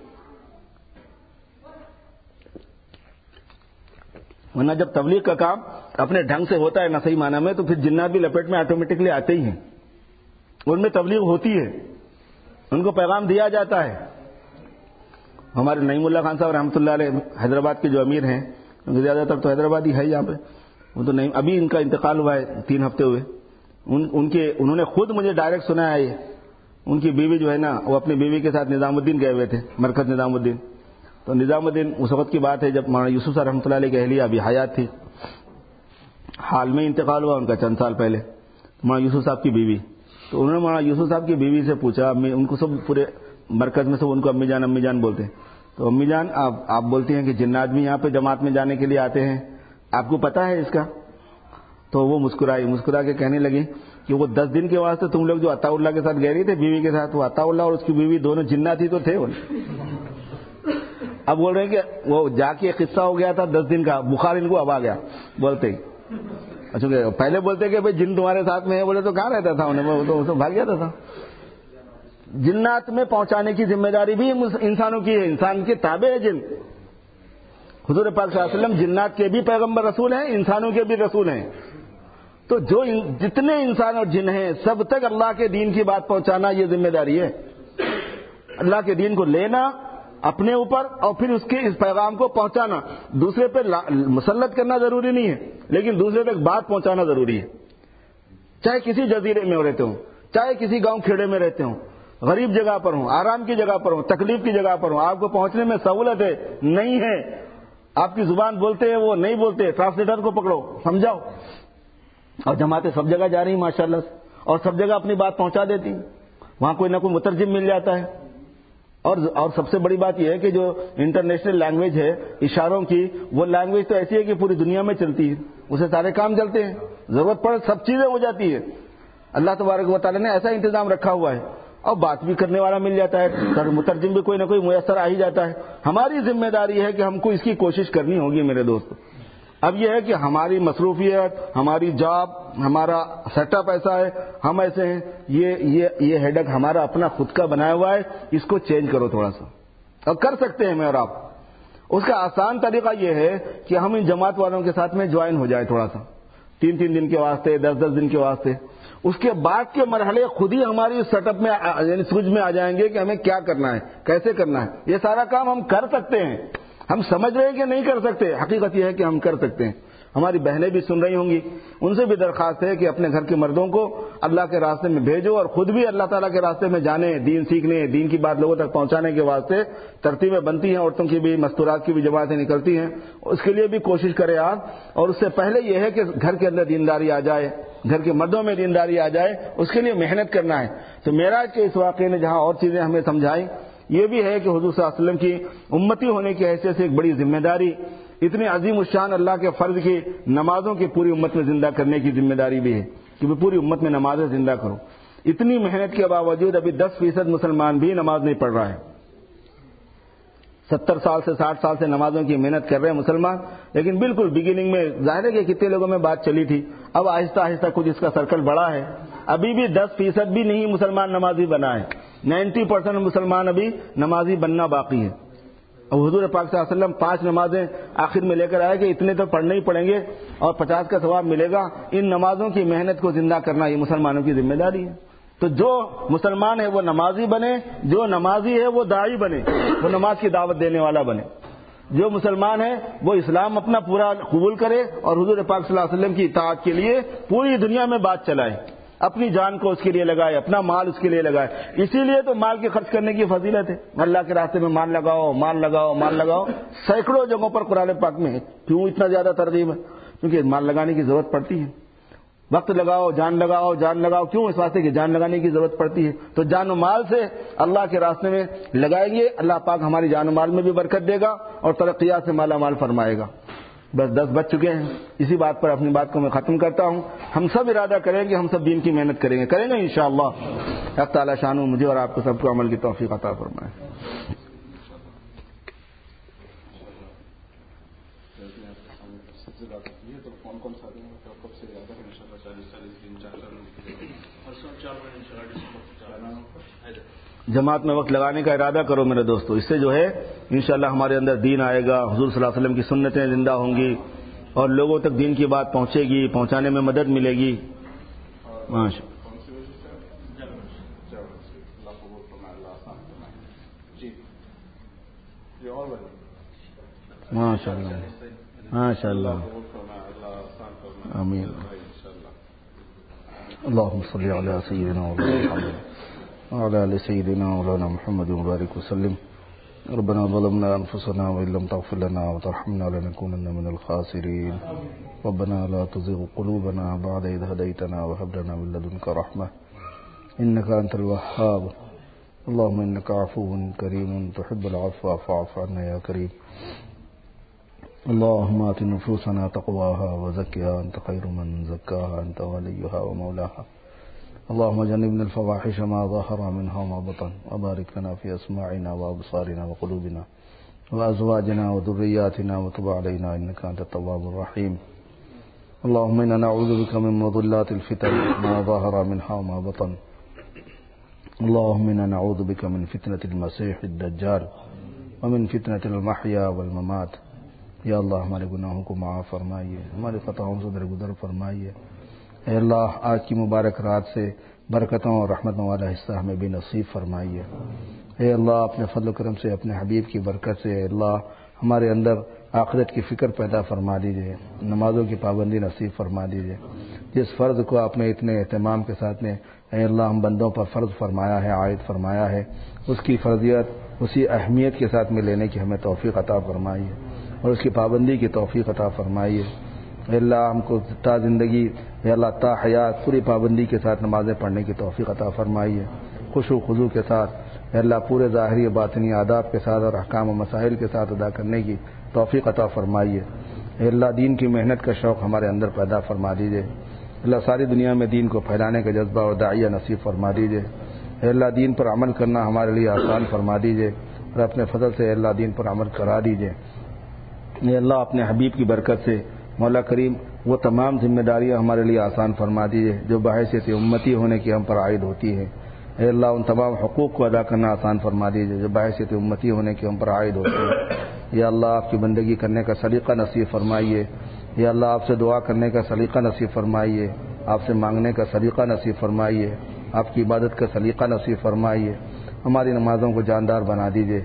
ورنہ جب تبلیغ کا کام اپنے ڈھنگ سے ہوتا ہے نہ صحیح معنی میں, تو پھر جنات بھی لپیٹ میں آٹومیٹکلی آتے ہی ہیں. ان میں تبلیغ ہوتی ہے, ان کو پیغام دیا جاتا ہے. ہمارے نعیم اللہ خان صاحب رحمۃ اللہ علیہ حیدرآباد کے جو امیر ہیں, زیادہ تر تو حیدرآبادی ہے یہاں پہ, وہ تو نہیں, ابھی ان کا انتقال ہوا ہے تین ہفتے ہوئے. ان ان کے انہوں نے خود مجھے ڈائریکٹ سنایا ہے. ان کی بیوی جو ہے نا, وہ اپنی بیوی کے ساتھ نظام الدین گئے ہوئے تھے, مرکز نظام الدین. تو نظام الدین اس وقت کی بات ہے جب مولانا یوسف صاحب رحمۃ اللہ علیہ کی اہلیہ ابھی حیات تھی, حال میں انتقال ہوا ان کا چند سال پہلے. مولانا یوسف صاحب کی بیوی, تو انہوں نے مولانا یوسف صاحب کی بیوی سے پوچھا, امی ان کو سب پورے مرکز میں سب ان کو امی جان امی جان بولتے ہیں, تو امی جان آپ آپ بولتی ہیں کہ جنات بھی یہاں پہ جماعت میں جانے کے لیے آتے ہیں, آپ کو پتا ہے اس کا؟ تو وہ مسکرائی, مسکرا کے کہنے لگی کہ وہ دس دن کے واسطے تم لوگ جو عطا اللہ کے ساتھ گئے رہی تھے بیوی کے ساتھ, وہ عطا اللہ اور اس کی بیوی دونوں جنات ہی تو تھے. اب بول رہے ہیں کہ وہ جا کے قصہ ہو گیا تھا دس دن کا, بخار ان کو اب آ گیا بولتے ہی. اچھا پہلے بولتے کہ بھائی جن تمہارے ساتھ میں ہے, بولے تو کہاں رہتا تھا انہیں, وہ تو بھاگ جاتا تھا. جنات میں پہنچانے کی ذمہ داری بھی انسانوں کی ہے, انسان کے تابع ہے جن. حضور پاک صلی اللہ علیہ وسلم جنات کے بھی پیغمبر رسول ہیں, انسانوں کے بھی رسول ہیں. تو جو جتنے انسان اور جن ہیں سب تک اللہ کے دین کی بات پہنچانا یہ ذمہ داری ہے. اللہ کے دین کو لینا اپنے اوپر اور پھر اس کے اس پیغام کو پہنچانا. دوسرے پہ مسلط کرنا ضروری نہیں ہے, لیکن دوسرے تک بات پہنچانا ضروری ہے. چاہے کسی جزیرے میں رہتے ہوں, چاہے کسی گاؤں کھیڑے میں رہتے ہوں, غریب جگہ پر ہوں, آرام کی جگہ پر ہوں, تکلیف کی جگہ پر ہوں, آپ کو پہنچنے میں سہولت ہے نہیں ہے, آپ کی زبان بولتے ہیں وہ نہیں بولتے, ٹرانسلیٹر کو پکڑو سمجھاؤ. اور جماعتیں سب جگہ جا رہی ہیں ماشاءاللہ سے, اور سب جگہ اپنی بات پہنچا دیتی ہیں. وہاں کوئی نہ کوئی مترجم مل جاتا ہے. اور اور سب سے بڑی بات یہ ہے کہ جو انٹرنیشنل لینگویج ہے اشاروں کی, وہ لینگویج تو ایسی ہے کہ پوری دنیا میں چلتی ہے, اسے سارے کام چلتے ہیں, ضرورت پڑے سب چیزیں ہو جاتی ہے. اللہ تبارک و تعالیٰ نے ایسا انتظام رکھا ہوا ہے, اور بات بھی کرنے والا مل جاتا ہے, مترجم بھی کوئی نہ کوئی میسر آ ہی جاتا ہے. ہماری ذمہ داری ہے کہ ہم کو اس کی کوشش کرنی ہوگی میرے دوست. اب یہ ہے کہ ہماری مصروفیت, ہماری جاب, ہمارا سیٹ اپ ایسا ہے, ہم ایسے ہیں, یہ یہ یہ ہیڈک ہمارا اپنا خود کا بنایا ہوا ہے, اس کو چینج کرو تھوڑا سا. اور کر سکتے ہیں میں اور آپ. اس کا آسان طریقہ یہ ہے کہ ہم ان جماعت والوں کے ساتھ میں جوائن ہو جائیں تھوڑا سا, تین تین دن کے واسطے, دس دس دن کے واسطے. اس کے بعد کے مرحلے خود ہی ہماری سیٹ اپ میں یعنی سوچ میں آ جائیں گے کہ ہمیں کیا کرنا ہے, کیسے کرنا ہے. یہ سارا کام ہم کر سکتے ہیں, ہم سمجھ رہے ہیں کہ نہیں کر سکتے، حقیقت یہ ہے کہ ہم کر سکتے ہیں۔ ہماری بہنیں بھی سن رہی ہوں گی، ان سے بھی درخواست ہے کہ اپنے گھر کے مردوں کو اللہ کے راستے میں بھیجو اور خود بھی اللہ تعالیٰ کے راستے میں جانے، دین سیکھنے، دین کی بات لوگوں تک پہنچانے کے واسطے ترتیبیں بنتی ہیں، عورتوں کی بھی، مستورات کی بھی جماعتیں نکلتی ہیں، اس کے لیے بھی کوشش کرے آپ۔ اور اس سے پہلے یہ ہے کہ گھر کے اندر دینداری آ جائے، گھر کے مردوں میں دینداری آ جائے، اس کے لیے محنت کرنا ہے۔ تو معراج کے اس واقعے نے جہاں اور چیزیں ہمیں سمجھائی، یہ بھی ہے کہ حضور صلی اللہ علیہ وسلم کی امتی ہونے کی حیثیت سے ایک بڑی ذمہ داری، اتنی عظیم الشان اللہ کے فرض کی نمازوں کی پوری امت میں زندہ کرنے کی ذمہ داری بھی ہے کہ وہ پوری امت میں نمازیں زندہ کرو۔ اتنی محنت کے باوجود ابھی دس فیصد مسلمان بھی نماز نہیں پڑھ رہا ہے۔ ستر سال سے ساٹھ سال سے نمازوں کی محنت کر رہے ہیں مسلمان، لیکن بالکل بگننگ میں ظاہر ہے کہ کتنے لوگوں میں بات چلی تھی، اب آہستہ آہستہ کچھ اس کا سرکل بڑا ہے، ابھی بھی دس فیصد بھی نہیں مسلمان نمازی بنا ہے، نائنٹی پرسینٹ مسلمان ابھی نمازی بننا باقی ہے۔ اور حضور پاک صلی اللہ علیہ وسلم پانچ نمازیں آخر میں لے کر آئے کہ اتنے تو پڑھنے ہی پڑیں گے اور پچاس کا ثواب ملے گا۔ ان نمازوں کی محنت کو زندہ کرنا یہ مسلمانوں کی ذمہ داری ہے۔ تو جو مسلمان ہے وہ نمازی بنے، جو نمازی ہے وہ داعی بنے، وہ نماز کی دعوت دینے والا بنے۔ جو مسلمان ہے وہ اسلام اپنا پورا قبول کرے اور حضور پاک صلی اللہ علیہ وسلم کی اطاعت کے لیے پوری دنیا میں بات چلائے، اپنی جان کو اس کے لیے لگائے، اپنا مال اس کے لیے لگائے۔ اسی لیے تو مال کے خرچ کرنے کی فضیلت ہے، اللہ کے راستے میں مال لگاؤ، مال لگاؤ، مال لگاؤ، سینکڑوں جگہوں پر قرآن پاک میں ہے۔ کیوں اتنا زیادہ ترغیب ہے؟ کیونکہ مال لگانے کی ضرورت پڑتی ہے، وقت لگاؤ، جان لگاؤ، جان لگاؤ، کیوں؟ اس واسطے کہ جان لگانے کی ضرورت پڑتی ہے۔ تو جان و مال سے اللہ کے راستے میں لگائیں گے، اللہ پاک ہماری جان و مال میں بھی برکت دے گا اور ترقیات سے مالا مال فرمائے گا۔ بس دس بج چکے ہیں، اسی بات پر اپنی بات کو میں ختم کرتا ہوں۔ ہم سب ارادہ کریں کہ ہم سب دین کی محنت کریں گے کریں گے انشاءاللہ۔ اللہ تعالیٰ شان مجھے اور آپ کو سب کو عمل کی توفیق عطا فرمائے۔ جماعت میں وقت لگانے کا ارادہ کرو میرے دوستو، اس سے جو ہے انشاءاللہ ہمارے اندر دین آئے گا، حضور صلی اللہ علیہ وسلم کی سنتیں زندہ ہوں گی اور لوگوں تک دین کی بات پہنچے گی، پہنچانے میں مدد ملے گی۔ ماشاء ماشاء اللہ ماشاء اللہ آمین۔ اللهم صل على سيدنا محمد وعلى آل سيدنا مولانا محمد وبارك وسلم۔ ربنا ظلمنا أنفسنا وإن لم تغفر لنا وترحمنا لنكونن من الخاسرين۔ ربنا لا تزغ قلوبنا بعد إذ هديتنا وهب لنا من لدنك رحمة إنك أنت الوهاب۔ اللهم إنك عفو كريم تحب العفو فاعف عنا يا كريم۔ اللهم آت نفوسنا تقواها وزكها أنت خير من زكاها أنت وليها ومولاها۔ اللهم جنبنا الفواحش ما ظهر منها وما بطن وبارك لنا في أسماعنا وأبصارنا وقلوبنا وأزواجنا وذرياتنا وتب علينا إنك أنت التواب الرحيم۔ اللهم إنا نعوذ بك من مضلات الفتن ما ظهر منها وما بطن۔ اللهم إنا نعوذ بك من فتنة المسيح الدجال ومن فتنة المحيا والممات۔ یا اللہ ہمارے گناہوں کو معاف فرمائیے، ہماری خطاؤں سے درگزر فرمائیے۔ اے اللہ آج کی مبارک رات سے برکتوں اور رحمتوں والا حصہ ہمیں بھی نصیب فرمائیے۔ اے اللہ اپنے فضل و کرم سے، اپنے حبیب کی برکت سے اے اللہ ہمارے اندر آخرت کی فکر پیدا فرما دیجیے، نمازوں کی پابندی نصیب فرما دیجیے۔ جس فرض کو آپ نے اتنے اہتمام کے ساتھ نے اے اللہ ہم بندوں پر فرض فرمایا ہے، عائد فرمایا ہے، اس کی فرضیت اسی اہمیت کے ساتھ میں لینے کی ہمیں توفیق عطا فرمائیے اور اس کی پابندی کی توفیق عطا فرمائیے۔ اے اللہ ہم کو تا زندگی اے اللہ تا حیات پوری پابندی کے ساتھ نمازیں پڑھنے کی توفیق عطا فرمائیے، خشوع و خضوع کے ساتھ اے اللہ پورے ظاہری و باطنی آداب کے ساتھ اور احکام و مسائل کے ساتھ ادا کرنے کی توفیق عطا فرمائیے۔ اے اللہ دین کی محنت کا شوق ہمارے اندر پیدا فرما دیجیے۔ اللہ ساری دنیا میں دین کو پھیلانے کا جذبہ اور داعیہ نصیب فرما دیجیے۔ اے اللہ دین پر عمل کرنا ہمارے لیے آسان فرما دیجیے اور اپنے فضل سے اے اللہ دین پر عمل کرا دیجیے۔ اے اللہ اپنے حبیب کی برکت سے مولا کریم وہ تمام ذمہ داریاں ہمارے لیے آسان فرما دیجیے جو بحیثیت امتی ہونے کی ہم پر عائد ہوتی ہیں۔ اے اللہ ان تمام حقوق کو ادا کرنا آسان فرما دیجیے جو بحیثیت امتی ہونے کی ہم پر عائد ہوتے ہیں۔ یا اللہ آپ کی بندگی کرنے کا سلیقہ نصیب فرمائیے۔ یا اللہ آپ سے دعا کرنے کا سلیقہ نصیب فرمائیے، آپ سے مانگنے کا سلیقہ نصیب فرمائیے، آپ کی عبادت کا سلیقہ نصیب فرمائیے۔ ہماری نمازوں کو جاندار بنا دیجیے۔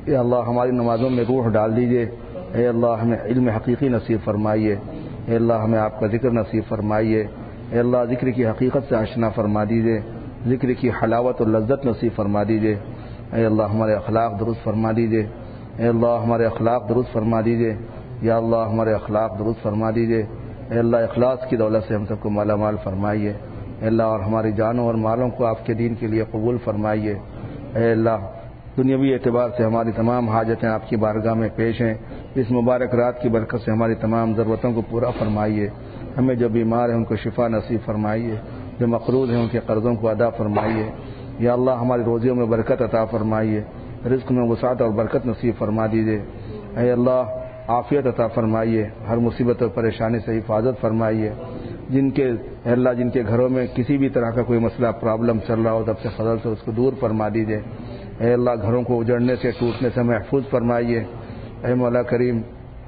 اے اللہ ہماری نمازوں میں روح ڈال دیجئے، اے اللہ ہمیں علم حقیقی نصیب فرمائیے، اے اللہ ہمیں آپ کا ذکر نصیب فرمائیے، اے اللہ ذکر کی حقیقت سے آشنا فرما دیجئے، ذکر کی حلاوت و لذت نصیب فرما دیجئے، اے اللہ ہمارے اخلاق درست فرما دیجئے، اے اللہ ہمارے اخلاق درست فرما دیجئے، یا اللہ ہمارے اخلاق درست فرما دیجئے، اے اللہ اخلاص کی دولت سے ہم سب کو مالا مال فرمائیے، اے اللہ اور ہماری جانوں اور مالوں کو آپ کے دین کے لیے قبول فرمائیے، اے اللہ دنیاوی اعتبار سے ہماری تمام حاجتیں آپ کی بارگاہ میں پیش ہیں، اس مبارک رات کی برکت سے ہماری تمام ضرورتوں کو پورا فرمائیے، ہمیں جو بیمار ہیں ان کو شفا نصیب فرمائیے، جو مقروض ہیں ان کے قرضوں کو ادا فرمائیے، یا اللہ ہماری روزیوں میں برکت عطا فرمائیے، رزق میں وسعت اور برکت نصیب فرما دیجیے، اے اللہ عافیت عطا فرمائیے، ہر مصیبت اور پریشانی سے حفاظت فرمائیے، جن کے اے اللہ جن کے گھروں میں کسی بھی طرح کا کوئی مسئلہ پرابلم چل رہا ہو تب سے فضل سے اس کو دور فرما دیجیے، اے اللہ گھروں کو اجڑنے سے ٹوٹنے سے محفوظ فرمائیے، اے مولا کریم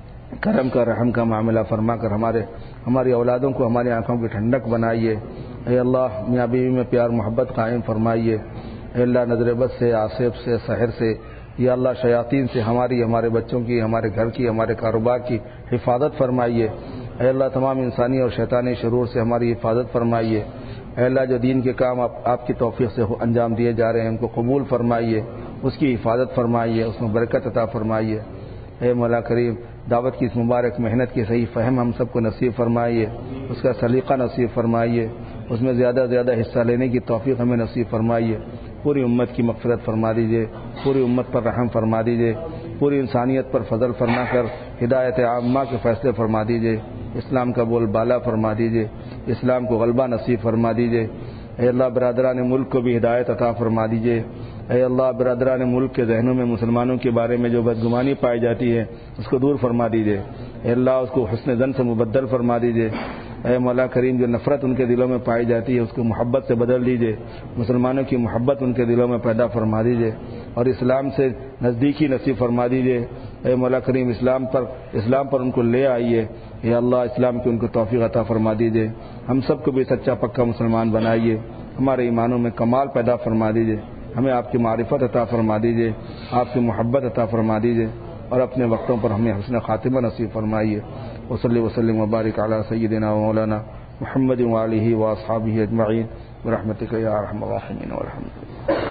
کرم کا رحم کا معاملہ فرما کر ہمارے ہماری اولادوں کو ہماری آنکھوں کی ٹھنڈک بنائیے، اے اللہ میاں بیوی میں پیار محبت قائم فرمائیے، اے اللہ نظر بد سے آصف سے سحر سے یا اللہ شیاطین سے ہماری ہمارے بچوں کی ہمارے گھر کی ہمارے کاروبار کی حفاظت فرمائیے، اے اللہ تمام انسانی اور شیطانی شرور سے ہماری حفاظت فرمائیے، اے اللہ جو دین کے کام آپ, آپ کی توفیق سے انجام دیے جا رہے ہیں ان کو قبول فرمائیے، اس کی حفاظت فرمائیے، اس میں برکت عطا فرمائیے، اے مولا کریم دعوت کی اس مبارک محنت کی صحیح فہم ہم سب کو نصیب فرمائیے، اس کا سلیقہ نصیب فرمائیے، اس میں زیادہ زیادہ حصہ لینے کی توفیق ہمیں نصیب فرمائیے، پوری امت کی مغفرت فرما دیجیے، پوری امت پر رحم فرما دیجیے، پوری انسانیت پر فضل فرما کر ہدایت عامہ کے فیصلے فرما دیجیے، اسلام کا بول بالا فرما دیجیے، اسلام کو غلبہ نصیب فرما دیجیے، اے اللہ برادران ملک کو بھی ہدایت عطا فرما دیجیے، اے اللہ برادران ملک کے ذہنوں میں مسلمانوں کے بارے میں جو بدگمانی پائی جاتی ہے اس کو دور فرما دیجیے، اے اللہ اس کو حسن ظن سے مبدل فرما دیجیے، اے مولا کریم جو نفرت ان کے دلوں میں پائی جاتی ہے اس کو محبت سے بدل دیجیے، مسلمانوں کی محبت ان کے دلوں میں پیدا فرما دیجیے اور اسلام سے نزدیکی نصیب فرما دیجیے، اے مولا کریم اسلام پر اسلام پر ان کو لے آئیے، یا اللہ اسلام کی ان کو توفیق عطا فرما دیجیے، ہم سب کو بھی سچا پکا مسلمان بنائیے، ہمارے ایمانوں میں کمال پیدا فرما دیجیے، ہمیں آپ کی معرفت عطا فرما دیجیے، آپ کی محبت عطا فرما دیجیے اور اپنے وقتوں پر ہمیں حسن خاتمہ نصیب فرمائیے، وصلی وسلم وبارک علی سیدنا و مولانا محمد وآلہ واصحابہ اجمعین برحمتک یا ارحم الراحمین والحمد للہ۔